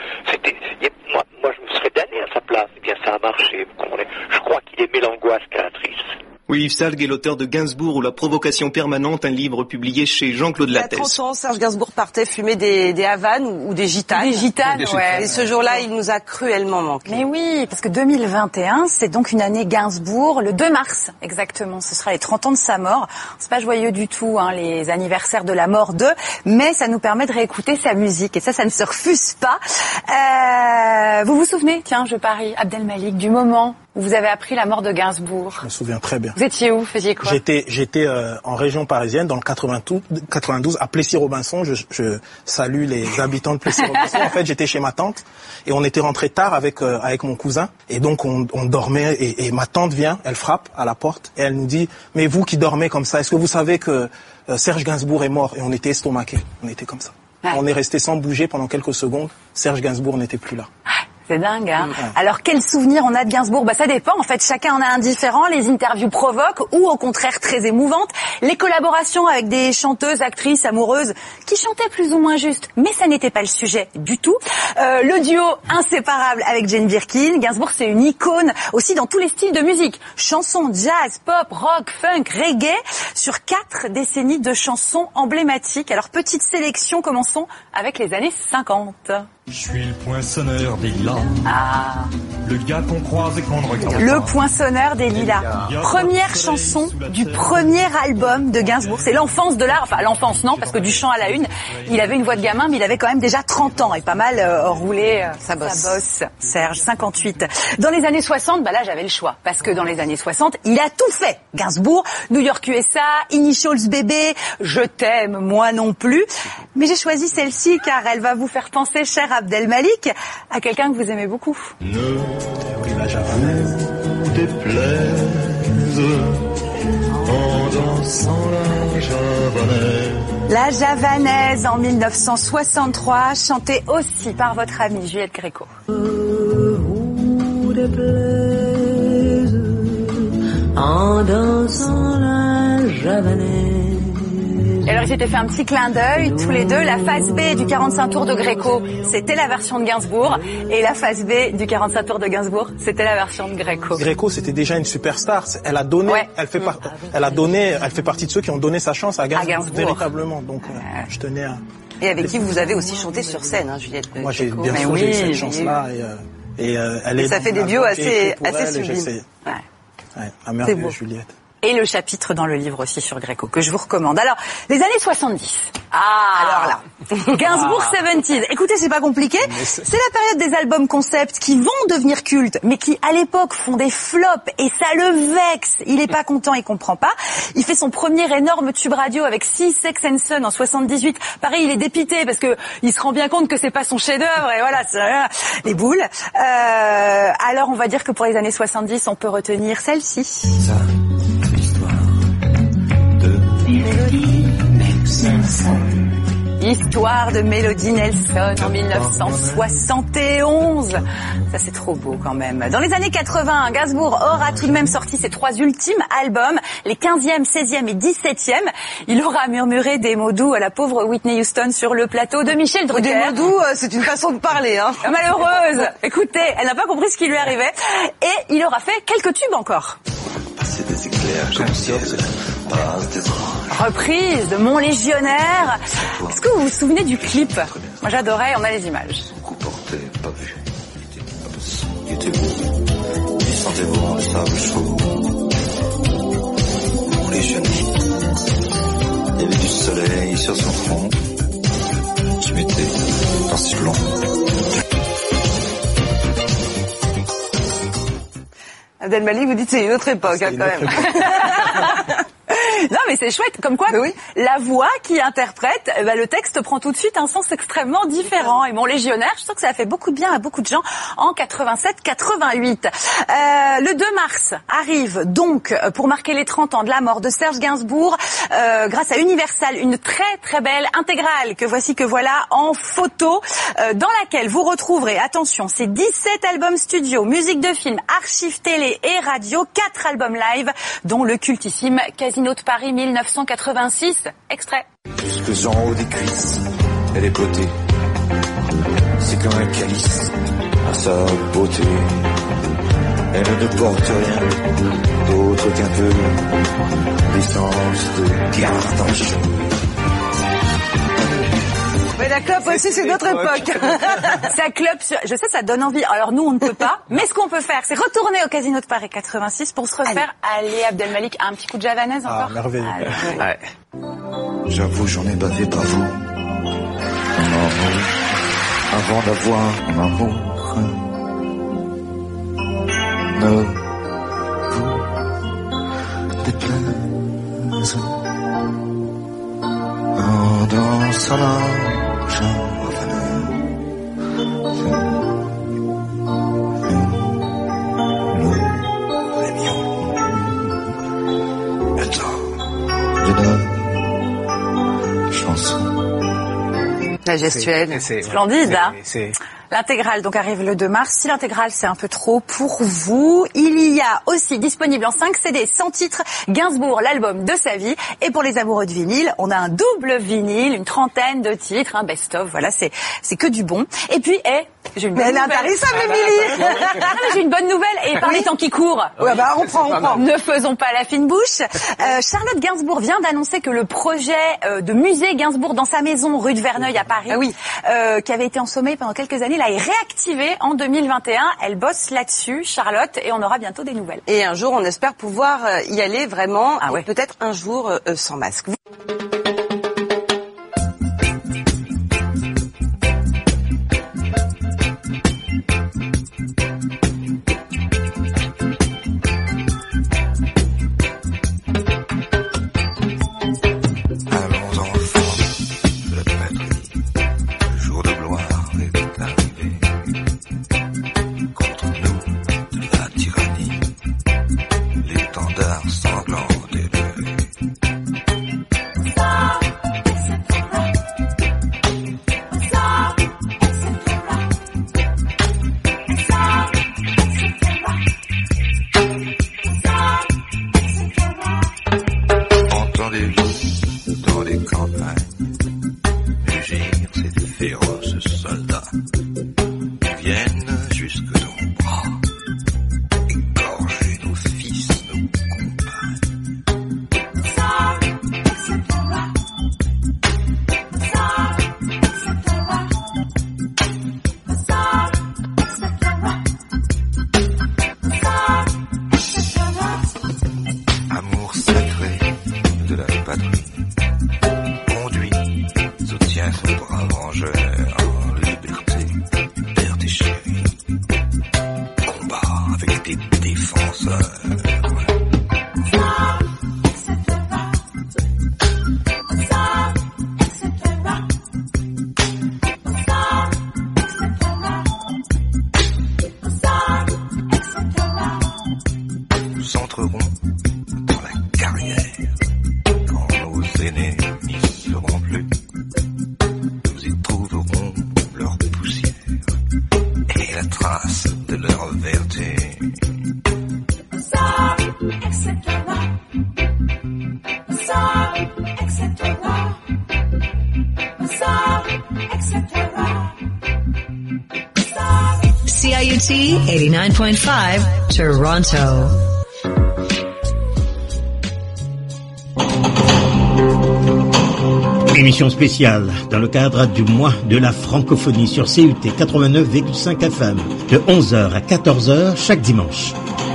moi je me serais damné à sa place. Eh bien, ça a marché, vous comprenez. Je crois qu'il aimait l'angoisse créatrice. Oui, Yves Salgue est l'auteur de Gainsbourg ou la provocation permanente, un livre publié chez Jean-Claude Lattès. Il y a 30 ans, Serge Gainsbourg partait fumer des havanes ou des gitanes. Des gitanes, ouais. Et ce jour-là, il nous a cruellement manqué. Mais oui, parce que 2021, c'est donc une année Gainsbourg, le 2 mars exactement. Ce sera les 30 ans de sa mort. C'est pas joyeux du tout, hein, les anniversaires de la mort de, mais ça nous permet de réécouter sa musique. Et ça ne se refuse pas. Vous vous souvenez, tiens, je parie, Abdelmalik, du moment où vous avez appris la mort de Gainsbourg? Je me souviens très bien. Vous étiez où? Vous faisiez quoi? J'étais en région parisienne, dans le 92, à Plessis-Robinson. Je salue les habitants de Plessis-Robinson. En fait, j'étais chez ma tante et on était rentré tard avec mon cousin. Et donc, on dormait et ma tante vient, elle frappe à la porte et elle nous dit « Mais vous qui dormez comme ça, est-ce que vous savez que Serge Gainsbourg est mort ?» Et on était estomaqués. On était comme ça. Ouais. On est resté sans bouger pendant quelques secondes. Serge Gainsbourg n'était plus là. C'est dingue, hein. Alors, quel souvenir on a de Gainsbourg? Ça dépend. En fait, chacun en a un différent. Les interviews provoquent ou, au contraire, très émouvantes. Les collaborations avec des chanteuses, actrices, amoureuses qui chantaient plus ou moins juste. Mais ça n'était pas le sujet du tout. Le duo inséparable avec Jane Birkin. Gainsbourg, c'est une icône aussi dans tous les styles de musique. Chansons, jazz, pop, rock, funk, reggae. Sur 4 décennies de chansons emblématiques. Alors, petite sélection. Commençons avec les années 50. Je suis le poinçonneur des lilas. Le gars qu'on croise et qu'on ne regarde pas. Le poinçonneur des lilas. Première chanson du premier album de Gainsbourg. C'est l'enfance de l'art. Enfin, l'enfance, non, parce que du chant à la une, il avait une voix de gamin, mais il avait quand même déjà 30 ans et pas mal roulé sa bosse. Serge, 58. Dans les années 60, là, j'avais le choix. Parce que dans les années 60, il a tout fait. Gainsbourg, New York USA, Initials Bébé, Je t'aime, moi non plus. Mais j'ai choisi celle-ci car elle va vous faire penser, cher Abdelmalik, à quelqu'un que vous aimez beaucoup. Ne vous déplaise en dansant la javanaise. La javanaise en 1963, chantée aussi par votre amie Juliette Gréco. Vous déplaise en dansant la javanaise. Et alors ils s'étaient fait un petit clin d'œil, tous les deux. La phase B du 45 tours de Gréco, c'était la version de Gainsbourg. Et la phase B du 45 tours de Gainsbourg, c'était la version de Gréco. Gréco, c'était déjà une superstar. Elle a donné, elle fait partie de ceux qui ont donné sa chance à Gainsbourg. Véritablement. Donc, je tenais à... Et avec qui vous avez aussi chanté sur scène, hein, Juliette Gréco. Moi, j'ai eu cette chance-là. Et elle est ça fait des duos assez sublimes. La merveilleuse Juliette. Et le chapitre dans le livre aussi sur Gréco, que je vous recommande. Alors, les années 70. Alors là, Gainsbourg 70s. Écoutez, c'est pas compliqué. C'est la période des albums concept qui vont devenir cultes, mais qui, à l'époque, font des flops, et ça le vexe. Il est pas content, il comprend pas. Il fait son premier énorme tube radio avec Sea, Sex and Son en 78. Pareil, il est dépité parce que il se rend bien compte que c'est pas son chef-d'œuvre, et voilà, les boules. Alors, on va dire que pour les années 70, on peut retenir celle-ci. Ça, l'histoire de Mélodie Nelson. Histoire de Mélodie Nelson en 1971. Ça, c'est trop beau quand même. Dans les années 80, Gainsbourg aura tout de même sorti ses 3 ultimes albums, les 15e, 16e et 17e. Il aura murmuré des mots doux à la pauvre Whitney Houston sur le plateau de Michel Drucker. Des mots doux, c'est une façon de parler, hein. Malheureuse. Écoutez, elle n'a pas compris ce qui lui arrivait. Et il aura fait quelques tubes encore. Passer des éclairs comme ciel, passe des orages. Reprise de Mon Légionnaire. Est-ce que vous vous souvenez du clip? Moi j'adorais, on a les images. Coup porté, pas vu. Il était beau. Il sentait bon le sable chaud. Mon légionnaire. Il y avait du soleil sur son front. Je m'étais dans ce blanc. Abdel Malik, vous dites c'est une autre époque, hein, quand même. Non, mais c'est chouette. Comme quoi, oui. La voix qui interprète, le texte prend tout de suite un sens extrêmement différent. Et Mon Légionnaire, je trouve que ça a fait beaucoup de bien à beaucoup de gens en 87-88. Le 2 mars arrive donc, pour marquer les 30 ans de la mort de Serge Gainsbourg, grâce à Universal, une très très belle intégrale que voilà en photo, dans laquelle vous retrouverez, attention, ces 17 albums studio, musique de film, archives télé et radio, 4 albums live, dont le cultissime Casino de Paris 1986. Extrait. Jusque en haut des cuisses, elle est beauté. C'est comme un calice à sa beauté. Elle ne porte rien d'autre qu'un peu d'essence de garde en cheveux. Mais la clope aussi, c'est notre époque. Ça clope, je sais, ça donne envie. Alors nous, on ne peut pas. Mais ce qu'on peut faire, c'est retourner au Casino de Paris 86 pour se refaire. Allez, Abdel Malik, un petit coup de javanaise encore. Ah, merveilleux. Ouais. J'avoue, j'en ai bavé par vous. Avant d'avoir mon amour. Ne vous déplaise. Dans sa large La gestuelle, splendide, hein. L'intégrale donc arrive le 2 mars. Si l'intégrale c'est un peu trop pour vous, il y a aussi disponible en 5 CD, 100 titres, Gainsbourg, l'album de sa vie. Et pour les amoureux de vinyle, on a un double vinyle, une trentaine de titres, un best-of. Voilà, c'est que du bon. Et puis, j'ai une bonne nouvelle. J'ai une bonne nouvelle. Et par les temps qui courent. Ouais, on prend. Ne faisons pas la fine bouche. Charlotte Gainsbourg vient d'annoncer que le projet de musée Gainsbourg dans sa maison rue de Verneuil à Paris, qui avait été en sommeil pendant quelques années, là est réactivé en 2021. Elle bosse là-dessus, Charlotte, et on aura bientôt des nouvelles. Et un jour, on espère pouvoir y aller vraiment, peut-être un jour sans masque. défenseur. Nous entrerons dans la carrière quand nos aînés n'y seront plus. Nous y trouverons leur poussière et la trace de leur vertu. CIUT 89.5 Toronto. Émission spéciale dans le cadre du mois de la francophonie sur CUT 89,5 FM de 11h à 14h chaque dimanche.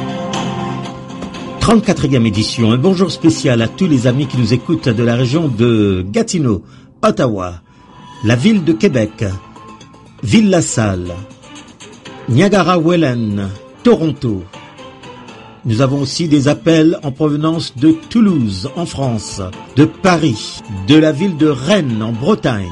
34e édition. Un bonjour spécial à tous les amis qui nous écoutent de la région de Gatineau, Ottawa, la ville de Québec, Ville-la-Salle, Niagara-Welland, Toronto. Nous avons aussi des appels en provenance de Toulouse, en France, de Paris, de la ville de Rennes, en Bretagne.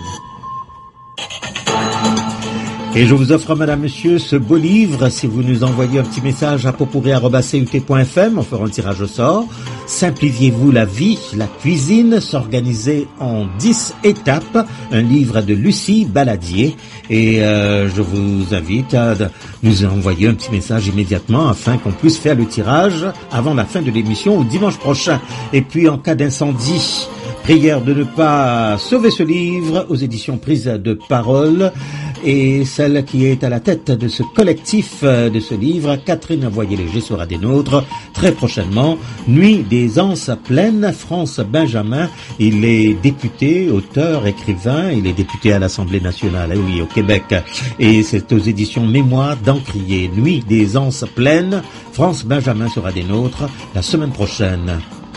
Et je vous offre, madame, monsieur, ce beau livre. Si vous nous envoyez un petit message à popourí@cut.fm, on fera un tirage au sort. Simplifiez-vous la vie, la cuisine, s'organiser en 10 étapes. Un livre de Lucie Baladier. Et je vous invite à nous envoyer un petit message immédiatement afin qu'on puisse faire le tirage avant la fin de l'émission ou dimanche prochain. Et puis, en cas d'incendie, prière de ne pas sauver ce livre aux éditions Prise de Parole. Et celle qui est à la tête de ce collectif de ce livre, Catherine Voyer-Léger, sera des nôtres très prochainement. Nuit des anses pleines, France Benjamin. Il est député, auteur, écrivain. Il est député à l'Assemblée nationale, oui, au Québec. Et c'est aux éditions Mémoire d'Encrier. Nuit des anses pleines, France Benjamin sera des nôtres la semaine prochaine.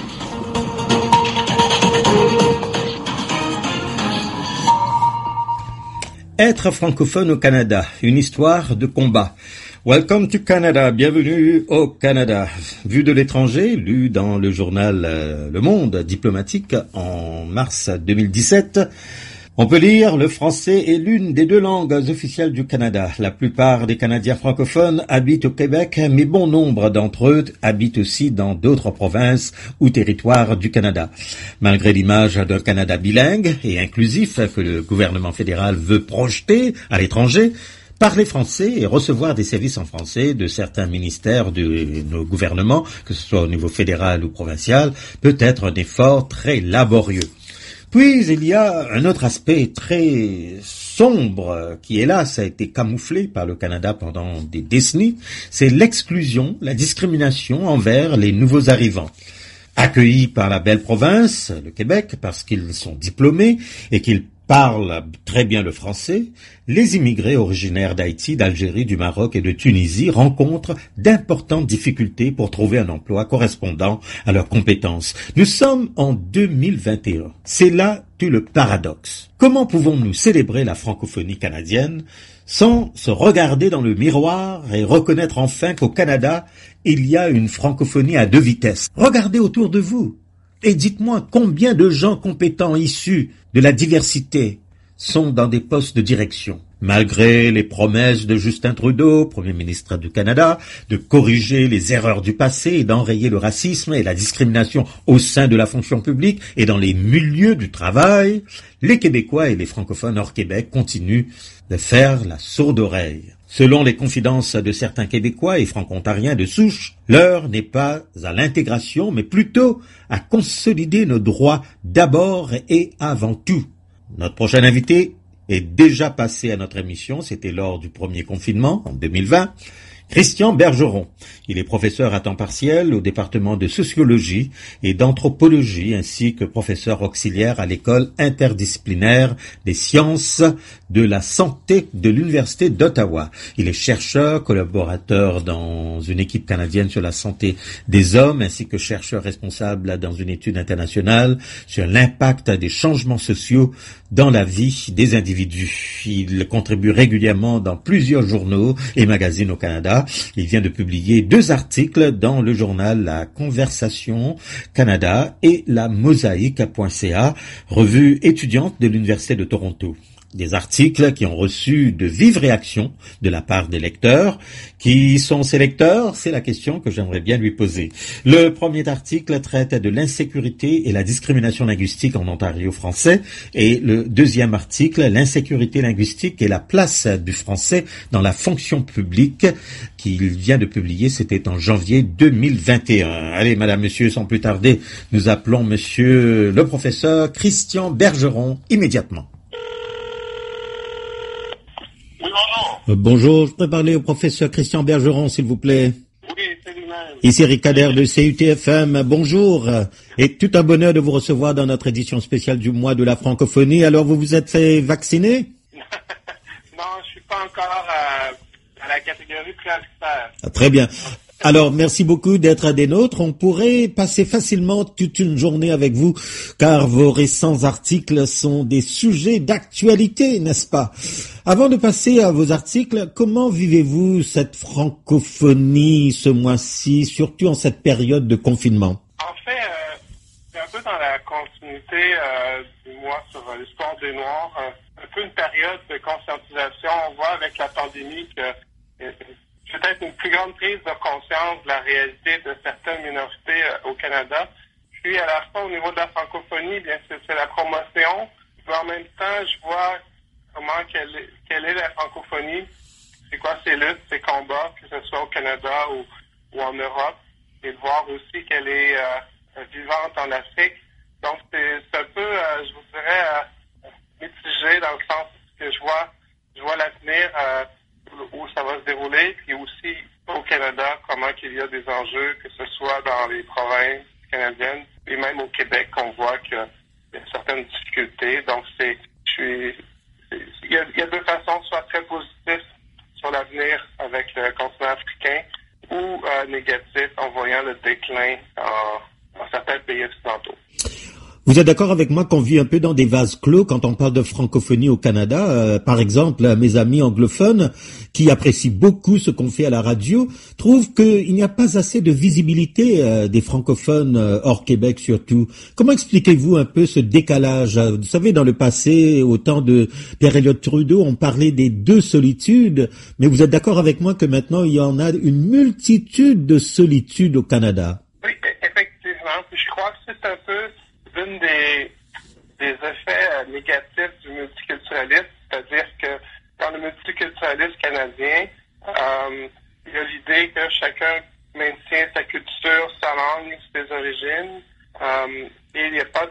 Être francophone au Canada, une histoire de combat. Welcome to Canada, bienvenue au Canada. Vu de l'étranger, lu dans le journal Le Monde diplomatique en mars 2017, on peut lire le français est l'une des deux langues officielles du Canada. La plupart des Canadiens francophones habitent au Québec, mais bon nombre d'entre eux habitent aussi dans d'autres provinces ou territoires du Canada. Malgré l'image d'un Canada bilingue et inclusif que le gouvernement fédéral veut projeter à l'étranger, parler français et recevoir des services en français de certains ministères de nos gouvernements, que ce soit au niveau fédéral ou provincial, peut être un effort très laborieux. Puis, il y a un autre aspect très sombre qui, hélas, a été camouflé par le Canada pendant des décennies, c'est l'exclusion, la discrimination envers les nouveaux arrivants. Accueillis par la belle province, le Québec, parce qu'ils sont diplômés et qu'ils parlent très bien le français, les immigrés originaires d'Haïti, d'Algérie, du Maroc et de Tunisie rencontrent d'importantes difficultés pour trouver un emploi correspondant à leurs compétences. Nous sommes en 2021. C'est là tout le paradoxe. Comment pouvons-nous célébrer la francophonie canadienne sans se regarder dans le miroir et reconnaître enfin qu'au Canada, il y a une francophonie à deux vitesses? Regardez autour de vous et dites-moi combien de gens compétents issus de la diversité sont dans des postes de direction. Malgré les promesses de Justin Trudeau, Premier ministre du Canada, de corriger les erreurs du passé et d'enrayer le racisme et la discrimination au sein de la fonction publique et dans les milieux du travail, les Québécois et les francophones hors Québec continuent de faire la sourde oreille. Selon les confidences de certains Québécois et franco-ontariens de souche, l'heure n'est pas à l'intégration, mais plutôt à consolider nos droits d'abord et avant tout. Notre prochain invité est déjà passé à notre émission, c'était lors du premier confinement, en 2020. Christian Bergeron. Il est professeur à temps partiel au département de sociologie et d'anthropologie ainsi que professeur auxiliaire à l'école interdisciplinaire des sciences de la santé de l'Université d'Ottawa. Il est chercheur, collaborateur dans une équipe canadienne sur la santé des hommes ainsi que chercheur responsable dans une étude internationale sur l'impact des changements sociaux dans la vie des individus. Il contribue régulièrement dans plusieurs journaux et magazines au Canada. Canada. Il vient de publier 2 articles dans le journal La Conversation Canada et la Mosaïque.ca, revue étudiante de l'Université de Toronto. Des articles qui ont reçu de vives réactions de la part des lecteurs. Qui sont ces lecteurs? C'est la question que j'aimerais bien lui poser. Le premier article traite de l'insécurité et la discrimination linguistique en Ontario français, et le deuxième article, l'insécurité linguistique et la place du français dans la fonction publique, qu'il vient de publier, c'était en janvier 2021. Allez, madame, monsieur, sans plus tarder, nous appelons monsieur le professeur Christian Bergeron immédiatement. Bonjour, je pourrais parler au professeur Christian Bergeron, s'il vous plaît. Oui, c'est lui-même. Ici Ricader de CUTFM, bonjour. Et tout un bonheur de vous recevoir dans notre édition spéciale du mois de la francophonie. Alors, vous vous êtes fait vacciner? Non, je suis pas encore à la catégorie prioritaire. Très bien. Alors, merci beaucoup d'être des nôtres. On pourrait passer facilement toute une journée avec vous, car vos récents articles sont des sujets d'actualité, n'est-ce pas? Avant de passer à vos articles, comment vivez-vous cette francophonie ce mois-ci, surtout en cette période de confinement? En fait, c'est un peu dans la continuité du mois sur l'histoire des Noirs, un peu une période de conscientisation. On voit avec la pandémie que peut-être une plus grande prise de conscience de la réalité de certaines minorités au Canada. Puis à la fois au niveau de la francophonie, bien c'est la promotion, mais en même temps, je vois comment quelle est la francophonie, c'est quoi ses luttes, ses combats, que ce soit au Canada ou en Europe, et de voir aussi qu'elle est vivante en Afrique. Donc c'est un peu, je vous dirais, mitigé dans le sens que je vois l'avenir où ça va se dérouler, puis aussi au Canada, comment qu'il y a des enjeux, que ce soit dans les provinces canadiennes, et même au Québec, on voit qu'il y a certaines difficultés. Donc il y a deux façons, soit très positif sur l'avenir avec le continent africain, ou négatif en voyant le déclin dans certains pays occidentaux. Vous êtes d'accord avec moi qu'on vit un peu dans des vases clos quand on parle de francophonie au Canada? Par exemple, mes amis anglophones, qui apprécient beaucoup ce qu'on fait à la radio, trouvent qu'il n'y a pas assez de visibilité des francophones hors Québec surtout. Comment expliquez-vous un peu ce décalage? Vous savez, dans le passé, au temps de Pierre-Elliott Trudeau, on parlait des 2 solitudes, mais vous êtes d'accord avec moi que maintenant, il y en a une multitude de solitudes au Canada? Oui, effectivement. Puis je crois que c'est un peu l'une des effets négatifs du multiculturalisme, c'est-à-dire que dans le multiculturalisme canadien, il y a l'idée que chacun maintient sa culture, sa langue, ses origines, et il n'y a pas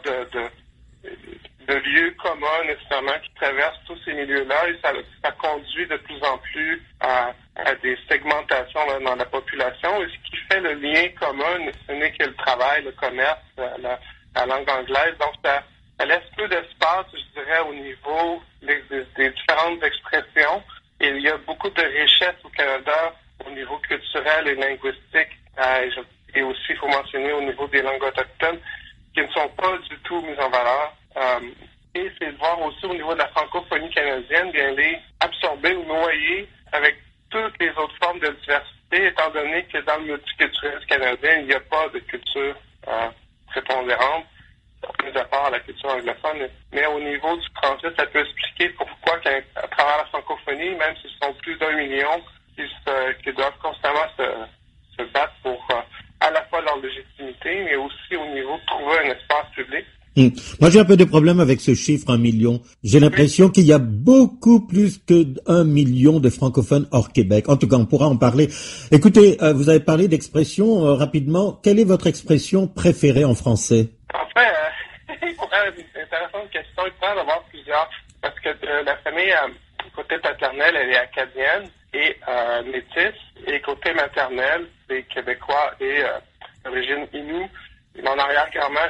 de lieu commun nécessairement qui traverse tous ces milieux-là, et ça conduit de plus en plus à des segmentations dans la population, et ce qui fait le lien commun, ce n'est que le travail, le commerce, la langue anglaise. Donc, ça laisse peu d'espace, je dirais, au niveau des différentes expressions. Et il y a beaucoup de richesse au Canada au niveau culturel et linguistique. Et aussi, il faut mentionner au niveau des langues autochtones qui ne sont pas du tout mises en valeur. Et c'est de voir aussi au niveau de la francophonie canadienne, bien les absorber ou noyer avec toutes les autres formes de diversité, étant donné que dans le multiculturalisme canadien, il n'y a pas de culture prépondérante, mis à part la culture anglophone. Mais au niveau du français, ça peut expliquer pourquoi qu'à travers la francophonie, même s'ils sont plus d'1 million, qui doivent constamment se battre pour à la fois leur légitimité, mais aussi au niveau de trouver un espace public. Moi, j'ai un peu de problème avec ce chiffre 1 million. J'ai l'impression qu'il y a beaucoup plus que 1 million de francophones hors Québec. En tout cas, on pourra en parler. Écoutez, vous avez parlé d'expression rapidement. Quelle est votre expression préférée en français? En fait, c'est intéressant une question. Il peut en avoir plusieurs. Parce que la famille, côté paternel, elle est acadienne et métisse. Et côté maternel, c'est québécois et d'origine Innu. Mon arrière-grand-mère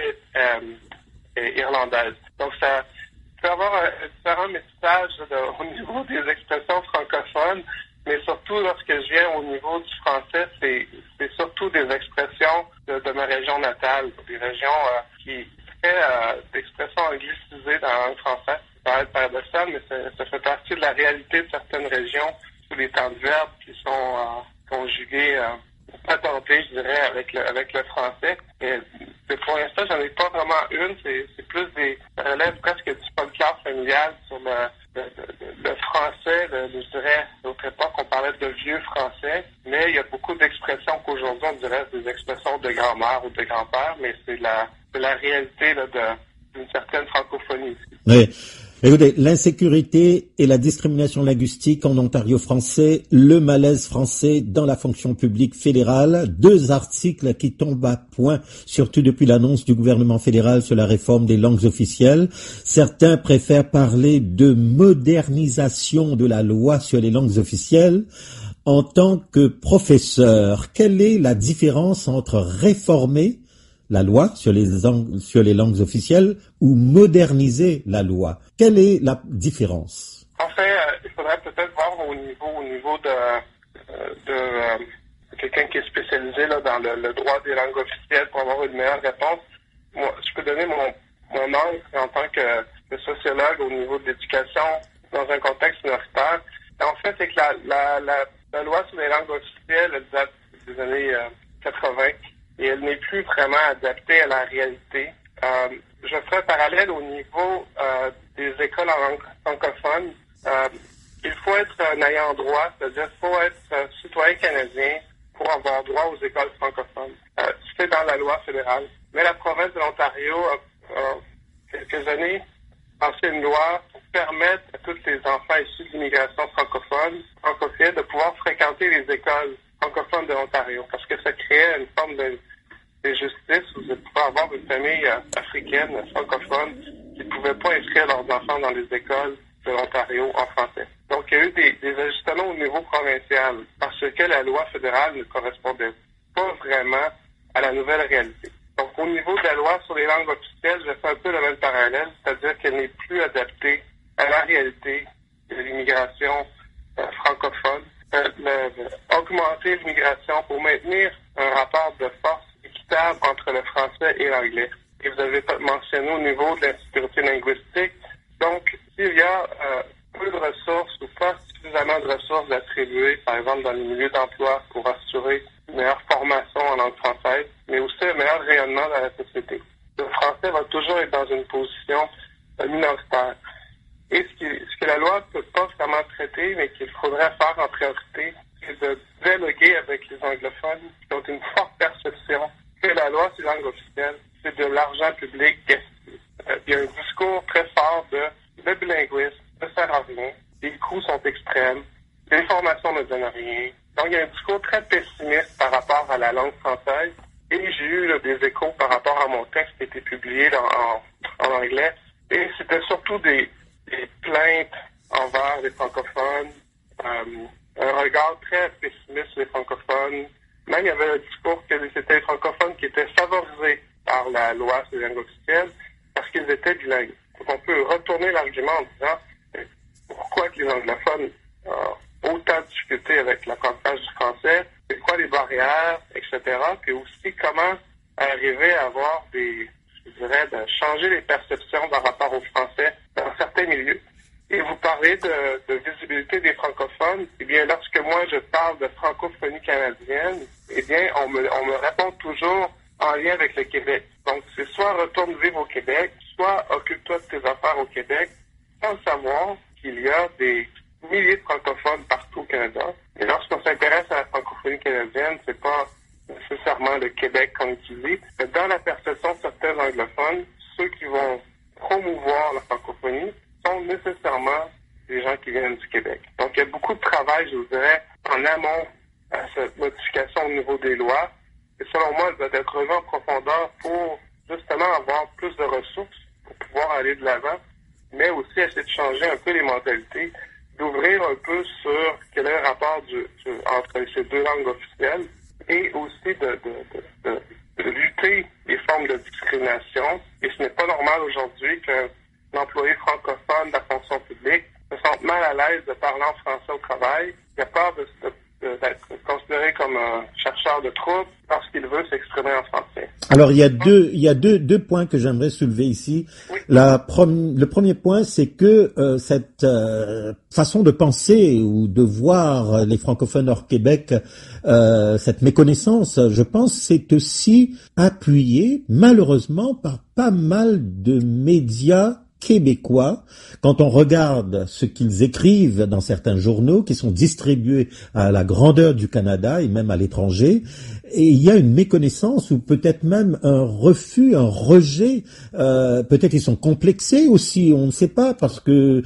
est irlandaise. Donc, ça peut avoir un différent métissage au niveau des expressions francophones, mais surtout lorsque je viens au niveau du français, c'est surtout des expressions de ma région natale, des régions qui font d'expressions anglicisées dans la langue française. Ça paraît paradoxal, mais ça fait partie de la réalité de certaines régions, sous les temps de verbe qui sont conjuguer, patenter, je dirais, avec le français. Et pour l'instant, j'en ai pas vraiment une. C'est plus ça relève presque du folklore familial sur le français, je dirais, d'autre époque, on parlait de vieux français, mais il y a beaucoup d'expressions qu'aujourd'hui, on dirait des expressions de grand-mère ou de grand-père, mais c'est la réalité là, d'une certaine francophonie. Oui. Écoutez, l'insécurité et la discrimination linguistique en Ontario français, le malaise français dans la fonction publique fédérale, 2 articles qui tombent à point, surtout depuis l'annonce du gouvernement fédéral sur la réforme des langues officielles. Certains préfèrent parler de modernisation de la loi sur les langues officielles. En tant que professeur, quelle est la différence entre réformer la loi sur les langues officielles ou moderniser la loi? Quelle est la différence? En fait, il faudrait peut-être voir au niveau de quelqu'un qui est spécialisé là, dans le droit des langues officielles pour avoir une meilleure réponse. Moi, je peux donner mon angle en tant que sociologue au niveau de l'éducation dans un contexte minoritaire. En fait, c'est que la loi sur les langues officielles, elle date des années 80. Et elle n'est plus vraiment adaptée à la réalité. Je ferai un parallèle au niveau des écoles en langue francophone. Il faut être un ayant droit, c'est-à-dire qu'il faut être citoyen canadien pour avoir droit aux écoles francophones. C'est dans la loi fédérale. Mais la province de l'Ontario a quelques années passé une loi pour permettre à tous les enfants issus de l'immigration francophile de pouvoir fréquenter les écoles francophones de l'Ontario, parce que ça créait une forme d'injustice où vous pouvez avoir une famille africaine, francophone, qui ne pouvait pas inscrire leurs enfants dans les écoles de l'Ontario en français. Donc, il y a eu des ajustements au niveau provincial, parce que la loi fédérale ne correspondait pas vraiment à la nouvelle réalité. Donc, au niveau de la loi sur les langues officielles, je fais un peu le même parallèle, c'est-à-dire qu'elle n'est plus adaptée à la réalité de l'immigration francophone. Augmenter l'immigration pour maintenir un rapport de force équitable entre le français et l'anglais. Et vous avez mentionné au niveau de l'insécurité linguistique. Donc, s'il y a peu de ressources ou pas suffisamment de ressources attribuées, par exemple dans les milieux d'emploi, pour assurer une meilleure formation en langue française, mais aussi un meilleur rayonnement dans la société, le français va toujours être dans une position minoritaire. Et ce que la loi ne peut pas vraiment traiter, mais qu'il faudrait faire en priorité, c'est de dialoguer avec les anglophones qui ont une forte perception que la loi sur les langues officielles, c'est de l'argent public gaspillé. Il y a un discours très fort de le bilinguisme ne sert à rien, les coûts sont extrêmes, l'information ne donne rien. Donc il y a un discours très pessimiste par rapport à la langue française. Et j'ai eu des échos par rapport à mon texte qui a été publié en anglais. Et c'était surtout des plaintes envers les francophones, un regard très pessimiste sur les francophones. Même il y avait un discours que c'était les francophones qui étaient favorisés par la loi sur les langues officielles parce qu'ils étaient bilingues. Donc on peut retourner l'argument en disant pourquoi que les anglophones ont autant de difficultés avec l'apprentissage du français, c'est quoi les barrières, etc. Puis aussi comment arriver à avoir de changer les perceptions par rapport au français dans certains milieux. Et vous parlez de visibilité des francophones. Eh bien, lorsque moi je parle de francophonie canadienne, eh bien, on me répond toujours en lien avec le Québec. Donc, c'est soit retourne vivre au Québec, soit occupe-toi de tes affaires au Québec, sans savoir qu'il y a des milliers de francophones partout au Canada. Et lorsqu'on s'intéresse à la francophonie canadienne, c'est pas nécessairement le Québec qu'on utilise, mais dans la perception de certains anglophones, ceux qui vont promouvoir la francophonie sont nécessairement des gens qui viennent du Québec. Donc, il y a beaucoup de travail, je vous dirais, en amont à cette modification au niveau des lois. Et selon moi, elle doit être revue en profondeur pour justement avoir plus de ressources pour pouvoir aller de l'avant, mais aussi essayer de changer un peu les mentalités, d'ouvrir un peu sur quel est le rapport entre ces deux langues officielles et aussi de lutter les formes de discrimination. Et ce n'est pas normal aujourd'hui qu'un employé francophone de la fonction publique se sente mal à l'aise de parler en français au travail. Il a peur d'être considéré comme un chercheur de troubles, parce qu'il veut s'exprimer en français. Alors il y a deux points que j'aimerais soulever ici. Oui. Le premier point, c'est que cette façon de penser ou de voir les francophones hors Québec, cette méconnaissance, je pense, c'est aussi appuyé malheureusement par pas mal de médias québécois. Quand on regarde ce qu'ils écrivent dans certains journaux qui sont distribués à la grandeur du Canada et même à l'étranger, et il y a une méconnaissance ou peut-être même un refus, un rejet, peut-être ils sont complexés aussi, on ne sait pas, parce que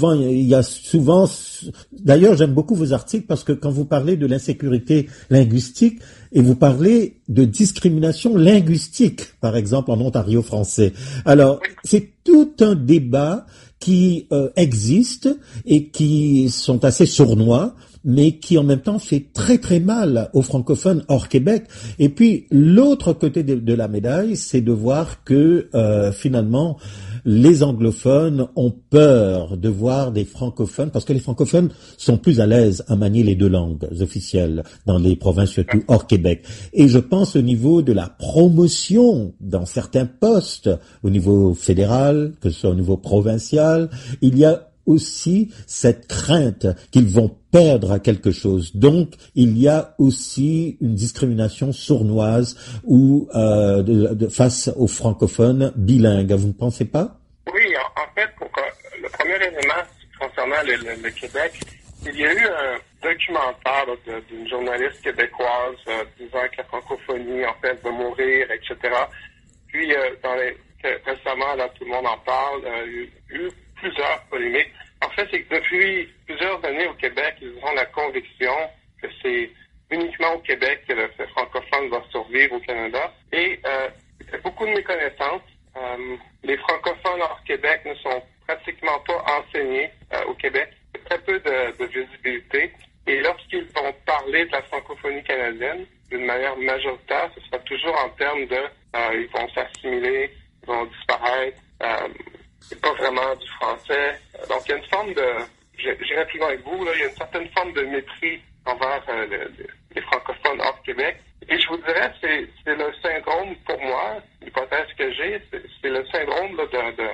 d'ailleurs j'aime beaucoup vos articles parce que quand vous parlez de l'insécurité linguistique et vous parlez de discrimination linguistique, par exemple en Ontario français. Alors, c'est tout un débat qui existe et qui sont assez sournois, mais qui en même temps fait très très mal aux francophones hors Québec. Et puis l'autre côté de la médaille, c'est de voir que finalement les anglophones ont peur de voir des francophones, parce que les francophones sont plus à l'aise à manier les deux langues officielles dans les provinces, surtout hors Québec. Et je pense au niveau de la promotion dans certains postes, au niveau fédéral, que ce soit au niveau provincial, il y a aussi cette crainte qu'ils vont perdre quelque chose. Donc, il y a aussi une discrimination sournoise ou face aux francophones bilingues. Vous ne pensez pas? Oui, en fait, le premier élément concernant le Québec, il y a eu un documentaire d'une journaliste québécoise disant que la francophonie, en fait, va mourir, etc. Puis, récemment, là, tout le monde en parle, il y a eu plusieurs polémiques. En fait, c'est que depuis plusieurs années au Québec, ils ont la conviction que c'est uniquement au Québec que le francophone va survivre au Canada. Et il y a beaucoup de méconnaissances. Les francophones hors Québec ne sont pratiquement pas enseignés au Québec. Il y a très peu de visibilité. Et lorsqu'ils vont parler de la francophonie canadienne, d'une manière majoritaire, ce sera toujours en termes de ils vont s'assimiler, ils vont disparaître. C'est pas vraiment du français. Donc, il y a une forme de... J'irai plus loin avec vous, là. Il y a une certaine forme de mépris envers les francophones hors Québec. Et je vous dirais, c'est le syndrome, pour moi, l'hypothèse que j'ai, c'est le syndrome là,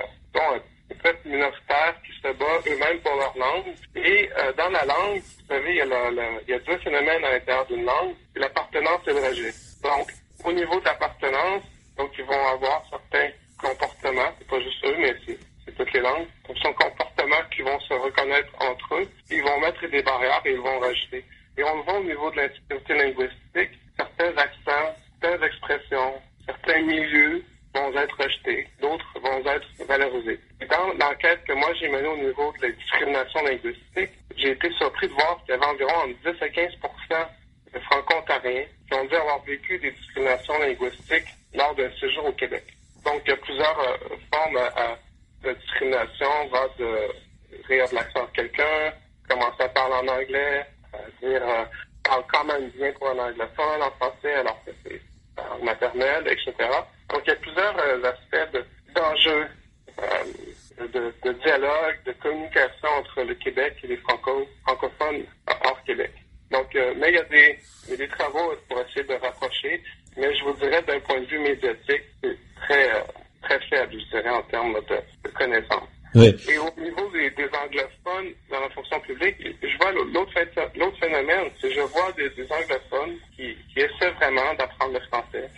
de peuple minoritaire qui se bat eux-mêmes pour leur langue. Et dans la langue, vous savez, il y a deux phénomènes à l'intérieur d'une langue, c'est l'appartenance et le rejet. Donc, au niveau de l'appartenance, donc ils vont avoir certains comportements, c'est pas juste eux, mais c'est toutes les langues, donc son comportement qui vont se reconnaître entre eux, ils vont mettre des barrières et ils vont rejeter. Et on le voit au niveau de l'insécurité linguistique, certains accents, certaines expressions, certains milieux vont être rejetés, d'autres vont être valorisés. Et dans l'enquête que moi j'ai menée au niveau de la discrimination linguistique, j'ai été surpris de voir qu'il y avait environ entre 10 à 15% de franco-ontariens qui ont dit avoir vécu des discriminations linguistiques lors d'un séjour au Québec. Donc, il y a plusieurs formes de discrimination, va de rire de l'accent de quelqu'un, commencer à parler en anglais, dire parle quand même bien pour un anglophone en français alors que c'est en maternelle, etc. Donc, il y a plusieurs aspects d'enjeux, de dialogue, de communication entre le Québec et les francophones hors Québec. Donc, mais il y a des travaux pour essayer de rapprocher, mais je vous dirais d'un point de vue médiatique, c'est très faible, je dirais, en termes de connaissances. Oui. Et au niveau des anglophones dans la fonction publique, je vois l'autre phénomène, c'est que je vois des anglophones qui essaient vraiment d'apprendre le français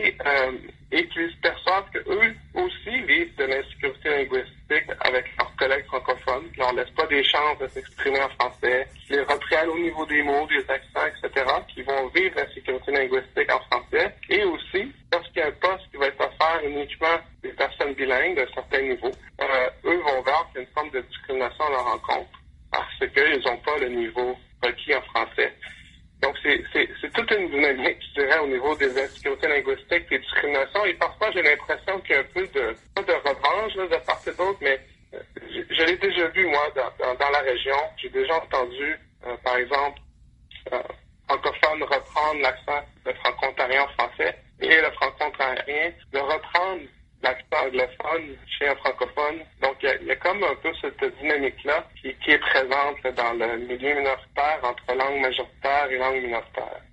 et qui se perçoivent qu'eux aussi vivent de l'insécurité linguistique avec leurs collègues francophones, qui leur laissent pas des chances de s'exprimer en français, qui les reprennent au niveau des mots, des accents, etc., qui vont vivre l'insécurité linguistique en français, et aussi, lorsqu'il y a un poste qui va être offert uniquement des personnes bilingues d'un certain niveau, eux vont voir qu'il y a une forme de discrimination à leur rencontre, parce qu'ils n'ont pas le niveau requis en français. Donc, c'est toute une dynamique, je dirais, au niveau des insécurités linguistiques, des discriminations. Et parfois, j'ai l'impression qu'il y a un peu pas de revanche là, de part et d'autre, mais je l'ai déjà vu, moi, dans la région. J'ai déjà entendu, par exemple, francophone reprendre l'accent de franco-ontarien en français et le franco-ontarien de reprendre l'accent anglophone chez un francophone. Donc, il y a comme un peu cette dynamique-là qui est présente dans le milieu minoritaire entre langue majoritaire et langue minoritaire.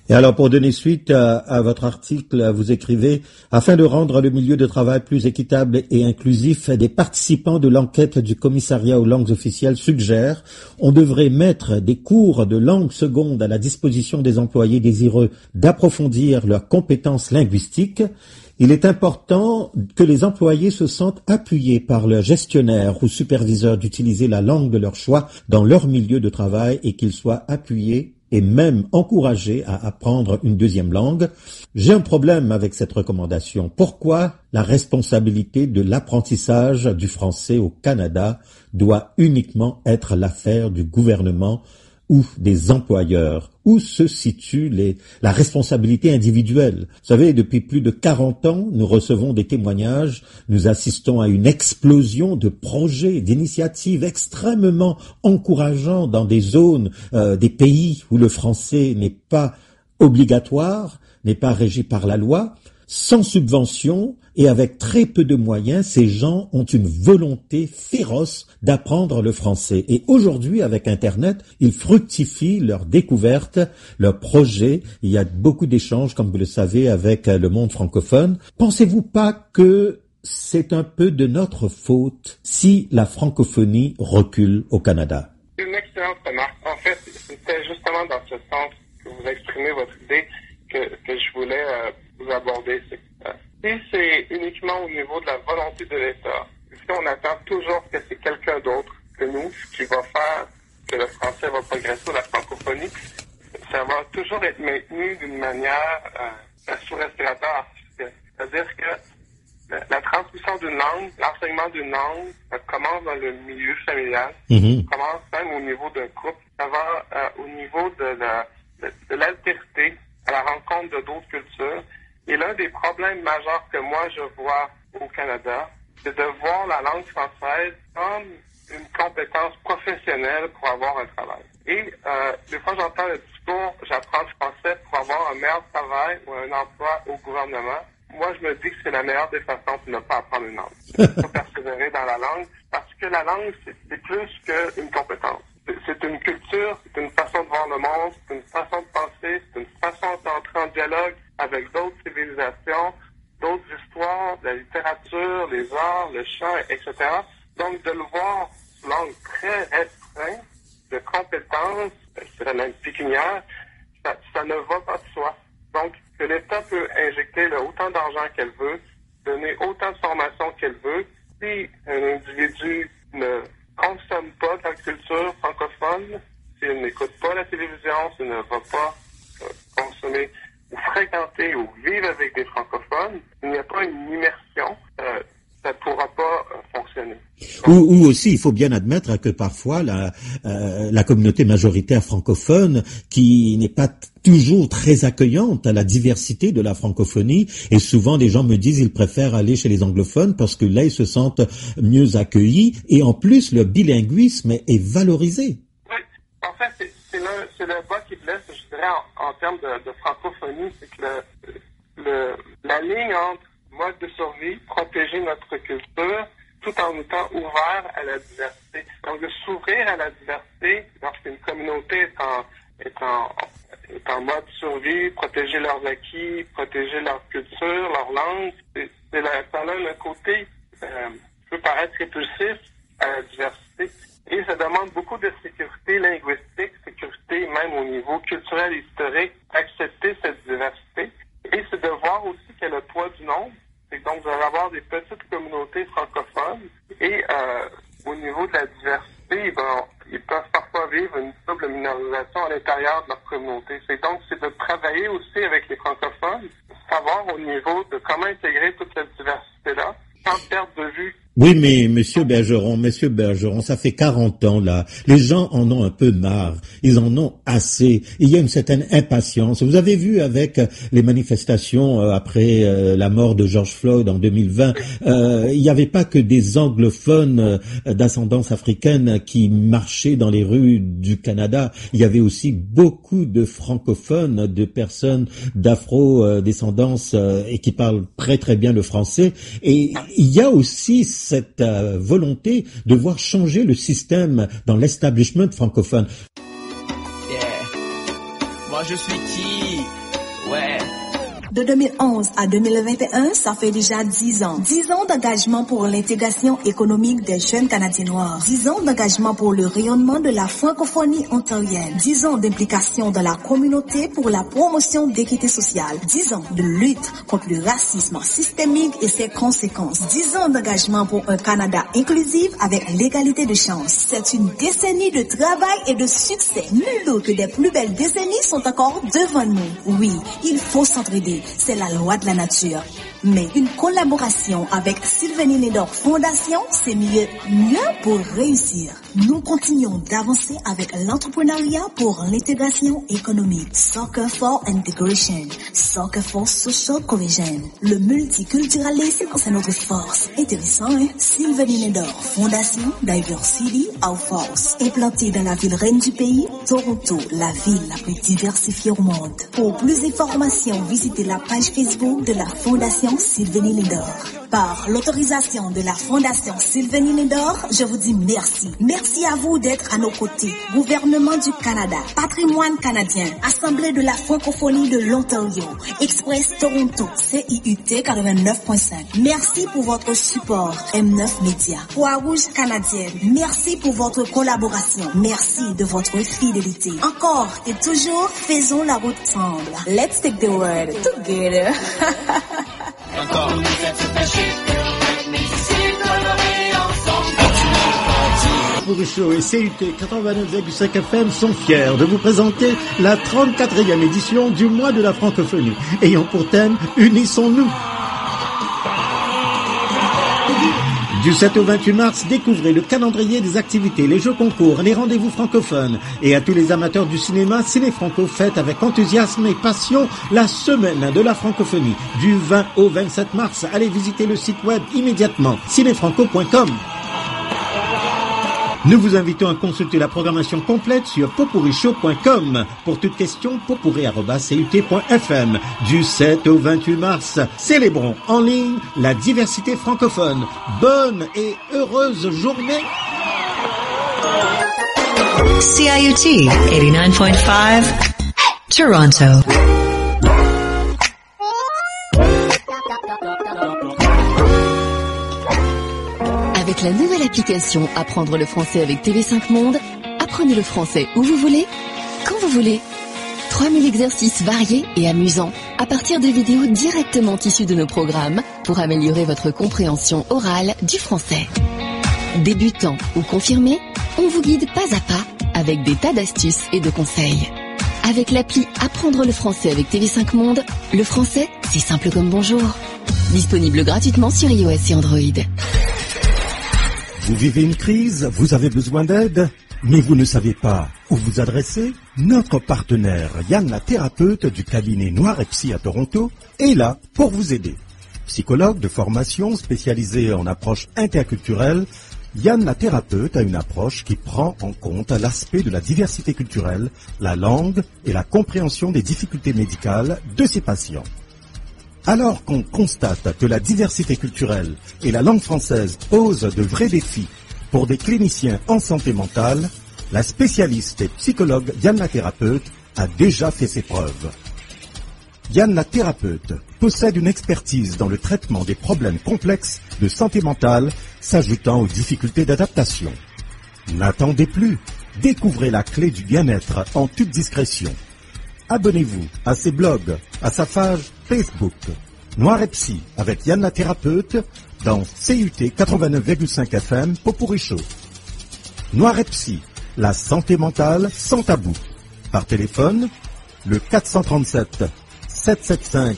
Et alors, pour donner suite à votre article, vous écrivez « Afin de rendre le milieu de travail plus équitable et inclusif, des participants de l'enquête du commissariat aux langues officielles suggèrent on devrait mettre des cours de langue seconde à la disposition des employés désireux d'approfondir leurs compétences linguistiques. Il est important que les employés se sentent appuyés par leur gestionnaire ou superviseur d'utiliser la langue de leur choix dans leur milieu de travail et qu'ils soient appuyés et même encouragés à apprendre une deuxième langue. J'ai un problème avec cette recommandation. Pourquoi la responsabilité de l'apprentissage du français au Canada doit uniquement être l'affaire du gouvernement ou des employeurs? Où se situe la responsabilité individuelle? Vous savez, depuis plus de 40 ans, nous recevons des témoignages, nous assistons à une explosion de projets, d'initiatives extrêmement encourageants dans des zones, des pays où le français n'est pas obligatoire, n'est pas régi par la loi, sans subvention et avec très peu de moyens. Ces gens ont une volonté féroce d'apprendre le français. Et aujourd'hui, avec Internet, ils fructifient leurs découvertes, leurs projets. Il y a beaucoup d'échanges, comme vous le savez, avec le monde francophone. Pensez-vous pas que c'est un peu de notre faute si la francophonie recule au Canada? Une excellente remarque. En fait, c'était justement dans ce sens que vous exprimez votre idée que je voulais vous aborder. Si c'est uniquement au niveau de la volonté de l'État, si on attend toujours que c'est quelqu'un d'autre que nous qui va faire que le français va progresser ou la francophonie, ça va toujours être maintenu d'une manière sous respirateur artificiel. C'est-à-dire que la transmission d'une langue, l'enseignement d'une langue, ça commence dans le milieu familial, commence même au niveau d'un couple, ça va au niveau de l'altérité, à la rencontre de d'autres cultures. Et l'un des problèmes majeurs que moi je vois au Canada, c'est de voir la langue française comme une compétence professionnelle pour avoir un travail. Et des fois j'entends le discours, j'apprends le français pour avoir un meilleur travail ou un emploi au gouvernement. Moi je me dis que c'est la meilleure des façons de ne pas apprendre une langue. De ne pas persévérer dans la langue, parce que la langue c'est plus qu'une compétence. C'est une culture, c'est une façon de voir le monde, c'est une façon de penser, c'est une façon d'entrer en dialogue avec d'autres civilisations, d'autres histoires, la littérature, les arts, le chant, etc. Donc, de le voir sous l'angle très restreint de compétences, c'est même pécuniaire, ça ne va pas de soi. Donc, que l'État peut injecter autant d'argent qu'elle veut, donner autant de formation qu'elle veut, si un individu ne consomme pas de la culture francophone, s'il n'écoute pas la télévision, s'il ne va pas consommer ou fréquenter ou vivre avec des francophones, il n'y a pas une immersion, ça ne pourra pas fonctionner. Ou aussi, il faut bien admettre que parfois la communauté majoritaire francophone, qui n'est pas toujours très accueillante à la diversité de la francophonie, et souvent les gens me disent ils préfèrent aller chez les anglophones parce que là ils se sentent mieux accueillis, et en plus le bilinguisme est valorisé. Oui, en fait c'est le bas qui blesse, je dirais, en termes de francophonie, c'est que la ligne entre mode de survie, protéger notre culture, tout en étant ouvert à la diversité. Donc, de s'ouvrir à la diversité lorsqu'une communauté est en mode survie, protéger leurs acquis, protéger leur culture, leur langue, ça a un côté qui peut paraître répulsif à la diversité. Et ça demande beaucoup de sécurité linguistique, sécurité même au niveau culturel et historique, accepter cette diversité. Et c'est de voir aussi qu'il y a le poids du nombre. C'est donc de avoir des petites communautés francophones. Et au niveau de la diversité, ils peuvent parfois vivre une double minorisation à l'intérieur de leur communauté. C'est de travailler aussi avec les francophones, savoir au niveau de comment intégrer toute cette diversité-là, sans perdre de vue. Oui, mais Monsieur Bergeron, ça fait 40 ans là. Les gens en ont un peu marre. Ils en ont assez. Il y a une certaine impatience. Vous avez vu avec les manifestations après la mort de George Floyd en 2020, il n'y avait pas que des anglophones d'ascendance africaine qui marchaient dans les rues du Canada. Il y avait aussi beaucoup de francophones, de personnes d'afro-descendance et qui parlent très très bien le français. Et il y a aussi cette volonté de voir changer le système dans l'establishment francophone. Yeah. Moi je suis qui? De 2011 à 2021, ça fait déjà 10 ans. 10 ans d'engagement pour l'intégration économique des jeunes Canadiens noirs. 10 ans d'engagement pour le rayonnement de la francophonie ontarienne. 10 ans d'implication dans la communauté pour la promotion d'équité sociale. 10 ans de lutte contre le racisme systémique et ses conséquences. 10 ans d'engagement pour un Canada inclusif avec l'égalité de chance. C'est une décennie de travail et de succès. Nul doute que des plus belles décennies sont encore devant nous. Oui, il faut s'entraider. C'est la loi de la nature. Mais une collaboration avec Sylvanie Nedor Fondation, c'est mieux pour réussir. Nous continuons d'avancer avec l'entrepreneuriat pour l'intégration économique. Soccer for Integration. Soccer for Social Cohesion. Le multiculturalisme, c'est notre force. Intéressant, hein? Sylvanie Nedor Fondation Diversity of Force. Implantée dans la ville reine du pays, Toronto, la ville la plus diversifiée au monde. Pour plus d'informations, visitez la page Facebook de la Fondation Sylvanie Nedor. Par l'autorisation de la Fondation Sylvanie Nedor, je vous dis merci. Merci à vous d'être à nos côtés. Gouvernement du Canada, Patrimoine canadien, Assemblée de la francophonie de l'Ontario, Express Toronto, CIUT 89.5. Merci pour votre support, M9 Média. Croix-Rouge canadienne, merci pour votre collaboration. Merci de votre fidélité. Encore et toujours, faisons la route ensemble. Let's take the world together. Encore. Popuricho et CUT 89,5 FM sont fiers de vous présenter la 34e édition du mois de la francophonie, ayant pour thème « Unissons-nous ». Du 7 au 28 mars, découvrez le calendrier des activités, les jeux concours, les rendez-vous francophones. Et à tous les amateurs du cinéma, Ciné Franco fête avec enthousiasme et passion la semaine de la francophonie. Du 20 au 27 mars, allez visiter le site web immédiatement, cinéfranco.com. Nous vous invitons à consulter la programmation complète sur popuricho.com. Pour toute question, popuri@cut.fm. Du 7 au 28 mars, célébrons en ligne la diversité francophone. Bonne et heureuse journée. CIUT 89.5 Toronto. Avec la nouvelle application Apprendre le français avec TV5 Monde, apprenez le français où vous voulez, quand vous voulez. 3000 exercices variés et amusants à partir de vidéos directement issues de nos programmes pour améliorer votre compréhension orale du français. Débutant ou confirmé, on vous guide pas à pas avec des tas d'astuces et de conseils. Avec l'appli Apprendre le français avec TV5 Monde, le français, c'est simple comme bonjour. Disponible gratuitement sur iOS et Android. Vous vivez une crise, vous avez besoin d'aide, mais vous ne savez pas où vous adresser? Notre partenaire Yann la thérapeute du cabinet Noir et Psy à Toronto est là pour vous aider. Psychologue de formation spécialisé en approche interculturelle, Yann la thérapeute a une approche qui prend en compte l'aspect de la diversité culturelle, la langue et la compréhension des difficultés médicales de ses patients. Alors qu'on constate que la diversité culturelle et la langue française posent de vrais défis pour des cliniciens en santé mentale, la spécialiste et psychologue Yann la thérapeute a déjà fait ses preuves. Yann la thérapeute possède une expertise dans le traitement des problèmes complexes de santé mentale s'ajoutant aux difficultés d'adaptation. N'attendez plus, découvrez la clé du bien-être en toute discrétion. Abonnez-vous à ses blogs, à sa page Facebook, Noir et Psy avec Yann la thérapeute dans CUT 89,5 FM Popuricho. Noir et Psy, la santé mentale sans tabou. Par téléphone, le 437 775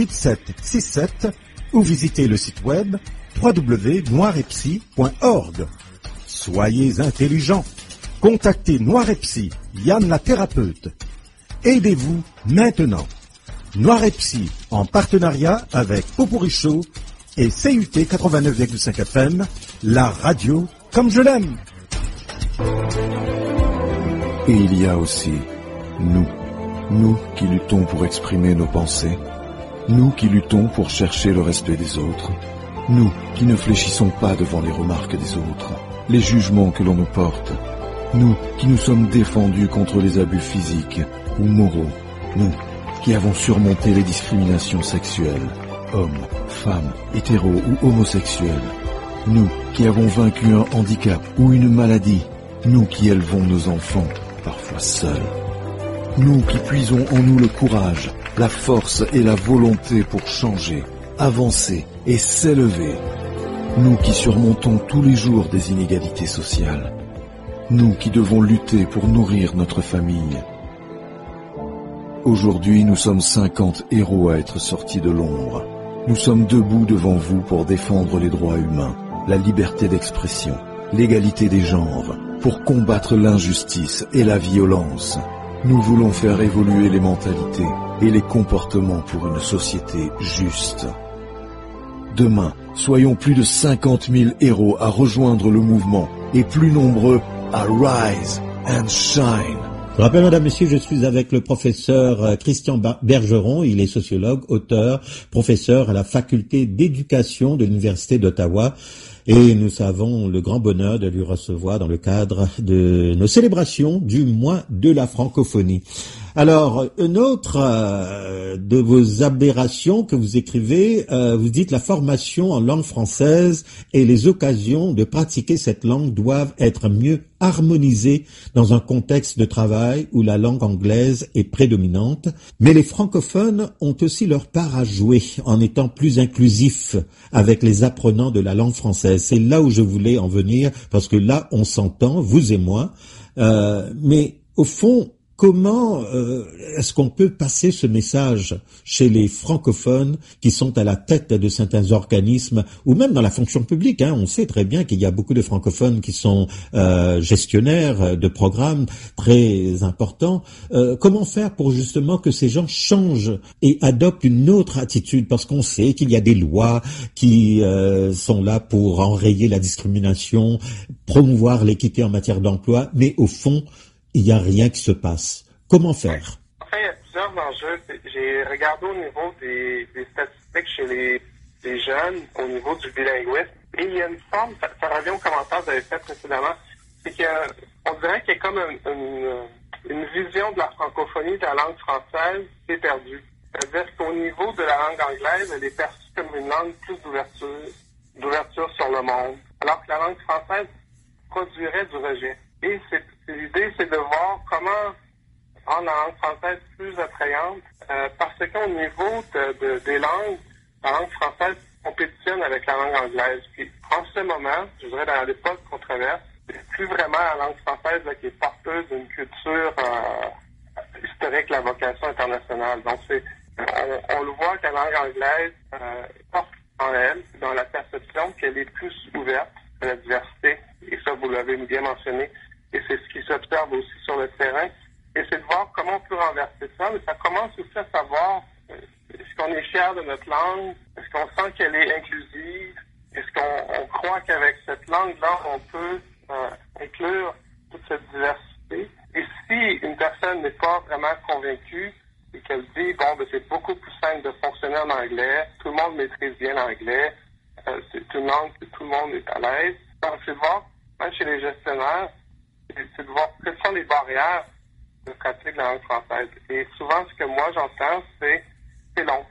8767 ou visitez le site web www.noiretpsy.org. Soyez intelligents. Contactez Noir et Psy, Yann la thérapeute. Aidez-vous maintenant. Noir et Psy, en partenariat avec Popuricho et CUT 89,5 FM, la radio comme je l'aime. Et il y a aussi nous qui luttons pour exprimer nos pensées, nous qui luttons pour chercher le respect des autres, nous qui ne fléchissons pas devant les remarques des autres, les jugements que l'on nous porte, nous qui nous sommes défendus contre les abus physiques ou moraux, nous qui avons surmonté les discriminations sexuelles, hommes, femmes, hétéros ou homosexuels. Nous qui avons vaincu un handicap ou une maladie. Nous qui élevons nos enfants, parfois seuls. Nous qui puisons en nous le courage, la force et la volonté pour changer, avancer et s'élever. Nous qui surmontons tous les jours des inégalités sociales. Nous qui devons lutter pour nourrir notre famille. Aujourd'hui, nous sommes 50 héros à être sortis de l'ombre. Nous sommes debout devant vous pour défendre les droits humains, la liberté d'expression, l'égalité des genres, pour combattre l'injustice et la violence. Nous voulons faire évoluer les mentalités et les comportements pour une société juste. Demain, soyons plus de 50 000 héros à rejoindre le mouvement et plus nombreux à rise and shine. Je rappelle, madame, monsieur, je suis avec le professeur Christian Bergeron. Il est sociologue, auteur, professeur à la faculté d'éducation de l'Université d'Ottawa. Et nous avons le grand bonheur de lui recevoir dans le cadre de nos célébrations du mois de la francophonie. Alors, une autre de vos aberrations que vous écrivez, vous dites la formation en langue française et les occasions de pratiquer cette langue doivent être mieux harmonisées dans un contexte de travail où la langue anglaise est prédominante. Mais les francophones ont aussi leur part à jouer en étant plus inclusifs avec les apprenants de la langue française. C'est là où je voulais en venir, parce que là, on s'entend, vous et moi. Mais au fond, comment est-ce qu'on peut passer ce message chez les francophones qui sont à la tête de certains organismes ou même dans la fonction publique, hein? On sait très bien qu'il y a beaucoup de francophones qui sont gestionnaires de programmes très importants. Comment faire pour justement que ces gens changent et adoptent une autre attitude? Parce qu'on sait qu'il y a des lois qui sont là pour enrayer la discrimination, promouvoir l'équité en matière d'emploi, mais au fond, il n'y a rien qui se passe. Comment faire? Enfin, il y a plusieurs enjeux. J'ai regardé au niveau des statistiques chez les jeunes, au niveau du bilinguisme, et il y a une forme, ça revient au commentaire que vous avez fait précédemment, c'est qu'on dirait qu'il y a comme une vision de la francophonie de la langue française qui est perdue. C'est-à-dire qu'au niveau de la langue anglaise, elle est perçue comme une langue plus d'ouverture sur le monde, alors que la langue française produirait du rejet. Et l'idée, c'est de voir comment rendre la langue française plus attrayante, parce qu'au niveau des langues, la langue française compétitionne avec la langue anglaise. Puis, en ce moment, je dirais dans l'époque qu'on traverse, c'est plus vraiment la langue française là, qui est porteuse d'une culture historique, la vocation internationale. Donc, on le voit que la langue anglaise porte en elle, dans la perception qu'elle est plus ouverte à la diversité, et ça, vous l'avez bien mentionné. Et c'est ce qui s'observe aussi sur le terrain. Et c'est de voir comment on peut renverser ça. Mais ça commence aussi à savoir, est-ce qu'on est fier de notre langue? Est-ce qu'on sent qu'elle est inclusive? Est-ce qu'on croit qu'avec cette langue-là, on peut inclure toute cette diversité? Et si une personne n'est pas vraiment convaincue et qu'elle dit, bon, ben, c'est beaucoup plus simple de fonctionner en anglais, tout le monde maîtrise bien l'anglais, c'est une langue que tout le monde est à l'aise. Donc, c'est de voir, même chez les gestionnaires, c'est de voir quelles sont les barrières de pratique de la langue française. Et souvent, ce que moi j'entends, c'est long,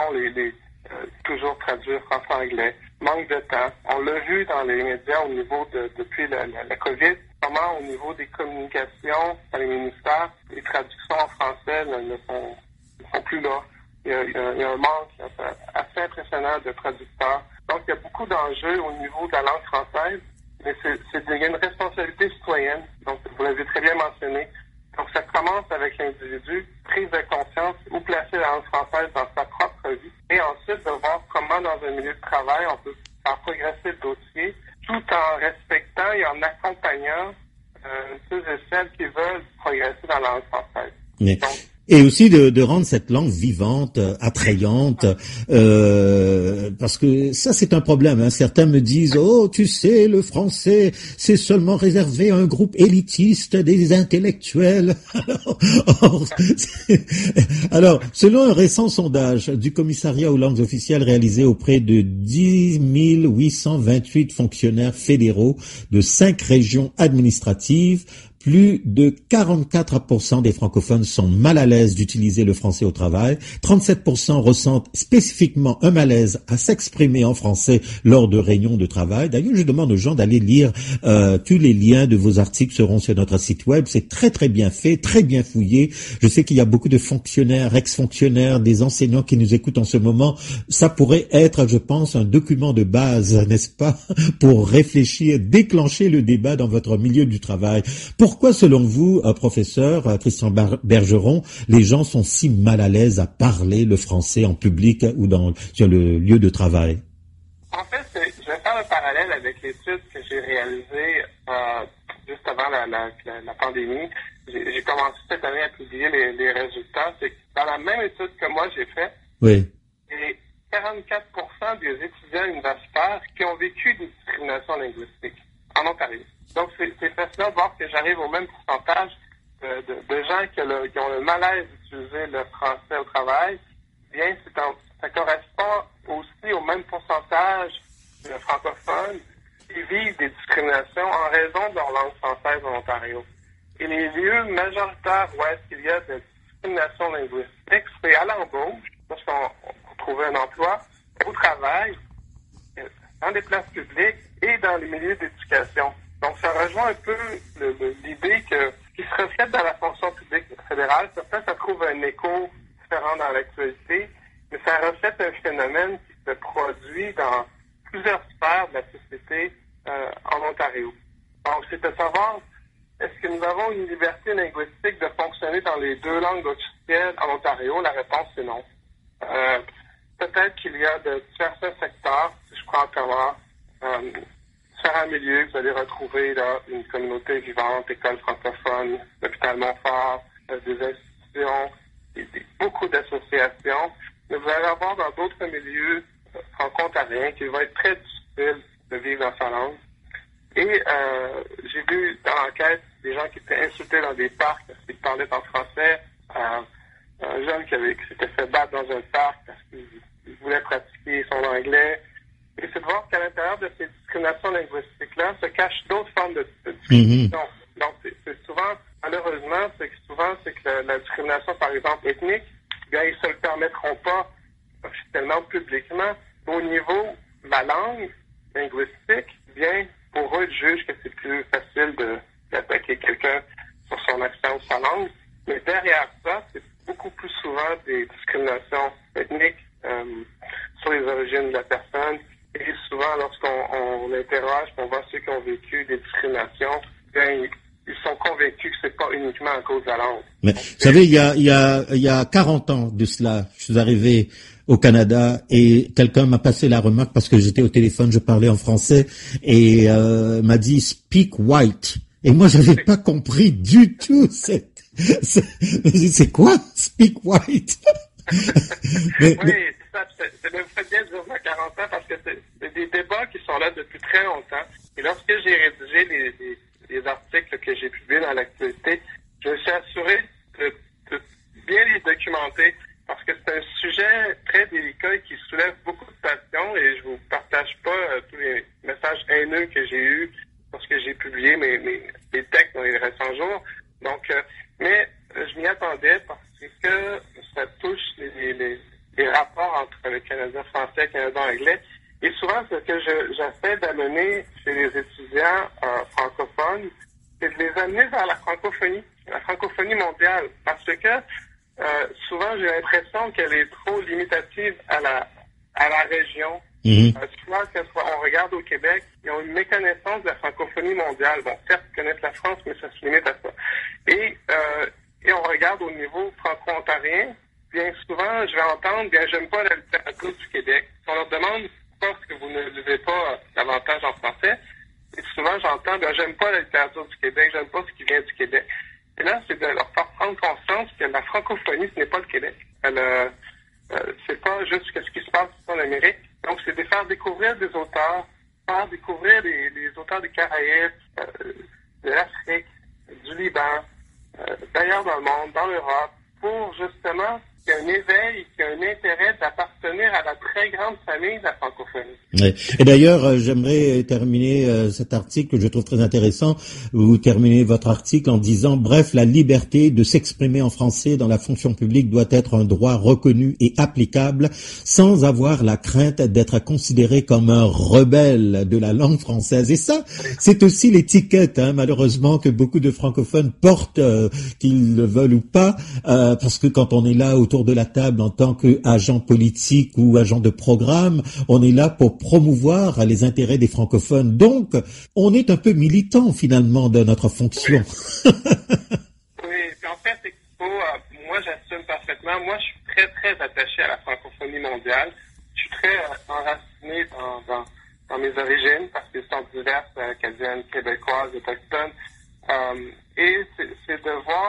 toujours traduire français-anglais, manque de temps. On l'a vu dans les médias au niveau depuis la COVID, comment au niveau des communications dans les ministères, les traductions en français ne sont plus là. Il y a un manque assez impressionnant de traducteurs. Donc, il y a beaucoup d'enjeux au niveau de la langue française. Mais il y a une responsabilité citoyenne, donc vous l'avez très bien mentionné. Donc ça commence avec l'individu, prise de conscience, où placer la langue française dans sa propre vie, et ensuite de voir comment dans un milieu de travail on peut faire progresser le dossier, tout en respectant et en accompagnant ceux et celles qui veulent progresser dans la langue française. Donc, et aussi de rendre cette langue vivante, attrayante, parce que ça c'est un problème. Hein. Certains me disent, oh tu sais, le français c'est seulement réservé à un groupe élitiste des intellectuels. Alors, selon un récent sondage du commissariat aux langues officielles réalisé auprès de 10 828 fonctionnaires fédéraux de 5 régions administratives, plus de 44% des francophones sont mal à l'aise d'utiliser le français au travail. 37% ressentent spécifiquement un malaise à s'exprimer en français lors de réunions de travail. D'ailleurs, je demande aux gens d'aller lire tous les liens de vos articles seront sur notre site web. C'est très très bien fait, très bien fouillé. Je sais qu'il y a beaucoup de fonctionnaires, ex-fonctionnaires, des enseignants qui nous écoutent en ce moment. Ça pourrait être, je pense, un document de base, n'est-ce pas, pour réfléchir, déclencher le débat dans votre milieu du travail. Pourquoi, selon vous, professeur Christian Bergeron, les gens sont si mal à l'aise à parler le français en public ou sur le lieu de travail? En fait, je vais faire le parallèle avec l'étude que j'ai réalisée juste avant la pandémie. J'ai commencé cette année à publier les résultats. C'est dans la même étude que moi j'ai fait. Oui. Et 44% des étudiants universitaires qui ont vécu des discriminations linguistiques en Ontario. Donc, c'est fascinant de voir que j'arrive au même pourcentage de gens qui ont le malaise d'utiliser le français au travail. Bien, ça correspond aussi au même pourcentage de francophones qui vivent des discriminations en raison de leur langue française en Ontario. Et les lieux majoritaires où est-ce qu'il y a de discrimination linguistique, c'est à l'embauche, lorsqu'on trouve un emploi, au travail, dans des places publiques et dans les milieux d'éducation. Donc, ça rejoint un peu l'idée qui se reflète dans la fonction publique fédérale. Certains, ça trouve un écho différent dans l'actualité, mais ça reflète un phénomène qui se produit dans plusieurs sphères de la société en Ontario. Donc, c'est de savoir, est-ce que nous avons une liberté linguistique de fonctionner dans les deux langues officielles en Ontario? La réponse est non. Peut-être qu'il y a de certains secteurs, si je prends en commun, différents milieux, vous allez retrouver là une communauté vivante, école francophone, l'hôpital Montfort, des institutions, beaucoup d'associations. Mais vous allez avoir dans d'autres milieux franco-ontariens qu'il va être très difficile de vivre dans sa langue. Et j'ai vu dans l'enquête des gens qui étaient insultés dans des parcs parce qu'ils parlaient en français, un jeune qui s'était fait battre dans un parc parce qu'il voulait pratiquer son anglais. Et c'est de voir qu'à l'intérieur de ces discriminations linguistiques-là se cachent d'autres formes de discrimination. Donc, c'est souvent, malheureusement, c'est que la discrimination, par exemple, ethnique, bien, ils se le permettront pas officiellement, publiquement. Au niveau de la langue linguistique, bien, pour eux, ils jugent que c'est plus facile d'attaquer quelqu'un sur son accent ou sa langue. Mais derrière ça, c'est beaucoup plus souvent des discriminations ethniques sur les origines de la personne. Et souvent, lorsqu'on interroge, on voit ceux qui ont vécu des discriminations, bien, ils sont convaincus que c'est pas uniquement à cause de la langue. Mais, vous savez, il y a 40 ans de cela, je suis arrivé au Canada et quelqu'un m'a passé la remarque parce que j'étais au téléphone, je parlais en français et m'a dit speak white. Et moi, j'avais pas compris du tout c'est quoi speak white? Oui, c'est ça. Vous faites bien de dire ça 40 ans parce que c'est des débats qui sont là depuis très longtemps. Et lorsque j'ai rédigé les articles que j'ai publiés dans l'actualité, je me suis assuré de bien les documenter parce que c'est un sujet très délicat et qui soulève beaucoup de passion et je vous partage pas tous les messages haineux que j'ai eus lorsque j'ai publié mes textes dans les récents jours. Donc, mais je m'y attendais parce que ça touche les rapports entre le Canadien français et le Canadien anglais. Et souvent, ce que j'essaie d'amener chez les étudiants francophones, c'est de les amener vers la francophonie mondiale. Parce que souvent, j'ai l'impression qu'elle est trop limitative à la région. Souvent, quand on regarde au Québec, ils ont une méconnaissance de la francophonie mondiale. Bon, certes, ils connaissent la France, mais ça se limite à ça. Et on regarde au niveau franco-ontarien, bien souvent, je vais entendre, bien, j'aime pas la littérature du Québec. Si on leur demande pourquoi est-ce que vous ne lisez pas davantage en français, et souvent, j'entends, bien, j'aime pas la littérature du Québec, j'aime pas ce qui vient du Québec. Et là, c'est de leur faire prendre conscience que la francophonie, ce n'est pas le Québec. C'est pas juste ce qui se passe en Amérique. Donc, c'est de faire découvrir des auteurs, faire découvrir les auteurs des Caraïbes, de l'Afrique, du Liban, d'ailleurs dans le monde, dans l'Europe, pour justement qui a un éveil, qui a un intérêt d'appartenir à la très grande famille de la francophonie. Ouais. Et d'ailleurs, j'aimerais terminer cet article que je trouve très intéressant. Vous terminez votre article en disant « Bref, la liberté de s'exprimer en français dans la fonction publique doit être un droit reconnu et applicable sans avoir la crainte d'être considéré comme un rebelle de la langue française. » Et ça, c'est aussi l'étiquette, malheureusement, que beaucoup de francophones portent, qu'ils le veulent ou pas, parce que quand on est là autour de la table en tant qu'agent politique ou agent de programme, on est là pour promouvoir les intérêts des francophones. Donc, on est un peu militant finalement de notre fonction. Oui, puis en fait, moi j'assume parfaitement. Moi, je suis très, très attaché à la francophonie mondiale. Je suis très enraciné dans mes origines parce qu'elles sont diverses, acadiennes, québécoises, autochtones. Et c'est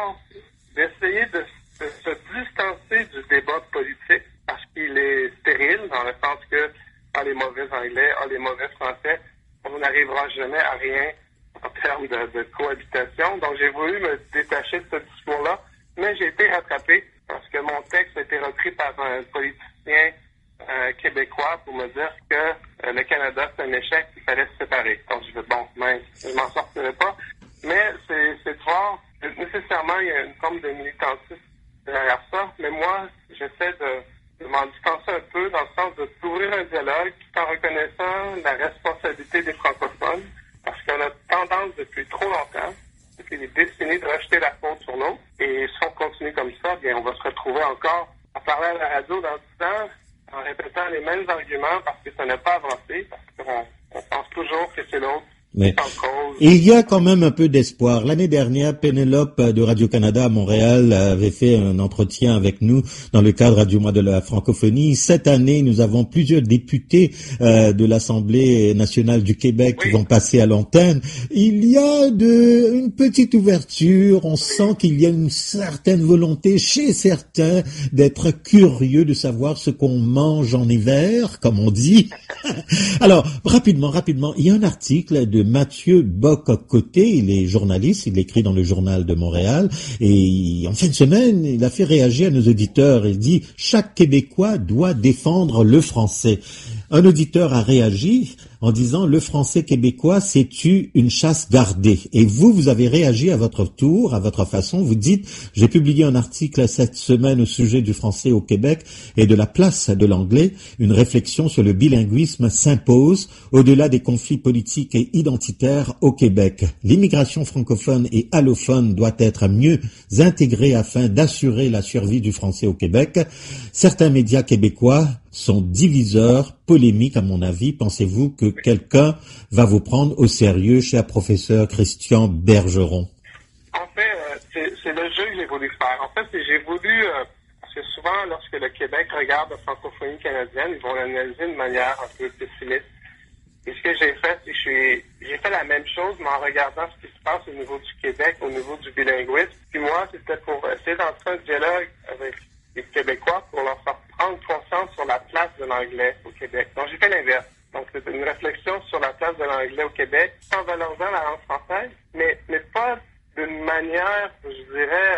d'essayer de se distancer du débat politique parce qu'il est stérile dans le sens que les mauvais anglais, les mauvais français, on n'arrivera jamais à rien en termes de cohabitation. Donc j'ai voulu me détacher de ce discours-là, mais j'ai été rattrapé parce que mon texte a été repris par un politicien québécois pour me dire que le Canada c'est un échec, qu'il fallait se séparer. Donc je dis je m'en sortirai pas, mais c'est de voir que nécessairement il y a une forme de militantisme derrière ça, mais moi j'essaie de m'en distancer un peu dans le sens d'ouvrir un dialogue tout en reconnaissant la responsabilité des francophones parce qu'on a tendance depuis trop longtemps, depuis des décennies, de rejeter la faute sur l'autre. Et si on continue comme ça, bien on va se retrouver encore à parler à la radio dans 10 ans en répétant les mêmes arguments parce que ça n'a pas avancé, parce qu'on pense toujours que c'est l'autre. Mais il y a quand même un peu d'espoir. L'année dernière, Pénélope de Radio-Canada à Montréal avait fait un entretien avec nous dans le cadre du mois de la francophonie. Cette année, nous avons plusieurs députés de l'Assemblée nationale du Québec qui vont passer à l'antenne. Il y a une petite ouverture. On sent qu'il y a une certaine volonté chez certains d'être curieux de savoir ce qu'on mange en hiver, comme on dit. Alors, rapidement, il y a un article de Mathieu Bock-Côté, il est journaliste, il écrit dans le Journal de Montréal, et en fin de semaine, il a fait réagir à nos auditeurs, il dit « Chaque Québécois doit défendre le français ». Un auditeur a réagi en disant « Le français québécois, c'est-tu une chasse gardée ?» Et vous avez réagi à votre tour, à votre façon. Vous dites « J'ai publié un article cette semaine au sujet du français au Québec et de la place de l'anglais. Une réflexion sur le bilinguisme s'impose au-delà des conflits politiques et identitaires au Québec. L'immigration francophone et allophone doit être mieux intégrée afin d'assurer la survie du français au Québec. Certains médias québécois sont diviseurs, polémiques à mon avis. Pensez-vous que quelqu'un va vous prendre au sérieux, cher professeur Christian Bergeron? En fait, c'est le jeu que j'ai voulu faire. En fait, j'ai voulu, parce que souvent, lorsque le Québec regarde la francophonie canadienne, ils vont l'analyser de manière un peu pessimiste. Et ce que j'ai fait, c'est que j'ai fait la même chose, mais en regardant ce qui se passe au niveau du Québec, au niveau du bilinguisme. Puis moi, c'était pour essayer d'entrer un dialogue avec les Québécois pour leur faire prendre conscience sur la place de l'anglais au Québec. Donc, j'ai fait l'inverse. Donc, c'est une réflexion sur la place de l'anglais au Québec, en valorisant la langue française, mais pas d'une manière, je dirais,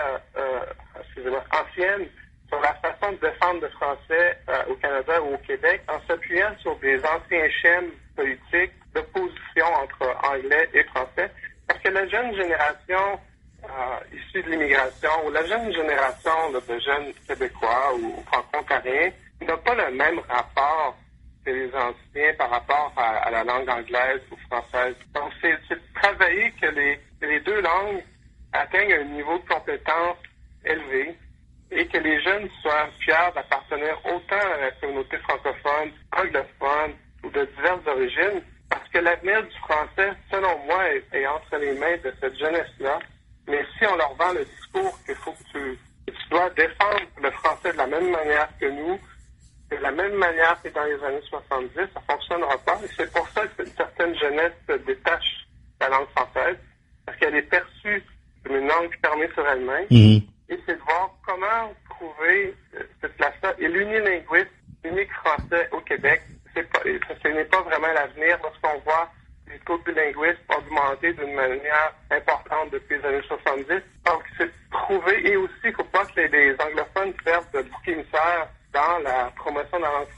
ancienne, sur la façon de défendre le français au Canada ou au Québec, en s'appuyant sur des anciens schèmes politiques d'opposition entre anglais et français. Parce que la jeune génération issue de l'immigration, ou la jeune génération de jeunes Québécois ou franco-ontariens, n'a pas le même rapport que les anciens par rapport à la langue anglaise ou française. Donc, c'est de travailler que les deux langues atteignent un niveau de compétence élevé et que les jeunes soient fiers d'appartenir autant à la communauté francophone, anglophone ou de diverses origines, parce que l'avenir du français, selon moi, est entre les mains de cette jeunesse-là. Mais si on leur vend le discours qu'il faut que tu dois défendre le français de la même manière que nous, de la même manière que dans les années 70, ça ne fonctionnera pas. Et c'est pour ça que certaines jeunesses se détachent de la langue française, parce qu'elle est perçue comme une langue fermée sur elle-même. Mmh. Et c'est de voir comment trouver cette place-là. Et l'unilinguisme, l'unique français au Québec, ce n'est pas vraiment l'avenir lorsqu'on voit les taux de bilinguisme augmenter d'une manière importante depuis les années 70. Donc, c'est de trouver, et aussi, il ne faut pas que les anglophones servent de bouc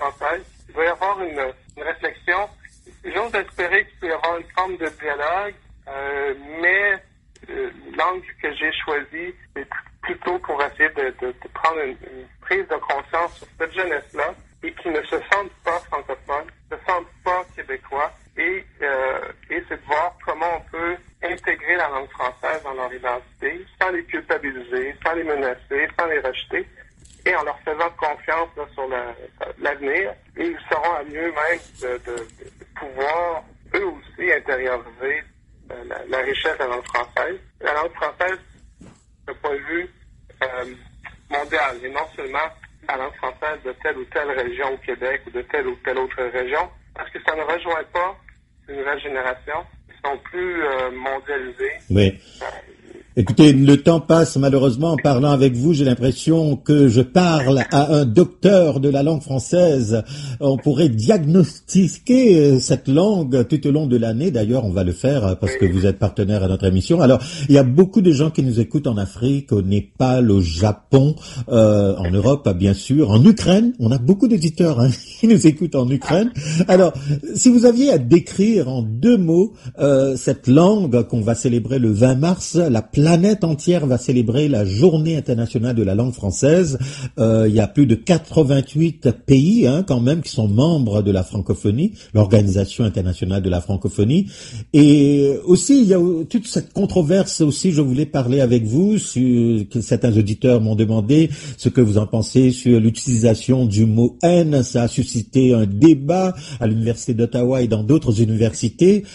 française. Il doit y avoir une réflexion. J'ose espérer qu'il peut y avoir une forme de dialogue, mais l'angle que j'ai choisi, c'est plutôt pour essayer de prendre une prise de conscience sur cette jeunesse-là et qui ne se sentent pas francophones, ne se sentent pas québécois, et c'est de voir comment on peut intégrer la langue française dans leur identité, sans les culpabiliser, sans les menacer, sans les rejeter, et en leur faisant confiance là, sur l'avenir, et ils seront à mieux même de pouvoir, eux aussi, intérioriser la richesse de la langue française. La langue française, d'un point de vue mondial, et non seulement la langue française de telle ou telle région au Québec ou de telle ou telle autre région, parce que ça ne rejoint pas une nouvelle génération qui sont plus mondialisés. Oui. Écoutez, le temps passe malheureusement. En parlant avec vous, j'ai l'impression que je parle à un docteur de la langue française. On pourrait diagnostiquer cette langue tout au long de l'année. D'ailleurs, on va le faire parce que vous êtes partenaire à notre émission. Alors, il y a beaucoup de gens qui nous écoutent en Afrique, au Népal, au Japon, en Europe, bien sûr, en Ukraine. On a beaucoup d'auditeurs qui nous écoutent en Ukraine. Alors, si vous aviez à décrire en 2 mots cette langue qu'on va célébrer le 20 mars, la planète entière va célébrer la Journée internationale de la langue française. Il y a plus de 88 pays quand même qui sont membres de la francophonie, l'Organisation internationale de la francophonie. Et aussi, il y a toute cette controverse aussi, je voulais parler avec vous, que certains auditeurs m'ont demandé ce que vous en pensez sur l'utilisation du mot haine. Ça a suscité un débat à l'Université d'Ottawa et dans d'autres universités.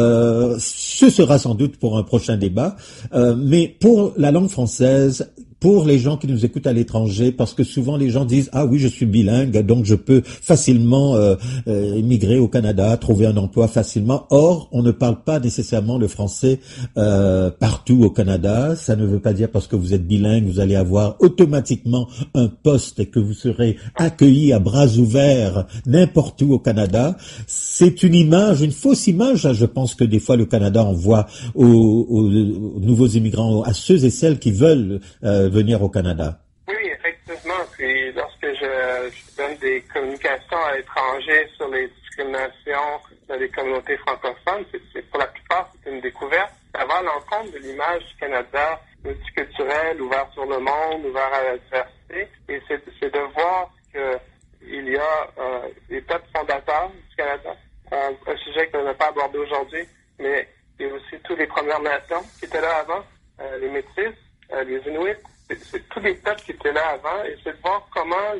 Ce sera sans doute pour un prochain débat. Mais pour la langue française, pour les gens qui nous écoutent à l'étranger, parce que souvent les gens disent « Ah oui, je suis bilingue, donc je peux facilement émigrer au Canada, trouver un emploi facilement. » Or, on ne parle pas nécessairement le français partout au Canada. Ça ne veut pas dire parce que vous êtes bilingue, vous allez avoir automatiquement un poste et que vous serez accueilli à bras ouverts n'importe où au Canada. C'est une image, une fausse image, je pense que des fois le Canada envoie aux nouveaux immigrants, à ceux et celles qui veulent venir au Canada. Oui, effectivement. Puis lorsque je donne des communications à l'étranger sur les discriminations dans les communautés francophones, c'est pour la plupart, c'est une découverte. Ça va à l'encontre de l'image du Canada multiculturel, ouvert sur le monde, ouvert à la diversité. Et c'est de voir qu'il y a les peuples fondateurs du Canada, un sujet qu'on n'a pas abordé aujourd'hui, mais il y a aussi tous les Premières Nations qui étaient là avant, les Métis, les Inuits. C'est tous les peuples qui étaient là avant, et c'est de voir comment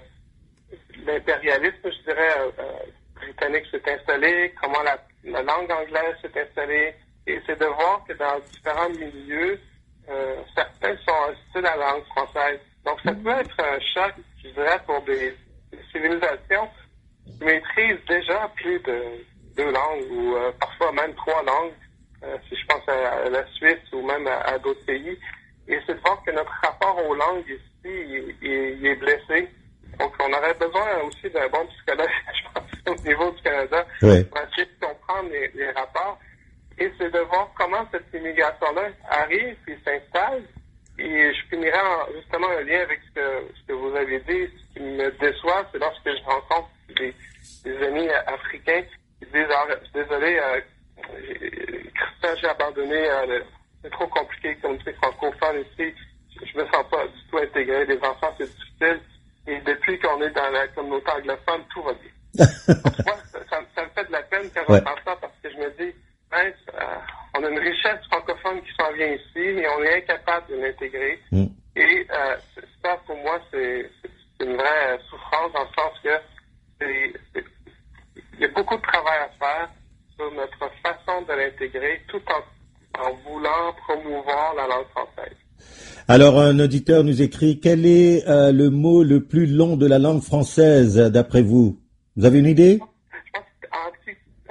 l'impérialisme, je dirais, britannique s'est installé, comment la langue anglaise s'est installée, et c'est de voir que dans différents milieux, certains sont hostiles à la langue française. Donc ça peut être un choc, je dirais, pour des civilisations qui maîtrisent déjà plus de 2 langues, ou parfois même 3 langues, si je pense à la Suisse ou même à d'autres pays. Et c'est de voir que notre rapport aux langues ici, il est blessé. Donc, on aurait besoin aussi d'un bon psychologue, je pense, au niveau du Canada, pour essayer de comprendre les rapports. Et c'est de voir comment cette immigration-là arrive et s'installe. Et je finirai justement un lien avec ce que vous avez dit. Ce qui me déçoit, c'est lorsque je rencontre des amis africains qui disent « Désolé, Christian, j'ai abandonné c'est trop compliqué, communauté francophone ici, je me sens pas du tout intégré, les enfants c'est difficile, et depuis qu'on est dans la communauté anglophone, tout va bien. Donc, moi, ça me fait de la peine quand j'entends ça, parce que je me dis, on a une richesse francophone qui s'en vient ici, et on est incapable de l'intégrer. Et ça, pour moi, c'est une vraie souffrance, dans le sens que il y a beaucoup de travail à faire sur notre façon de l'intégrer, tout en voulant promouvoir la langue française. Alors, un auditeur nous écrit, quel est le mot le plus long de la langue française, d'après vous? Vous avez une idée? Je pense que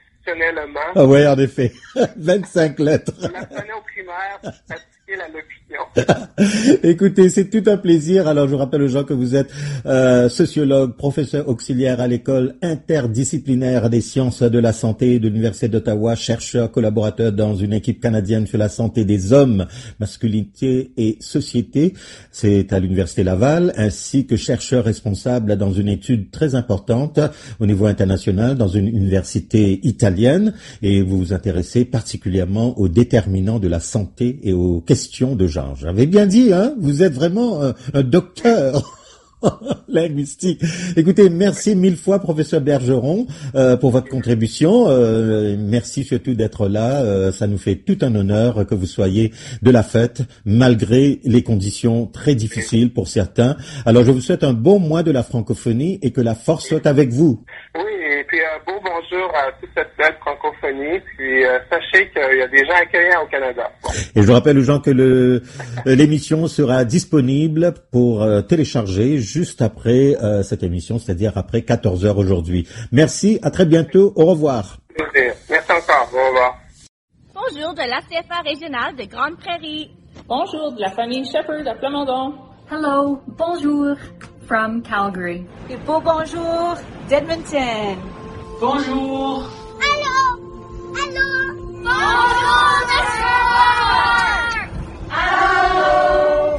anticonstitutionnellement. Ah oui, en effet. 25 lettres. On apprenait au primaire, pratiquer la locution Écoutez, c'est tout un plaisir. Alors, je rappelle aux gens que vous êtes sociologue, professeur auxiliaire à l'école interdisciplinaire des sciences de la santé de l'Université d'Ottawa, chercheur collaborateur dans une équipe canadienne sur la santé des hommes, masculinité et société. C'est à l'Université Laval, ainsi que chercheur responsable dans une étude très importante au niveau international dans une université italienne. Et vous vous intéressez particulièrement aux déterminants de la santé et aux questions de genre. J'avais bien dit, hein, vous êtes vraiment un docteur linguistique. Écoutez, merci mille fois, professeur Bergeron, pour votre contribution. Merci surtout d'être là. Ça nous fait tout un honneur que vous soyez de la fête, malgré les conditions très difficiles pour certains. Alors, je vous souhaite un bon mois de la francophonie et que la force soit avec vous. Oui, et puis un beau bonjour à toute cette belle francophonie. Puis sachez qu'il y a des gens accueillants au Canada. Et je rappelle aux gens que l'émission sera disponible pour télécharger juste après cette émission, c'est-à-dire après 14h aujourd'hui. Merci, à très bientôt, au revoir. Merci encore, au revoir. Bonjour de l'ACFA régionale de Grande Prairie. Bonjour de la famille Shepherd à Plamondon. Hello, bonjour from Calgary. Et beau bonjour d'Edmonton. Bonjour. Allô, allô. Bonjour de Sherbrooke. Allô.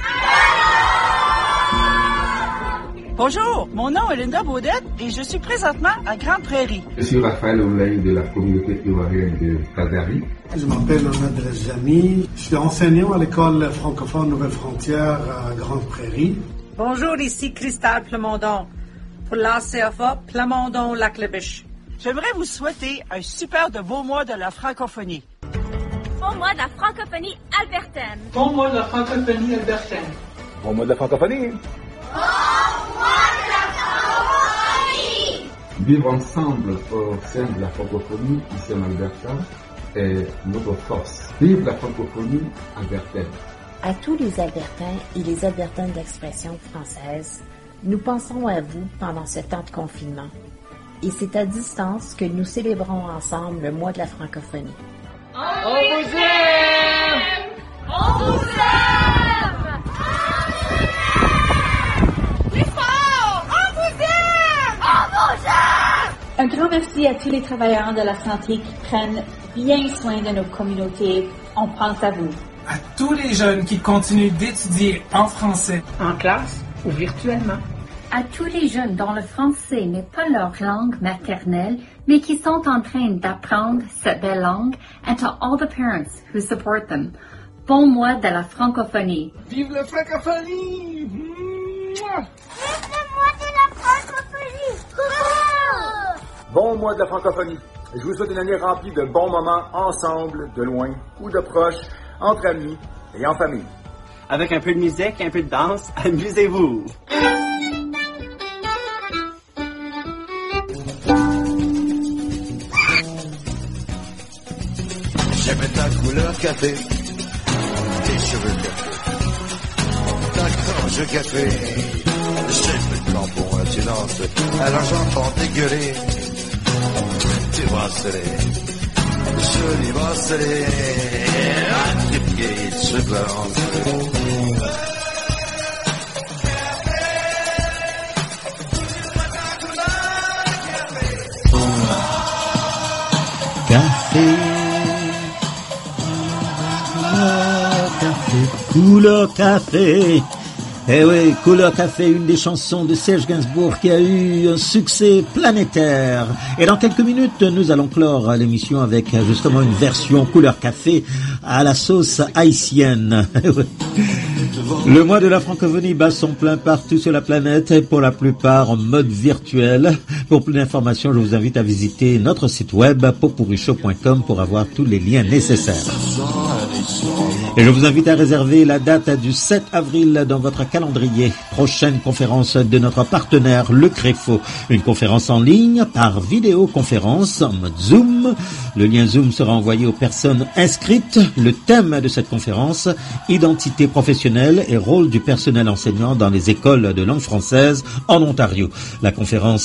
Bonjour, mon nom est Linda Baudette et je suis présentement à Grande Prairie. Je suis Raphaël Oulay de la communauté ivoirienne de Calgary. Je m'appelle Ahmed Rajami, je suis enseignant à l'école francophone Nouvelle-Frontière à Grande Prairie. Bonjour, ici Cristal Plamondon pour l'ACFA Plamondon-Lac-Lébiche. J'aimerais vous souhaiter un super de beau mois de la francophonie. Bon mois de la francophonie albertaine. Bon mois de la francophonie albertaine. Bon mois de la francophonie. Vivre ensemble au sein de la francophonie ici en Alberta est notre force. Vive la francophonie albertaine. À tous les Albertains et les Albertaines d'expression française, nous pensons à vous pendant ce temps de confinement. Et c'est à distance que nous célébrons ensemble le mois de la francophonie. On vous aime! On vous aime! Un grand merci à tous les travailleurs de la santé qui prennent bien soin de nos communautés. On pense à vous. À tous les jeunes qui continuent d'étudier en français, en classe ou virtuellement. À tous les jeunes dont le français n'est pas leur langue maternelle, mais qui sont en train d'apprendre cette belle langue, and to all the parents who support them. Bon mois de la francophonie. Vive la francophonie! Vive le mois de la francophonie! Bon mois de la francophonie. Je vous souhaite une année remplie de bons moments ensemble, de loin ou de proche, entre amis et en famille. Avec un peu de musique, un peu de danse, amusez-vous! J'aime ta couleur café, tes cheveux café, ta gorge café. J'aime le tampon à silence, alors j'entends dégueuler. Tes bracelets, jolis bracelets, à tes pieds se balancent. Café, couleur café. Eh oui, Couleur Café, une des chansons de Serge Gainsbourg qui a eu un succès planétaire. Et dans quelques minutes, nous allons clore l'émission avec justement une version Couleur Café à la sauce haïtienne. Le mois de la francophonie bat son plein partout sur la planète et pour la plupart en mode virtuel. Pour plus d'informations, je vous invite à visiter notre site web popurrichaud.com pour avoir tous les liens nécessaires. Et je vous invite à réserver la date du 7 avril dans votre calendrier. Prochaine conférence de notre partenaire Le Créfo. Une conférence en ligne par vidéoconférence en mode Zoom. Le lien Zoom sera envoyé aux personnes inscrites. Le thème de cette conférence, identité professionnelle professionnels et rôle du personnel enseignant dans les écoles de langue française en Ontario. La conférence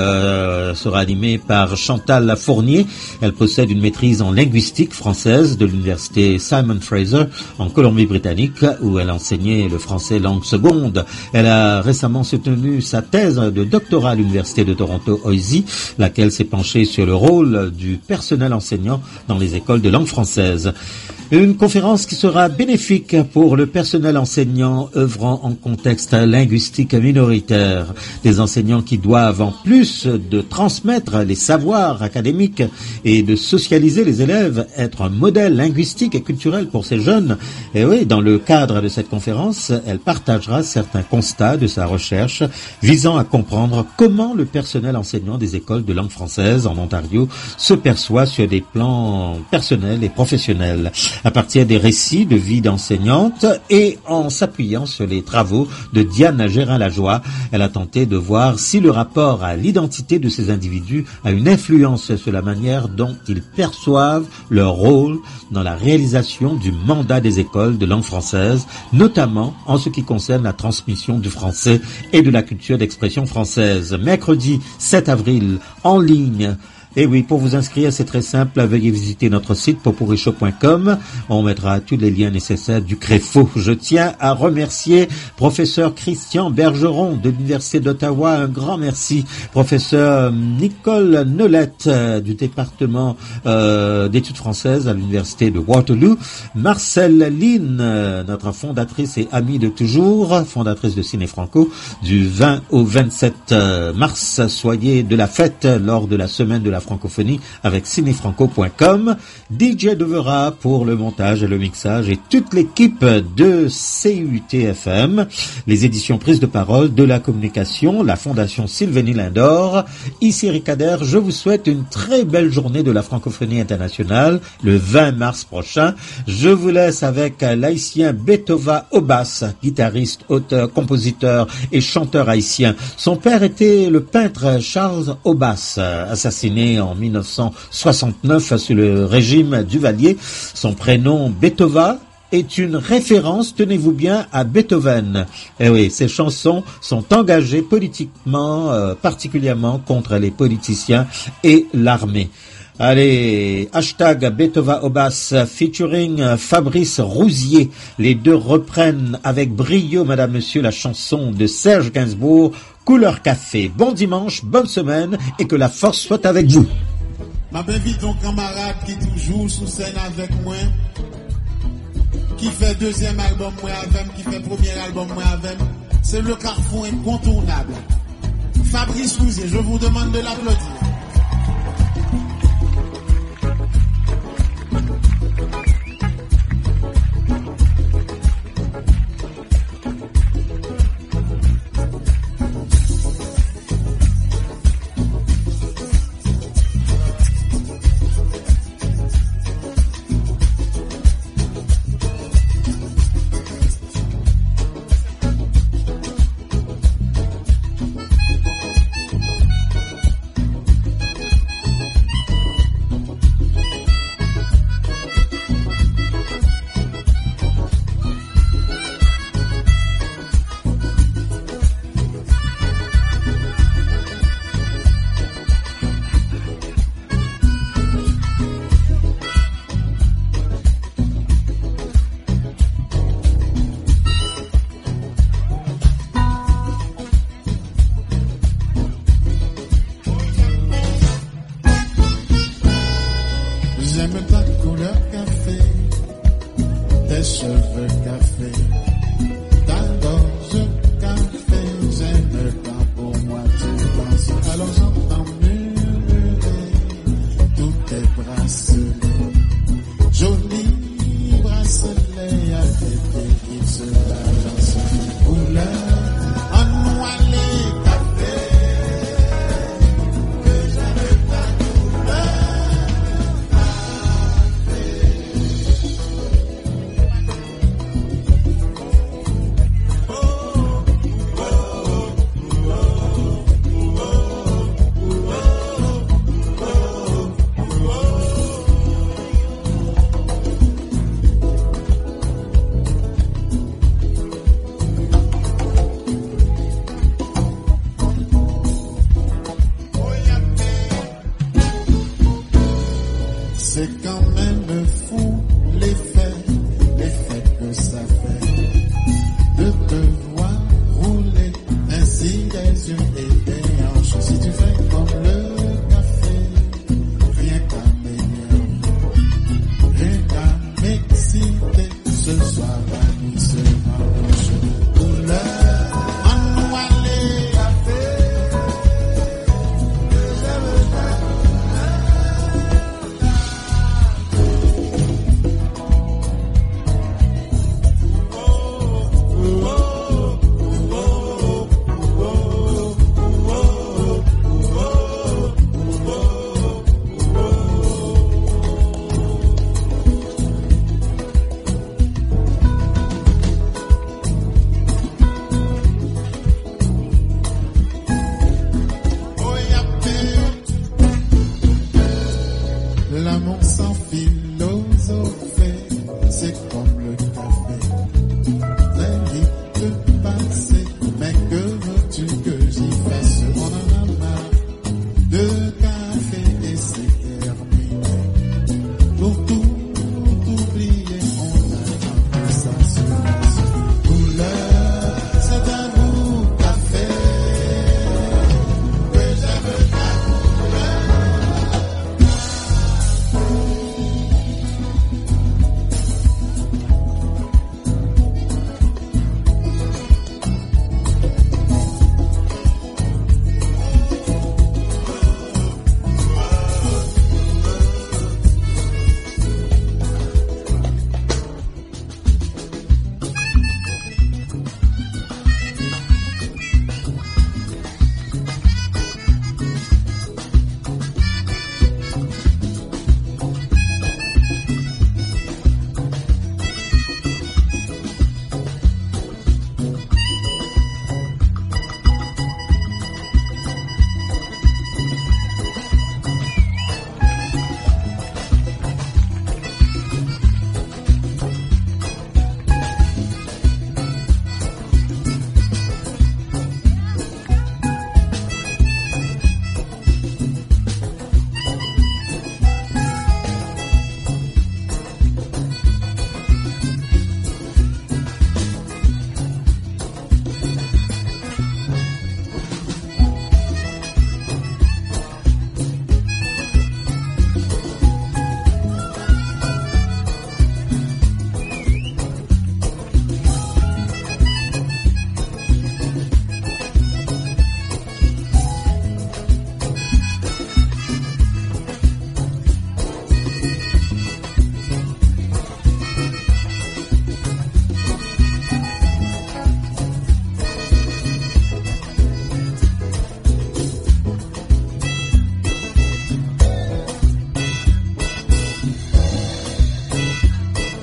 sera animée par Chantal Fournier. Elle possède une maîtrise en linguistique française de l'université Simon Fraser en Colombie-Britannique, où elle a enseigné le français langue seconde. Elle a récemment soutenu sa thèse de doctorat à l'université de Toronto-Oisy, laquelle s'est penchée sur le rôle du personnel enseignant dans les écoles de langue française. Une conférence qui sera bénéfique pour le personnel enseignant œuvrant en contexte linguistique minoritaire. Des enseignants qui doivent, en plus de transmettre les savoirs académiques et de socialiser les élèves, être un modèle linguistique et culturel pour ces jeunes. Et oui, dans le cadre de cette conférence, elle partagera certains constats de sa recherche visant à comprendre comment le personnel enseignant des écoles de langue française en Ontario se perçoit sur des plans personnels et professionnels, à partir des récits de vie d'enseignante et en s'appuyant sur les travaux de Diane Gérin-Lajoie. Elle a tenté de voir si le rapport à l'identité de ces individus a une influence sur la manière dont ils perçoivent leur rôle dans la réalisation du mandat des écoles de langue française, notamment en ce qui concerne la transmission du français et de la culture d'expression française. Mercredi 7 avril, en ligne. Et oui, pour vous inscrire, c'est très simple. Veuillez visiter notre site poporichaud.com. On mettra tous les liens nécessaires du CREFO. Je tiens à remercier professeur Christian Bergeron de l'Université d'Ottawa. Un grand merci. Professeur Nicole Nolette du département d'études françaises à l'Université de Waterloo. Marcel Lynn, notre fondatrice et amie de toujours, fondatrice de Ciné Franco, du 20 au 27 mars. Soyez de la fête lors de la semaine de la francophonie avec cinefranco.com, DJ Devera pour le montage et le mixage et toute l'équipe de CUTFM, les éditions prises de parole de la communication, la Fondation Sylvénie Lindor. Ici Ricader, je vous souhaite une très belle journée de la francophonie internationale le 20 mars prochain. Je vous laisse avec l'haïtien Betova Obas, guitariste, auteur, compositeur et chanteur haïtien. Son père était le peintre Charles Obas, assassiné en 1969 sous le régime Duvalier. Son prénom Betova est une référence, tenez-vous bien, à Beethoven. Et oui, ses chansons sont engagées politiquement, particulièrement contre les politiciens et l'armée. Allez, hashtag Betova Obas featuring Fabrice Rousier. Les deux reprennent avec brio, madame, monsieur, la chanson de Serge Gainsbourg, Couleur Café. Bon dimanche, bonne semaine et que la force soit avec vous. M'invite ton camarade qui toujours sous scène avec moi, qui fait deuxième album moi avec, qui fait premier album moi avec. C'est le carrefour incontournable. Fabrice Rousier, je vous demande de l'applaudir. c'est quand même fou l'effet que ça fait de te voir rouler ainsi des yeux et des hanches. Si tu fais comme le café, rien qu'à m'énerver, rien qu'à m'exciter, ce soir la nuit se rapproche. Couleur en noiré, café, l'amour sans philosopher, c'est comme le café, très vite de passer, mais que veux-tu que j'y fasse? On en a marre de café et c'est terminé. Pour tout oublier, on a ça sur la couleur, c'est un goût café que j'aime ta couleur.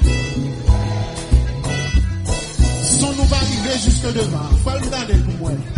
Jusque devant, faut le donner pour moi.